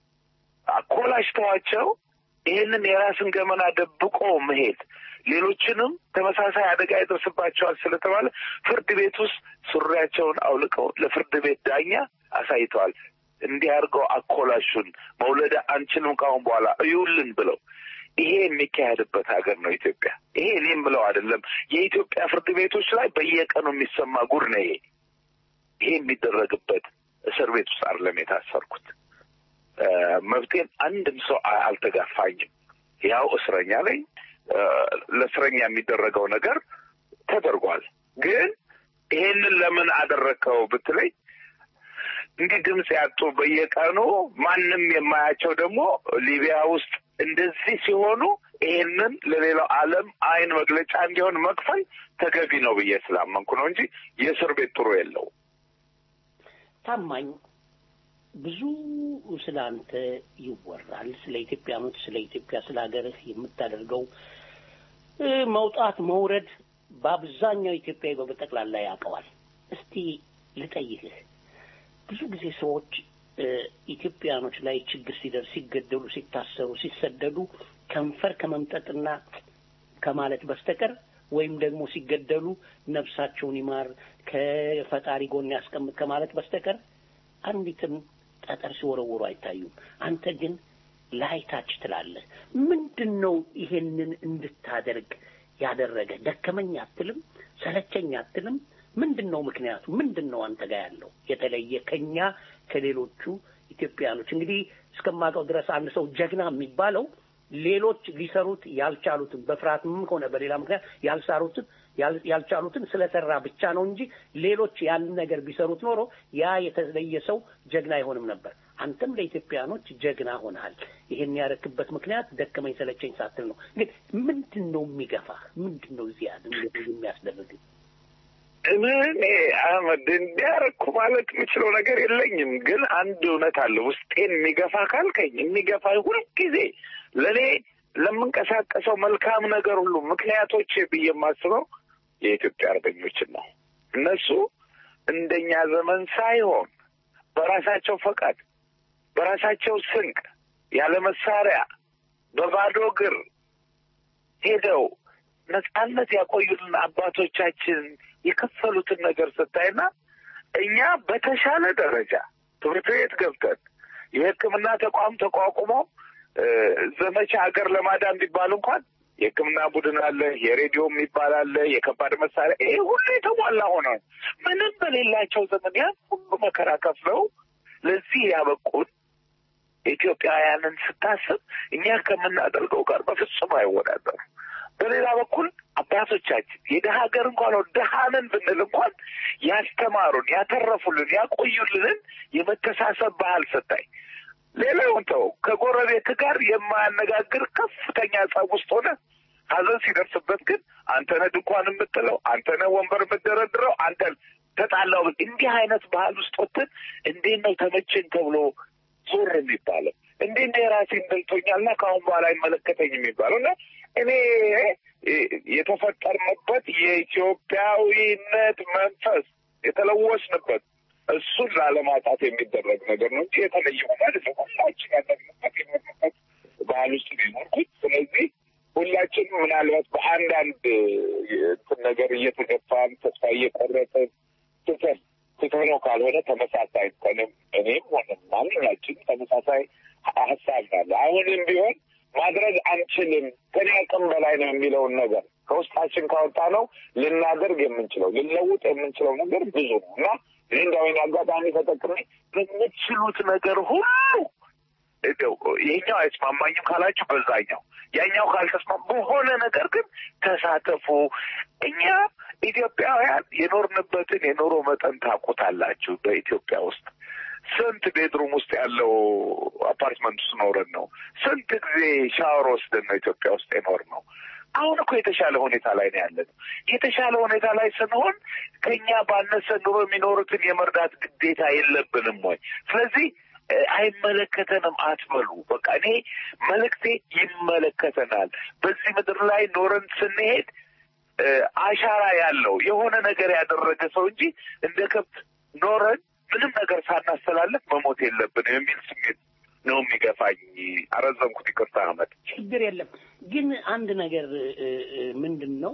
አኮላሽተዋቸው ይሄንን የራስን ገመና ደብቆ መሄድ ሌሎችንም ተመሳሳይ አደጋ ይደርስባቸዋል ስለተባለ ፍርድ ቤት ውስጥ ሱሪያቸውን አውልቀው ለፍርድ ቤት ዳኛ አሳይተዋል። እንዲያርገው አኮላሹን መውለድ አንችልም ካሁን በኋላ እዩልን ብለው ይሄ የሚካሄድበት ሀገር ነው ኢትዮጵያ። ይሄ እኔም ብለው አይደለም የኢትዮጵያ ፍርድ ቤቶች ላይ በየቀኑ የሚሰማ ጉድ ነው። ይሄ የሚደረግበት እስር ቤት ውስጥ አይደለም የታሰርኩት። መብቴን አንድም ሰው አልተጋፋኝም። ያው እስረኛ ላይ ለእስረኛ የሚደረገው ነገር ተደርጓል። ግን ይሄንን ለምን አደረከው ብትለኝ እንዲህ ድምጽ ያጡ በየቀኑ ማንም የማያቸው ደግሞ ሊቢያ ውስጥ እንደዚህ ሲሆኑ ይሄንን ለሌላው ዓለም አይን መግለጫ እንዲሆን መክፈል ተገቢ ነው ብዬ ስላመንኩ ነው እንጂ የእስር ቤት ጥሩ የለው። ታማኝ ብዙ ስላንተ ይወራል። ስለ ኢትዮጵያኖች፣ ስለ ኢትዮጵያ፣ ስለ ሀገርህ የምታደርገው መውጣት መውረድ በአብዛኛው ኢትዮጵያዊ በጠቅላላ ያውቀዋል። እስቲ ልጠይቅህ፣ ብዙ ጊዜ ሰዎች ኢትዮጵያኖች ላይ ችግር ሲደርስ፣ ሲገደሉ፣ ሲታሰሩ፣ ሲሰደዱ ከንፈር ከመምጠጥና ከማለት በስተቀር ወይም ደግሞ ሲገደሉ ነፍሳቸውን ይማር ከፈጣሪ ጎን ያስቀምጥ ከማለት በስተቀር አንዲትም ጠጠር ሲወረወሩ አይታዩም። አንተ ግን ላይታች ትላለህ። ምንድነው ይሄንን እንድታደርግ ያደረገ? ደከመኝ አትልም፣ ሰለቸኝ አትልም። ምንድነው ምክንያቱ? ምንድነው አንተ ጋር ያለው የተለየ ከኛ ከሌሎቹ ኢትዮጵያኖች? እንግዲህ እስከማውቀው ድረስ አንድ ሰው ጀግና የሚባለው ሌሎች ሊሰሩት ያልቻሉትን በፍርሃትም ሆነ በሌላ ምክንያት ያልቻሉትን ስለሰራ ብቻ ነው እንጂ ሌሎች ያን ነገር ቢሰሩት ኖሮ ያ የተለየ ሰው ጀግና አይሆንም ነበር። አንተም ለኢትዮጵያኖች ጀግና ሆነሃል። ይሄን ያረክበት ምክንያት ደከመኝ ሰለቸኝ ሳትል ነው። ግን ምንድነው የሚገፋህ? ምንድነው እዚህ የሚያስደርግ? እኔ አህመድ እንዲያረኩ ማለት የምችለው ነገር የለኝም። ግን አንድ እውነት አለ ውስጤን የሚገፋ ካልከኝ የሚገፋ ሁልጊዜ ለኔ ለምንቀሳቀሰው መልካም ነገር ሁሉ ምክንያቶች ብዬ የማስበው የኢትዮጵያ አርበኞችን ነው። እነሱ እንደኛ ዘመን ሳይሆን በራሳቸው ፈቃድ በራሳቸው ስንቅ ያለ መሳሪያ በባዶ እግር ሄደው ነጻነት ያቆዩልን አባቶቻችን የከፈሉትን ነገር ስታይና እኛ በተሻለ ደረጃ ትምህርት ቤት ገብተን የሕክምና ተቋም ተቋቁሞ ዘመቻ ሀገር ለማዳን ቢባል እንኳን የሕክምና ቡድን አለ፣ የሬዲዮ የሚባል አለ፣ የከባድ መሳሪያ ይሄ ሁሉ የተሟላ ሆነ ምንም በሌላቸው ዘመን ያን ሁሉ መከራ ከፍለው ለዚህ ያበቁን ኢትዮጵያውያንን ስታስብ እኛ ከምናደርገው ጋር በፍጹም አይወዳደርም። በሌላ በኩል አባቶቻችን የደሃ ሀገር እንኳን ደሃንን ብንል እንኳን ያስተማሩን፣ ያተረፉልን፣ ያቆዩልን የመተሳሰብ ባህል ስታይ ሌላውን ተው ከጎረቤት ጋር የማያነጋግር ከፍተኛ ጸብ ውስጥ ሆነ ሀዘን ሲደርስበት ግን አንተነህ ድንኳን የምትለው አንተነህ ወንበር የምትደረድረው አንተ ተጣላው እንዲህ አይነት ባህል ውስጥ ወጥተን እንዴት ነው ተመቸኝ ተብሎ ዞር የሚባለው? እንዴት ነው የራሴን በልቶኛልና ከአሁን በኋላ አይመለከተኝ የሚባለው? እና እኔ የተፈጠርንበት የኢትዮጵያዊነት መንፈስ የተለወስንበት እሱን ላለማጣት የሚደረግ ነገር ነው እንጂ የተለየ ማለት ነው። ሁላችን ያለንበት የኖርንበት ባህል ውስጥ ነው የኖርኩት። ስለዚህ ሁላችንም ምናልባት በአንዳንድ ነገር እየተገፋን ተስፋ እየቆረጥን ትተነው ካልሆነ ተመሳሳይ እኔም ሆነ ማንኛችንም ተመሳሳይ ሀሳብ አለ። አሁንም ቢሆን ማድረግ አንችልም ከኔ አቅም በላይ ነው የሚለውን ነገር ከውስጣችን ካወጣ ነው ልናደርግ የምንችለው ልንለውጥ የምንችለው ነገር ብዙ ነው እና እንደው አጋጣሚ ተጠቅሜ በምትችሉት ነገር ሁሉ ይሄኛው አይስማማኝም ካላችሁ በዛኛው ያኛው ካልተስማማ በሆነ ነገር ግን ተሳተፉ። እኛ ኢትዮጵያውያን የኖርንበትን የኑሮ መጠን ታውቁታላችሁ። በኢትዮጵያ ውስጥ ስንት ቤድሩም ውስጥ ያለው አፓርትመንት ውስጥ ኖረን ነው። ስንት ጊዜ ሻወር ወስደን ነው ኢትዮጵያ ውስጥ የኖር ነው። አሁን እኮ የተሻለ ሁኔታ ላይ ነው ያለነው። የተሻለ ሁኔታ ላይ ስንሆን ከኛ ባነሰ ኑሮ የሚኖሩትን የመርዳት ግዴታ የለብንም ወይ? ስለዚህ አይመለከተንም አትበሉ። በቃ እኔ መልእክቴ ይመለከተናል። በዚህ ምድር ላይ ኖረን ስንሄድ አሻራ ያለው የሆነ ነገር ያደረገ ሰው እንጂ እንደ ከብት ኖረን ምንም ነገር ሳናስተላልፍ መሞት የለብንም የሚል ስሜት ነው የሚገፋኝ። አረዘምኩት፣ ይቅርታ አህመድ። ችግር የለም። ግን አንድ ነገር ምንድነው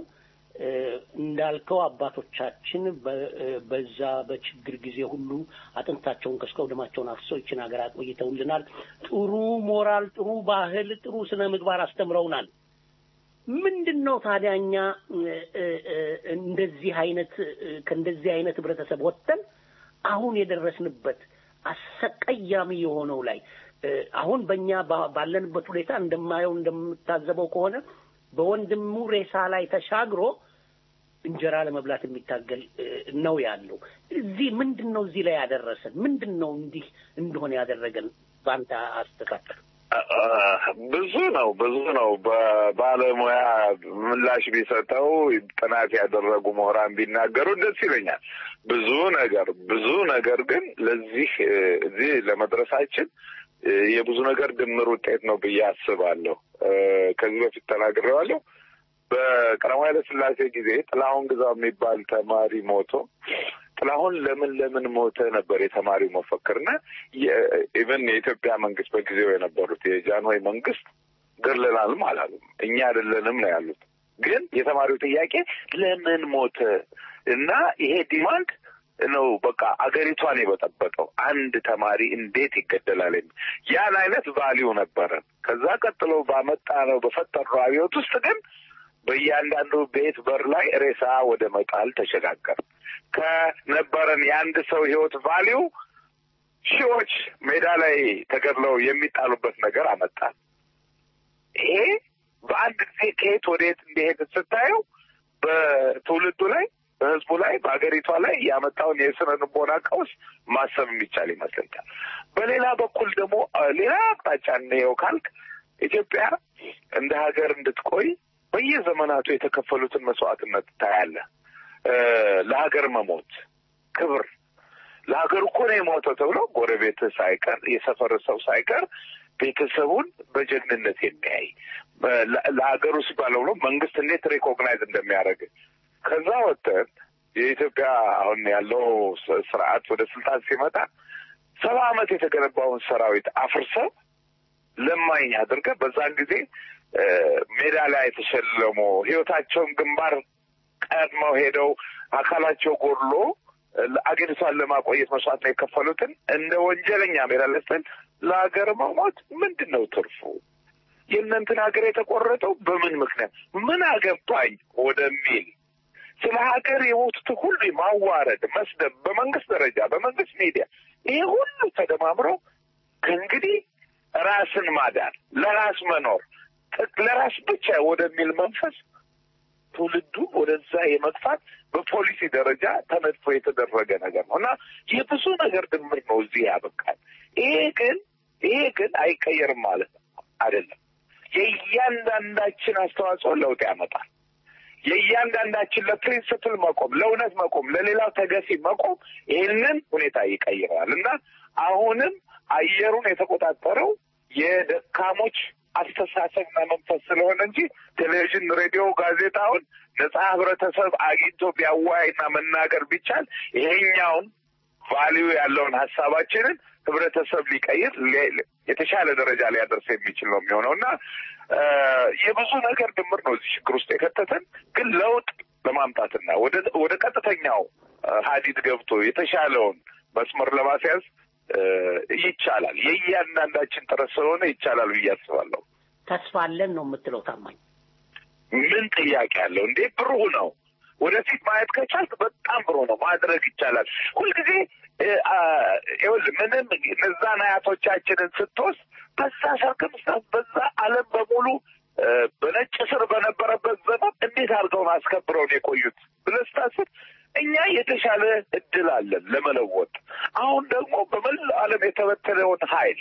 እንዳልከው አባቶቻችን በዛ በችግር ጊዜ ሁሉ አጥንታቸውን ከስከው ደማቸውን አፍሰው ይችን ሀገር አቆይተውልናል። ጥሩ ሞራል፣ ጥሩ ባህል፣ ጥሩ ስነ ምግባር አስተምረውናል። ምንድነው ታዲያኛ እንደዚህ አይነት ህብረተሰብ ወጥተን አሁን የደረስንበት አሰቃያሚ የሆነው ላይ አሁን በእኛ ባለንበት ሁኔታ እንደምታዘበው ከሆነ በወንድሙ ሬሳ ላይ ተሻግሮ እንጀራ ለመብላት የሚታገል ነው ያለው። እዚህ ምንድነው እዚህ ላይ ያደረሰን? ምንድነው እንዲህ እንደሆነ ያደረገን ባንተ አስተካከል? ብዙ ነው። በባለሙያ ምላሽ ቢሰጠው ጥናት ያደረጉ ምሁራን ቢናገሩ ደስ ይለኛል። ብዙ ነገር ግን ለዚህ እዚህ ለመድረሳችን የብዙ ነገር ድምር ውጤት ነው ብዬ አስባለሁ። ከዚህ በፊት ተናግሬዋለሁ። በቀዳማዊ ኃይለ ሥላሴ ጊዜ ጥላሁን ግዛው የሚባል ተማሪ ሞቶ ጥላሁን ለምን ሞተ ነበር የተማሪው መፈክርና ኢቨን የኢትዮጵያ መንግስት በጊዜው የነበሩት የጃንሆይ መንግስት ገድለናልም አላሉም። እኛ አይደለንም ነው ያሉት። ግን የተማሪው ጥያቄ ለምን ሞተ እና ይሄ ዲማንድ ነው በቃ አገሪቷን የበጠበጠው። አንድ ተማሪ እንዴት ይገደላል? ያን አይነት ቫልዩ ነበረን። ከዛ ቀጥሎ ባመጣነው በፈጠረው አብዮት ውስጥ ግን በእያንዳንዱ ቤት በር ላይ ሬሳ ወደ መጣል ተሸጋገር። ከነበረን የአንድ ሰው ህይወት ቫልዩ ሺዎች ሜዳ ላይ ተገድለው የሚጣሉበት ነገር አመጣል። ይሄ በአንድ ጊዜ ከየት ወዴት እንደሄደ ስታየው በትውልዱ ላይ፣ በህዝቡ ላይ፣ በአገሪቷ ላይ ያመጣውን የስነ ልቦና ቀውስ ማሰብ የሚቻል ይመስለኛል። በሌላ በኩል ደግሞ ሌላ አቅጣጫ እንየው ካልክ ኢትዮጵያ እንደ ሀገር እንድትቆይ በየዘመናቱ የተከፈሉትን መስዋዕትነት ታያለህ። ለሀገር መሞት ክብር፣ ለሀገር እኮ ነው የሞተው ተብሎ ጎረቤት ሳይቀር የሰፈር ሰው ሳይቀር ቤተሰቡን በጀግንነት የሚያይ ለሀገሩ ሲባል ብሎ መንግስት እንዴት ሪኮግናይዝ እንደሚያደርግ ከዛ ወጥተን የኢትዮጵያ አሁን ያለው ስርዓት ወደ ስልጣን ሲመጣ 70 ዓመት የተገነባውን ሰራዊት አፍርሰው ለማኝ አድርገህ በዛን ጊዜ ሜዳ ላይ የተሸለሙ ህይወታቸውን ግንባር ቀድመው ሄደው አካላቸው ጎድሎ አገሪቷን ለማቆየት መስዋዕት ነው የከፈሉትን እንደ ወንጀለኛ ሜዳ ላይ ለሀገር መሞት ምንድነው ትርፉ? የእነንትን ሀገር የተቆረጠው በምን ምክንያት ምን አገባኝ ወደሚል ስለ ሀገር የሞቱት ሁሉ ማዋረድ፣ መስደብ በመንግስት ደረጃ በመንግስት ሚዲያ ይሄ ሁሉ ተደማምሮ ከእንግዲህ ራስን ማዳን፣ ለራስ መኖር፣ ለራስ ብቻ ወደሚል መንፈስ ትውልዱ ወደዛ የመግፋት በፖሊሲ ደረጃ ተነድፎ የተደረገ ነገር ነው እና የብዙ ነገር ድምር ነው እዚህ ያበቃል። ይሄ ግን አይቀየርም ማለት አይደለም። የእያንዳንዳችን አስተዋጽኦ ለውጥ ያመጣል። የእያንዳንዳችን ለፕሪንስፕል መቆም፣ ለእውነት መቆም፣ ለሌላው ተገፊ መቆም ይህንን ሁኔታ ይቀይረዋል እና አሁንም አየሩን የተቆጣጠረው የደካሞች አስተሳሰብና መንፈስ ስለሆነ እንጂ ቴሌቪዥን፣ ሬዲዮ፣ ጋዜጣውን ነጻ ህብረተሰብ አግኝቶ ቢያወያይና መናገር ቢቻል ይሄኛውን ቫልዩ ያለውን ሀሳባችንን ህብረተሰብ ሊቀይር የተሻለ ደረጃ ሊያደርስ የሚችል ነው የሚሆነውና የብዙ ነገር ድምር ነው እዚህ ችግር ውስጥ የከተተን። ግን ለውጥ ለማምጣትና ወደ ቀጥተኛው ሀዲድ ገብቶ የተሻለውን መስመር ለማስያዝ ይቻላል። የእያንዳንዳችን ጥረት ስለሆነ ይቻላል ብዬ አስባለሁ። ተስፋ አለን ነው የምትለው ታማኝ? ምን ጥያቄ አለው እንዴ? ብሩህ ነው። ወደፊት ማየት ከቻልክ በጣም ብሩህ ነው። ማድረግ ይቻላል። ሁልጊዜ ይኸውልህ ምንም እነዛን አያቶቻችንን ስትወስድ በዛ ሰርከምስታንስ በዛ ዓለም በሙሉ በነጭ ስር በነበረበት ዘመን እንዴት አድርገውን አስከብረውን የቆዩት ብለህ ስታስብ እኛ የተሻለ እድል አለን ለመለወጥ። አሁን ደግሞ በመላው ዓለም የተበተነውን ኃይል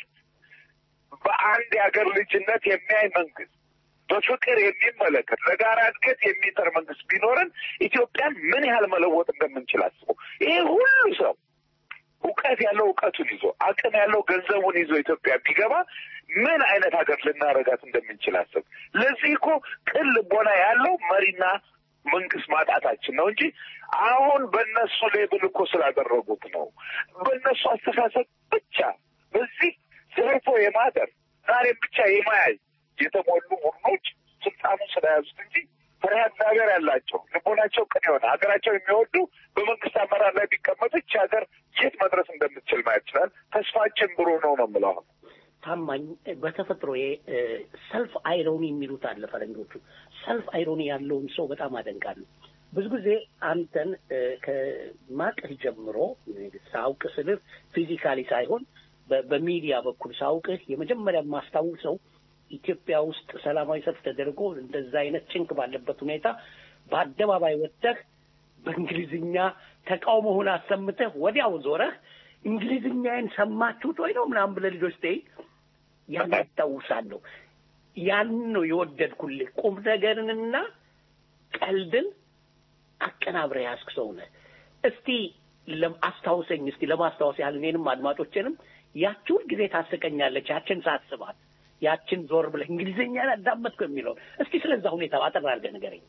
በአንድ የሀገር ልጅነት የሚያይ መንግስት፣ በፍቅር የሚመለከት ለጋራ እድገት የሚጠር መንግስት ቢኖረን ኢትዮጵያን ምን ያህል መለወጥ እንደምንችል አስበው። ይሄ ሁሉ ሰው እውቀት ያለው እውቀቱን ይዞ አቅም ያለው ገንዘቡን ይዞ ኢትዮጵያ ቢገባ ምን አይነት ሀገር ልናረጋት እንደምንችል አስብ። ለዚህ እኮ ቅን ልቦና ያለው መሪና መንግስት ማጣታችን ነው እንጂ አሁን በእነሱ ሌብል እኮ ስላደረጉት ነው። በእነሱ አስተሳሰብ ብቻ በዚህ ዘርፎ የማደር ዛሬም ብቻ የማያይ የተሞሉ ቡድኖች ስልጣኑን ስለያዙት እንጂ ፍርሃ እግዚአብሔር ያላቸው ልቦናቸው ቅን የሆነ ሀገራቸው የሚወዱ በመንግስት አመራር ላይ ቢቀመጡ ይህች ሀገር የት መድረስ እንደምትችል ማየት ይችላል። ተስፋችን ብሩህ ነው ነው የምለው። ታማኝ በተፈጥሮ ሰልፍ አይሮኒ የሚሉት አለ ፈረንጆቹ። ሰልፍ አይሮኒ ያለውን ሰው በጣም አደንቃለሁ። ብዙ ጊዜ አንተን ከማቅህ ጀምሮ ሳውቅ ስልህ ፊዚካሊ ሳይሆን በሚዲያ በኩል ሳውቅህ የመጀመሪያ ማስታውሰው ኢትዮጵያ ውስጥ ሰላማዊ ሰልፍ ተደርጎ እንደዛ አይነት ጭንቅ ባለበት ሁኔታ በአደባባይ ወጥተህ በእንግሊዝኛ ተቃውሞህን አሰምተህ ወዲያው ዞረህ እንግሊዝኛዬን ሰማችሁት ወይ ነው ምናምን ብለህ ልጆች ተይ ያን አስታውሳለሁ። ያን ነው የወደድኩልህ። ቁም ነገርንና ቀልድን አቀናብረህ ያስክ ሰው ነህ። እስቲ አስታውሰኝ፣ እስቲ ለማስታወስ ያህል እኔንም አድማጮቼንም ያቺውን ጊዜ ታስቀኛለች ያችን ሳስባት ያችን ዞር ብለህ እንግሊዝኛን አዳመጥኩ የሚለው እስቲ ስለዛ ሁኔታ አጠር አድርገህ ንገረኝ።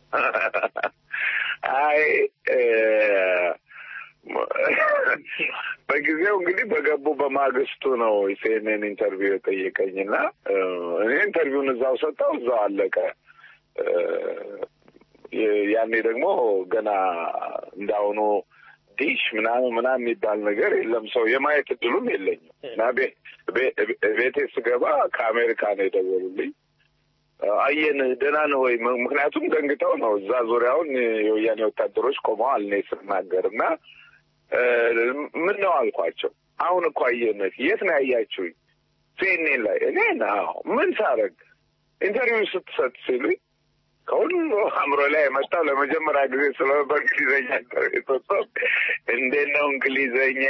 አይ በጊዜው እንግዲህ በገቡ በማግስቱ ነው ሲኤንኤን ኢንተርቪው የጠየቀኝና እኔ ኢንተርቪውን እዛው ሰጠው እዛው አለቀ። ያኔ ደግሞ ገና እንዳሁኑ ዲሽ ምናምን የሚባል ነገር የለም። ሰው የማየት እድሉም የለኝም እና ቤቴ ስገባ ከአሜሪካ ነው የደወሉልኝ። አየን ደህና ነው ወይ? ምክንያቱም ደንግጠው ነው እዛ ዙሪያውን የወያኔ ወታደሮች ቆመዋል እኔ ስናገር እና ምን ነው አልኳቸው። አሁን እኮ አየን። የት ነው ያያችሁኝ? ሲኤንኤን ላይ። እኔ ነው ምን ሳረግ ኢንተርቪው ስትሰጥ ሲሉኝ ከሁሉ አእምሮ ላይ የመጣው ለመጀመሪያ ጊዜ ስለሆነ በእንግሊዝኛ ኢንተርቪው እንዴት ነው እንግሊዝኛ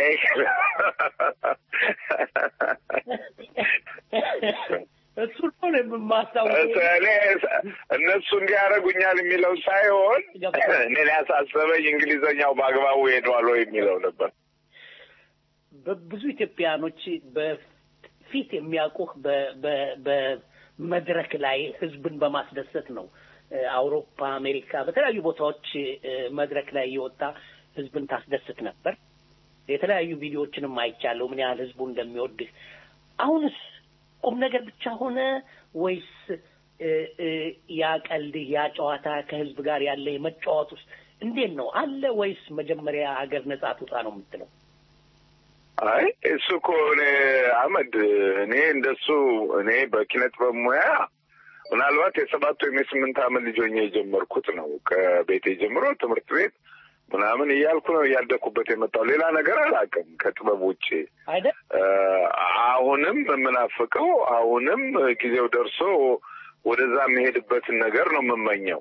እሱ ነው የማስታውሰው። እነሱ እንዲያደርጉኛል የሚለው ሳይሆን እኔ ያሳሰበኝ እንግሊዝኛው በአግባቡ ሄዷል ወይ የሚለው ነበር። በብዙ ኢትዮጵያኖች በፊት የሚያውቁህ በመድረክ ላይ ህዝብን በማስደሰት ነው። አውሮፓ፣ አሜሪካ በተለያዩ ቦታዎች መድረክ ላይ የወጣ ህዝብን ታስደስት ነበር። የተለያዩ ቪዲዮዎችንም አይቻለሁ ምን ያህል ህዝቡ እንደሚወድህ። አሁንስ ቁም ነገር ብቻ ሆነ ወይስ ያ ቀልድ ያ ጨዋታ ከህዝብ ጋር ያለ የመጫወት ውስጥ እንዴት ነው አለ ወይስ መጀመሪያ ሀገር ነጻ ትውጣ ነው የምትለው? አይ እሱ እኮ አህመድ እኔ እንደሱ እኔ በኪነት በሙያ ምናልባት የ7 ወይም የ8 ዓመት ልጅ ሆኜ የጀመርኩት ነው። ከቤቴ ጀምሮ ትምህርት ቤት ምናምን እያልኩ ነው እያደኩበት የመጣው። ሌላ ነገር አላውቅም ከጥበብ ውጭ። አሁንም የምናፍቀው አሁንም ጊዜው ደርሶ ወደዛ የሚሄድበትን ነገር ነው የምመኘው።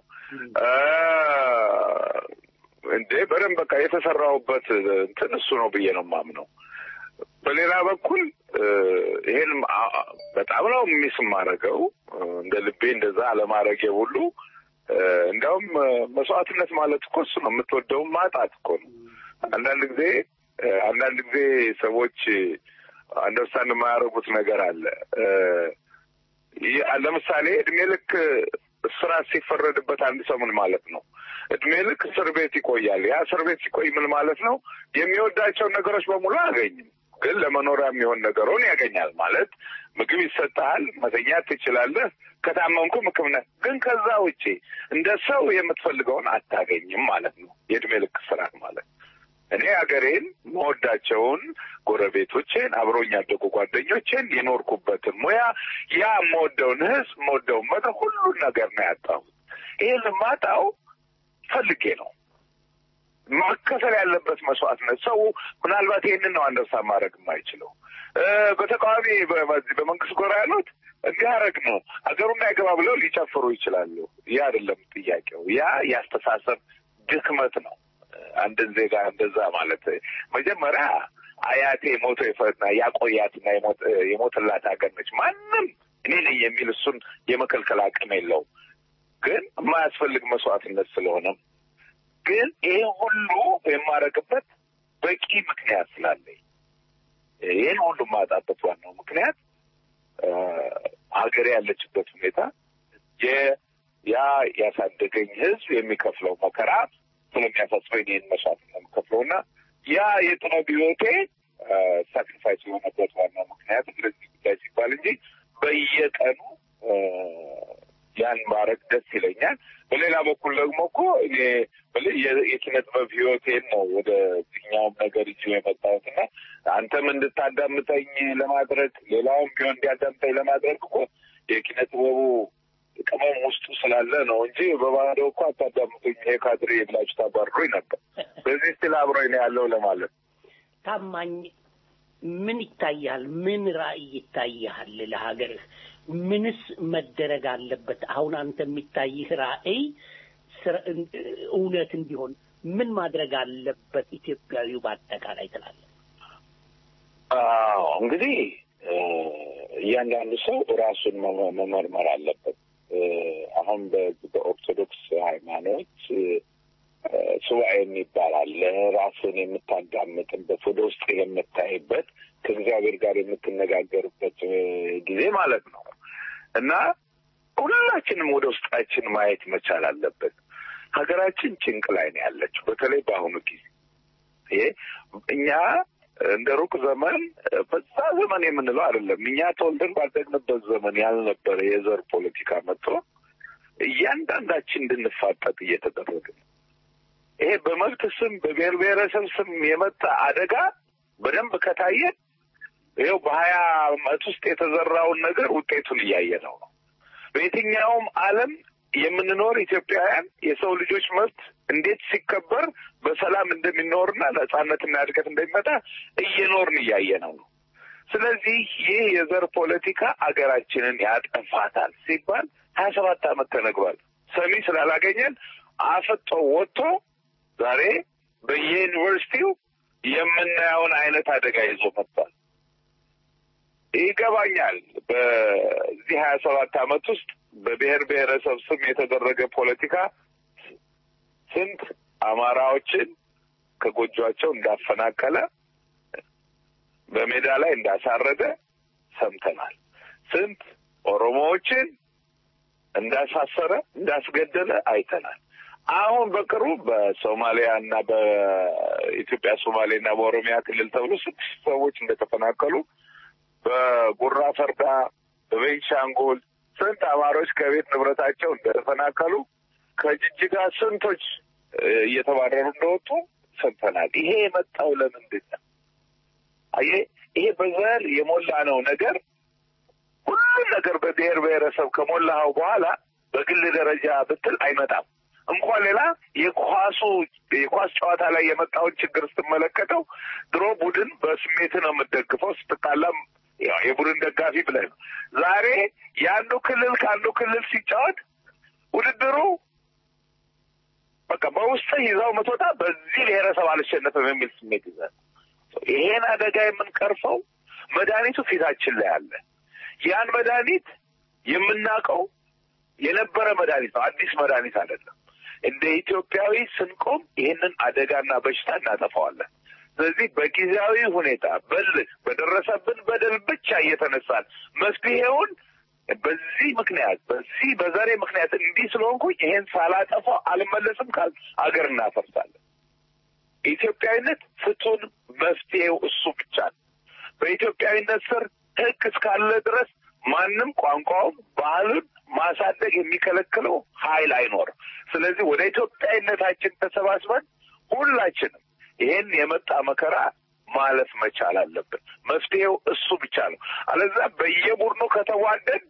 እንዴ በደንብ በቃ የተሰራውበት እንትን እሱ ነው ብዬ ነው የማምነው። በሌላ በኩል ይሄን በጣም ነው ሚስ ማረገው እንደ ልቤ እንደዛ አለማረጌ ሁሉ እንደውም መስዋዕትነት ማለት እኮ እሱ ነው። የምትወደው ማጣት እኮ ነው። አንዳንድ ጊዜ ሰዎች አንደርስታንድ የማያደርጉት ነገር አለ። ለምሳሌ እድሜ ልክ እስራት ሲፈረድበት አንድ ሰው ምን ማለት ነው? እድሜ ልክ እስር ቤት ይቆያል። ያ እስር ቤት ሲቆይ ምን ማለት ነው? የሚወዳቸውን ነገሮች በሙሉ አያገኝም፣ ግን ለመኖሪያ የሚሆን ነገሩን ያገኛል። ማለት ምግብ ይሰጣል፣ መተኛት ትችላለህ፣ ከታመምኩም ሕክምና። ግን ከዛ ውጪ እንደ ሰው የምትፈልገውን አታገኝም ማለት ነው የእድሜ ልክ እስራት ማለት። እኔ ሀገሬን መወዳቸውን ጎረቤቶቼን፣ አብሮኝ ያደጉ ጓደኞቼን፣ የኖርኩበትን ሙያ፣ ያ መወደውን ህዝብ፣ መወደውን መድረክ፣ ሁሉን ነገር ነው ያጣሁት። ይሄን ማጣው ፈልጌ ነው። መከፈል ያለበት መስዋዕትነት ሰው ምናልባት ይሄንን ነው አንደርስታንድ ማድረግ የማይችለው። በተቃዋሚ በመንግስት ጎራ ያሉት እንዲያረግ ነው አገሩን አይገባ ብለው ሊጨፍሩ ይችላሉ። ያ አይደለም ጥያቄው። ያ ያስተሳሰብ ድክመት ነው። አንድን ዜጋ እንደዛ ማለት መጀመሪያ አያቴ ሞቶ ይፈርና ያቆያትና የሞተላት ሀገር ነች። ማንም እኔ ነኝ የሚል እሱን የመከልከል አቅም የለውም። ግን የማያስፈልግ መስዋዕትነት ስለሆነ ግን ይሄ ሁሉ የማረግበት በቂ ምክንያት ስላለኝ ይሄን ሁሉ ማጣበት ዋናው ምክንያት ሀገር ያለችበት ሁኔታ ያ ያሳደገኝ ህዝብ የሚከፍለው መከራ ስለሚያሳስበኝ ይህን መስዋዕት ነው የምከፍለውና ያ የጥበብ ህይወቴ ሳክሪፋይስ የሆነበት ዋናው ምክንያት ለዚህ ጉዳይ ሲባል እንጂ በየቀኑ ያን ማድረግ ደስ ይለኛል። በሌላ በኩል ደግሞ እኮ እኔ የኪነ ጥበብ ህይወቴን ነው ወደ ኛውም ነገር ይዤ የመጣሁትና አንተም እንድታዳምጠኝ ለማድረግ ሌላውም ቢሆን እንዲያዳምጠኝ ለማድረግ እኮ የኪነ ጥበቡ ቅመም ውስጡ ስላለ ነው እንጂ በባዶ እኮ አታዳምጡኝ ይሄ ካድሬ ብላችሁ ታባርሩኝ ነበር። በዚህ ስለ አብሮኝ ነው ያለው ለማለት። ታማኝ ምን ይታያል? ምን ራዕይ ይታያል ለሀገርህ? ምንስ መደረግ አለበት? አሁን አንተ የሚታይህ ራዕይ እውነት እንዲሆን ምን ማድረግ አለበት ኢትዮጵያዊው በአጠቃላይ ትላለህ? እንግዲህ እያንዳንዱ ሰው ራሱን መመርመር አለበት። አሁን በኦርቶዶክስ ሃይማኖት ሱባኤ የሚባል አለ። ራስን የምታዳምጥበት፣ ወደ ውስጥ የምታይበት፣ ከእግዚአብሔር ጋር የምትነጋገርበት ጊዜ ማለት ነው እና ሁላችንም ወደ ውስጣችን ማየት መቻል አለበት። ሀገራችን ጭንቅ ላይ ነው ያለችው፣ በተለይ በአሁኑ ጊዜ። እኛ እንደ ሩቅ ዘመን በዛ ዘመን የምንለው አይደለም። እኛ ተወልደን ባደግንበት ዘመን ያልነበረ የዘር ፖለቲካ መጥቶ እያንዳንዳችን እንድንፋጠጥ እየተደረገ ነው። ይሄ በመብት ስም በብሔር ብሔረሰብ ስም የመጣ አደጋ በደንብ ከታየ ይኸው በ20 ዓመት ውስጥ የተዘራውን ነገር ውጤቱን እያየነው ነው። በየትኛውም ዓለም የምንኖር ኢትዮጵያውያን የሰው ልጆች መብት እንዴት ሲከበር በሰላም እንደሚኖርና ነጻነትና እድገት እንደሚመጣ እየኖርን እያየነው ነው። ስለዚህ ይህ የዘር ፖለቲካ አገራችንን ያጠፋታል ሲባል 27 ዓመት ተነግሯል። ሰሚ ስላላገኘን አፈጦ ወጥቶ ዛሬ በየዩኒቨርሲቲው የምናየውን አይነት አደጋ ይዞ መጥቷል። ይገባኛል። በዚህ 27 ዓመት ውስጥ በብሔር ብሔረሰብ ስም የተደረገ ፖለቲካ ስንት አማራዎችን ከጎጆአቸው እንዳፈናቀለ፣ በሜዳ ላይ እንዳሳረደ ሰምተናል። ስንት ኦሮሞዎችን እንዳሳሰረ እንዳስገደለ አይተናል። አሁን በቅርቡ በሶማሊያና በኢትዮጵያ ሶማሌና በኦሮሚያ ክልል ተብሎ 6 ሰዎች እንደተፈናቀሉ፣ በጉራ ፈርዳ በቤንሻንጉል ስንት አማሮች ከቤት ንብረታቸው እንደተፈናቀሉ፣ ከጅጅጋ ስንቶች እየተባረሩ እንደወጡ ሰምተናል። ይሄ የመጣው ለምንድን ነው? ይሄ በዘር የሞላ ነው ነገር። ሁሉም ነገር በብሔር ብሔረሰብ ከሞላው በኋላ በግል ደረጃ ብትል አይመጣም። እንኳን ሌላ የኳስ ጨዋታ ላይ የመጣውን ችግር ስትመለከተው ድሮ ቡድን በስሜት ነው የምትደግፈው፣ ስትጣላም የቡድን ደጋፊ ብለህ ነው። ዛሬ የአንዱ ክልል ከአንዱ ክልል ሲጫወት ውድድሩ በቃ በውስጥ ይዛው መቶታ በዚህ ብሔረሰብ አልሸነፈም የሚል ስሜት ይዛል። ይሄን አደጋ የምንቀርፈው መድኃኒቱ ፊታችን ላይ አለ። ያን መድኃኒት የምናውቀው የነበረ መድኃኒት ነው፣ አዲስ መድኃኒት አይደለም። እንደ ኢትዮጵያዊ ስንቆም ይሄንን አደጋና በሽታ እናጠፋዋለን። ስለዚህ በጊዜያዊ ሁኔታ በደረሰብን በደል ብቻ እየተነሳን መፍትሄውን በዚህ ምክንያት በዘሬ ምክንያት እንዲህ ስለሆንኩኝ ይሄን ሳላጠፋው አልመለስም ካል አገር እናፈርሳለን። ኢትዮጵያዊነት ፍቱን መፍትሄው እሱ ብቻ ነው። በኢትዮጵያዊነት ስር ሕግ እስካለ ድረስ ማንም ቋንቋውን ባህሉን ማሳደግ የሚከለክለው ኃይል አይኖርም። ስለዚህ ወደ ኢትዮጵያዊነታችን ተሰባስበን ሁላችንም ይሄን የመጣ መከራ ማለፍ መቻል አለብን። መፍትሄው እሱ ብቻ ነው። አለዛ በየቡድኑ ከተዋደን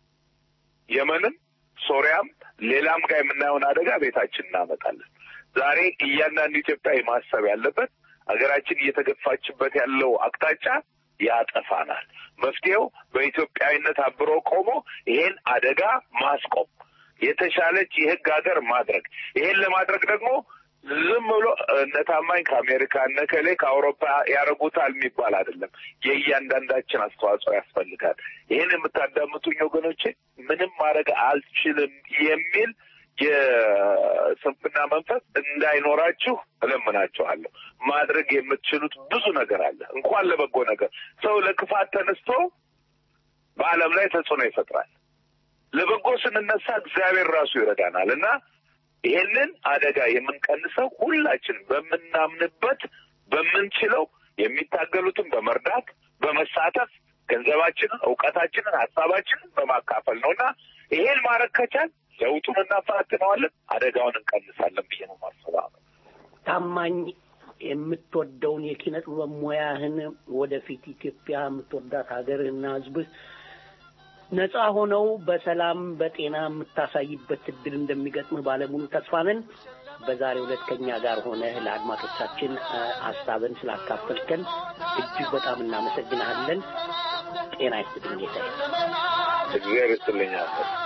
የመንም ሶሪያም ሌላም ጋር የምናየውን አደጋ ቤታችን እናመጣለን። ዛሬ እያንዳንዱ ኢትዮጵያዊ ማሰብ ያለበት አገራችን እየተገፋችበት ያለው አቅጣጫ ያጠፋናል። መፍትሄው በኢትዮጵያዊነት አብሮ ቆሞ ይሄን አደጋ ማስቆም፣ የተሻለች የህግ ሀገር ማድረግ። ይሄን ለማድረግ ደግሞ ዝም ብሎ እነታማኝ ከአሜሪካ እነከሌ ከአውሮፓ ያረጉታል የሚባል አይደለም። የእያንዳንዳችን አስተዋጽኦ ያስፈልጋል። ይሄን የምታዳምጡኝ ወገኖቼ ምንም ማድረግ አልችልም የሚል የስንፍና መንፈስ እንዳይኖራችሁ እለምናችኋለሁ። ማድረግ የምትችሉት ብዙ ነገር አለ። እንኳን ለበጎ ነገር ሰው ለክፋት ተነስቶ በዓለም ላይ ተጽዕኖ ይፈጥራል። ለበጎ ስንነሳ እግዚአብሔር ራሱ ይረዳናል እና ይሄንን አደጋ የምንቀንሰው ሁላችን በምናምንበት በምንችለው የሚታገሉትን በመርዳት በመሳተፍ ገንዘባችንን፣ ዕውቀታችንን፣ ሀሳባችንን በማካፈል ነውና ይሄን ማድረግ ከቻል ለውጡን እናፋጥነዋለን፣ አደጋውን እንቀንሳለን ብዬ ነው የማስበው። ታማኝ የምትወደውን የኪነ ጥበብ ሙያህን ወደፊት ኢትዮጵያ የምትወዳት ሀገርና ሕዝብህ ነፃ ሆነው በሰላም በጤና የምታሳይበት እድል እንደሚገጥምህ ባለሙሉ ተስፋ ነን። በዛሬው ዕለት ከኛ ጋር ሆነህ ለአድማጮቻችን ሀሳብን ስላካፈልከን እጅግ በጣም እናመሰግናለን። ጤና ይስጥልኝ ጌታዬ። እግዚአብሔር ይስጥልኝ።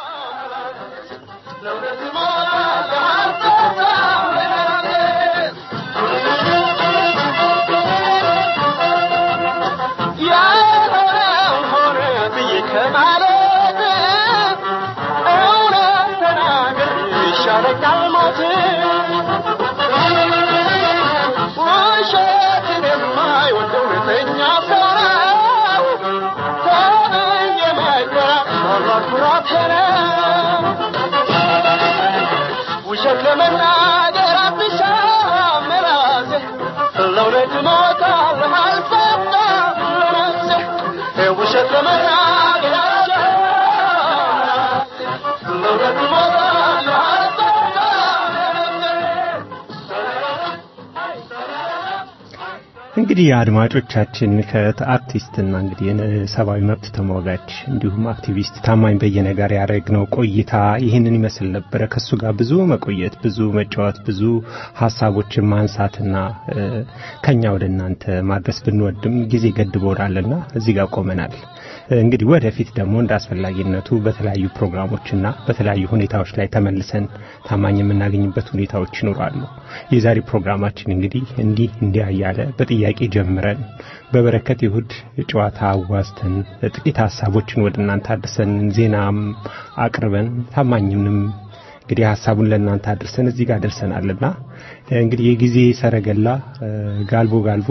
እንግዲህ አድማጮቻችን ከአርቲስትና እንግዲህ የሰብአዊ መብት ተሟጋች እንዲሁም አክቲቪስት ታማኝ በየነ ጋር ያደረግነው ቆይታ ይህንን ይመስል ነበር። ከሱ ጋር ብዙ መቆየት፣ ብዙ መጫወት፣ ብዙ ሐሳቦችን ማንሳትና ከኛ ወደ እናንተ ማድረስ ብንወድም ጊዜ ገድቦናልና እዚህ ጋር ቆመናል። እንግዲህ ወደፊት ደግሞ እንዳስፈላጊነቱ በተለያዩ ፕሮግራሞችና በተለያዩ ሁኔታዎች ላይ ተመልሰን ታማኝ የምናገኝበት ሁኔታዎች ይኖራሉ። የዛሬ ፕሮግራማችን እንግዲህ እንዲህ ያለ በጥያቄ ጀምረን በበረከት ይሁድ ጨዋታ አዋዝተን ጥቂት ሐሳቦችን ወደ እናንተ አድርሰን ዜናም አቅርበን ታማኝንም እንግዲህ ሐሳቡን ለእናንተ አድርሰን እዚህ ጋር ደርሰናልና እንግዲህ የጊዜ ሰረገላ ጋልቦ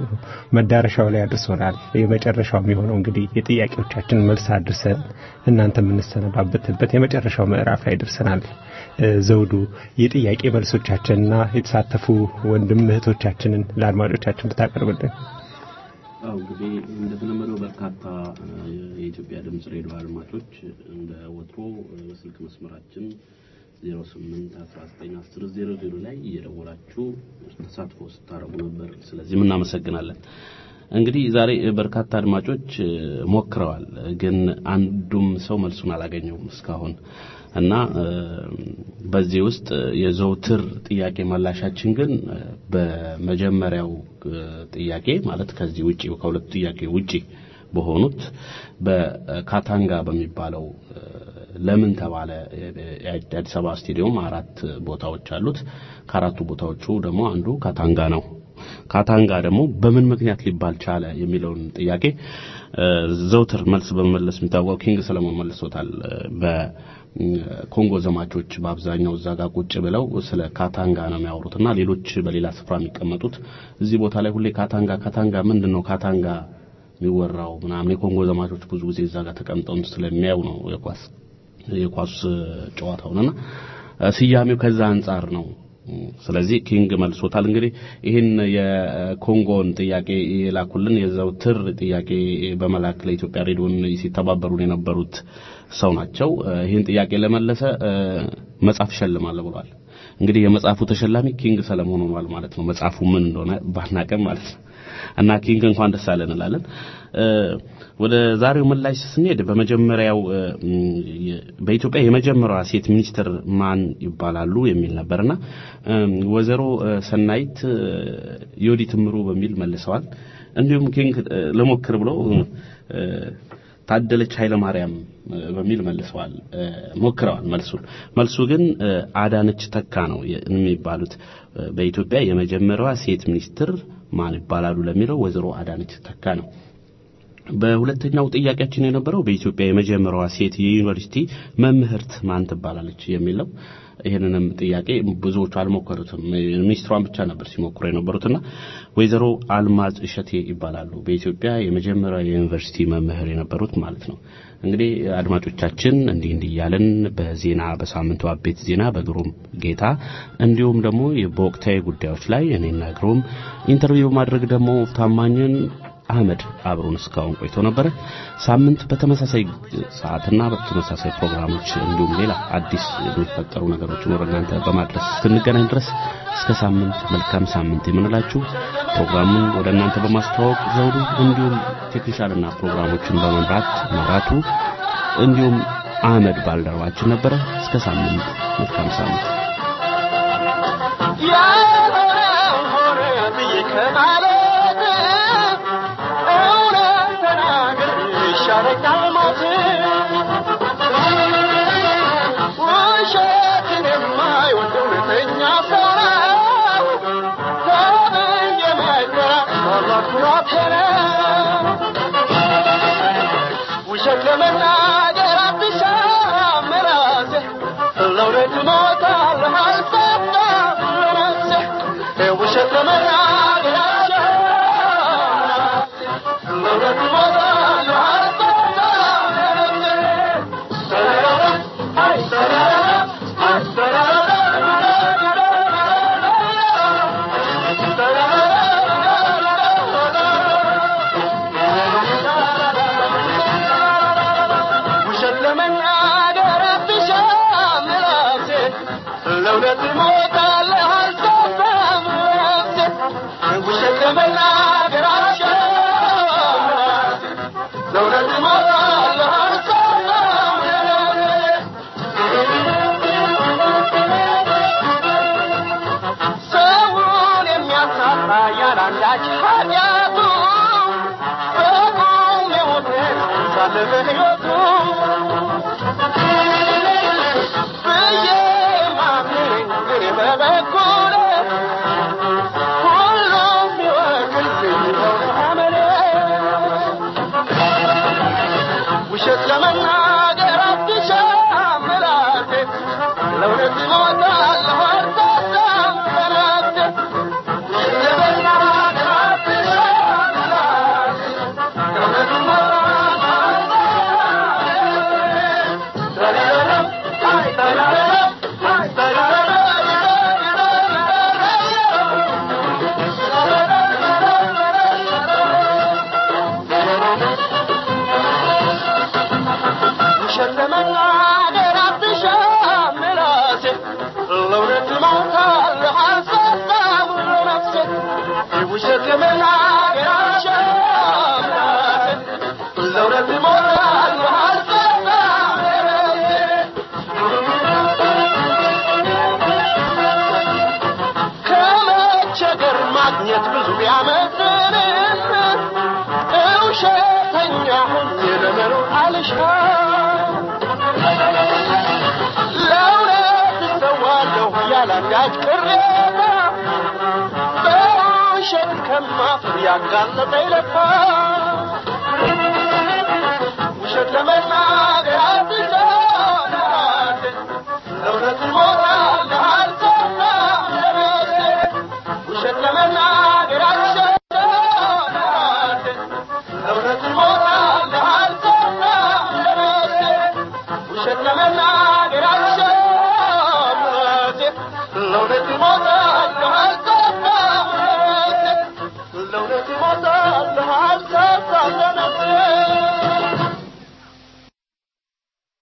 መዳረሻው ላይ አድርሶናል። የመጨረሻው የሚሆነው እንግዲህ የጥያቄዎቻችን መልስ አድርሰን እናንተ የምንሰነባበትበት የመጨረሻው ምዕራፍ ላይ ደርሰናል። ዘውዱ የጥያቄ መልሶቻችንና የተሳተፉ ወንድም እህቶቻችንን ለአድማጮቻችን ብታቀርብልን። እንግዲህ እንደተለመደው በርካታ የኢትዮጵያ ድምጽ ሬዲዮ አድማጮች እንደ ወትሮ በስልክ መስመራችን 08191000 ላይ እየደወላችሁ ተሳትፎ ስታረጉ ነበር። ስለዚህ እናመሰግናለን። እንግዲህ ዛሬ በርካታ አድማጮች ሞክረዋል፣ ግን አንዱም ሰው መልሱን አላገኘውም እስካሁን እና በዚህ ውስጥ የዘውትር ጥያቄ መላሻችን ግን በመጀመሪያው ጥያቄ ማለት ከዚህ ውጪ ከሁለት ጥያቄ ውጪ በሆኑት በካታንጋ በሚባለው ለምን ተባለ የአዲስ አበባ ስቴዲየም 4 ቦታዎች አሉት። ከአራቱ ቦታዎቹ ደግሞ አንዱ ካታንጋ ነው። ካታንጋ ደግሞ በምን ምክንያት ሊባል ቻለ የሚለውን ጥያቄ ዘውትር መልስ በመመለስ የሚታወቀው ኪንግ ሰለሞን መልሶታል። በኮንጎ ዘማቾች በአብዛኛው እዛ ጋር ቁጭ ብለው ስለ ካታንጋ ነው የሚያወሩትና ሌሎች በሌላ ስፍራ የሚቀመጡት እዚህ ቦታ ላይ ሁሌ ካታንጋ ምንድነው ካታንጋ የሚወራው ምናምን የኮንጎ ዘማቾች ብዙ ጊዜ እዛ ጋር ተቀምጠው ስለሚያዩ ነው የኳስ ጨዋታውና ስያሜው ከዛ አንፃር ነው። ስለዚህ ኪንግ መልሶታል። እንግዲህ ይህን የኮንጎን ጥያቄ የላኩልን የዘውትር ጥያቄ በመላክ ለኢትዮጵያ ሬዲዮን ሲተባበሩ የነበሩት ሰው ናቸው። ይህን ጥያቄ ለመለሰ መጽሐፍ ሸልማለሁ ብለዋል። እንግዲህ የመጽሐፉ ተሸላሚ ኪንግ ሰለሞን ሆኗል ማለት ነው። መጽሐፉ ምን እንደሆነ ባናቀም ማለት ነው። እና ኪንግ እንኳን ደስ አለን እንላለን። ወደ ዛሬው ምላሽ ስንሄድ በመጀመሪያው በኢትዮጵያ የመጀመሪያዋ ሴት ሚኒስትር ማን ይባላሉ የሚል ነበርና ወዘሮ ሰናይት ዮዲት ምሩ በሚል መልሰዋል። እንዲሁም ኪንግ ለሞክር ብሎ ታደለች ኃይለ ማርያም በሚል መልሰዋል ሞክረዋል። መልሱ ግን አዳነች ተካ ነው የሚባሉት። በኢትዮጵያ የመጀመሪያዋ ሴት ሚኒስትር ማን ይባላሉ ለሚለው ወዘሮ አዳነች ተካ ነው። በሁለተኛው ጥያቄያችን የነበረው በኢትዮጵያ የመጀመሪያዋ ሴት የዩኒቨርሲቲ መምህርት ማን ትባላለች የሚለው ይሄንንም ጥያቄ ብዙዎቹ አልሞከሩትም። ሚኒስትሯን ብቻ ነበር ሲሞክሩ የነበሩትና ወይዘሮ አልማዝ እሸቴ ይባላሉ። በኢትዮጵያ የመጀመሪያዋ የዩኒቨርሲቲ መምህር የነበሩት ማለት ነው። እንግዲህ አድማጮቻችን እንዲህ ያለን በዜና በሳምንቱ አቤት ዜና በግሩም ጌታ እንዲሁም ደግሞ በወቅታዊ ጉዳዮች ላይ እኔና ግሩም ኢንተርቪው ማድረግ ደግሞ ታማኝን አህመድ አብሮን እስካሁን ቆይቶ ነበር። ሳምንት በተመሳሳይ ሰዓትና በተመሳሳይ ፕሮግራሞች እንዲሁም ሌላ አዲስ የሚፈጠሩ ነገሮችን ወደ እናንተ በማድረስ እስክንገናኝ ድረስ እስከ ሳምንት መልካም ሳምንት የምንላችሁ ፕሮግራሙን ወደ እናንተ በማስተዋወቅ ዘውዱ እንዲሁም ቴክኒሻልና ፕሮግራሞችን በመምራት መራቱ እንዲሁም አህመድ ባልደረባችን ነበረ። እስከ ሳምንት መልካም ሳምንት። ያ ሆረ ቢከማለ ለመናገራቸው ለውደት ሞት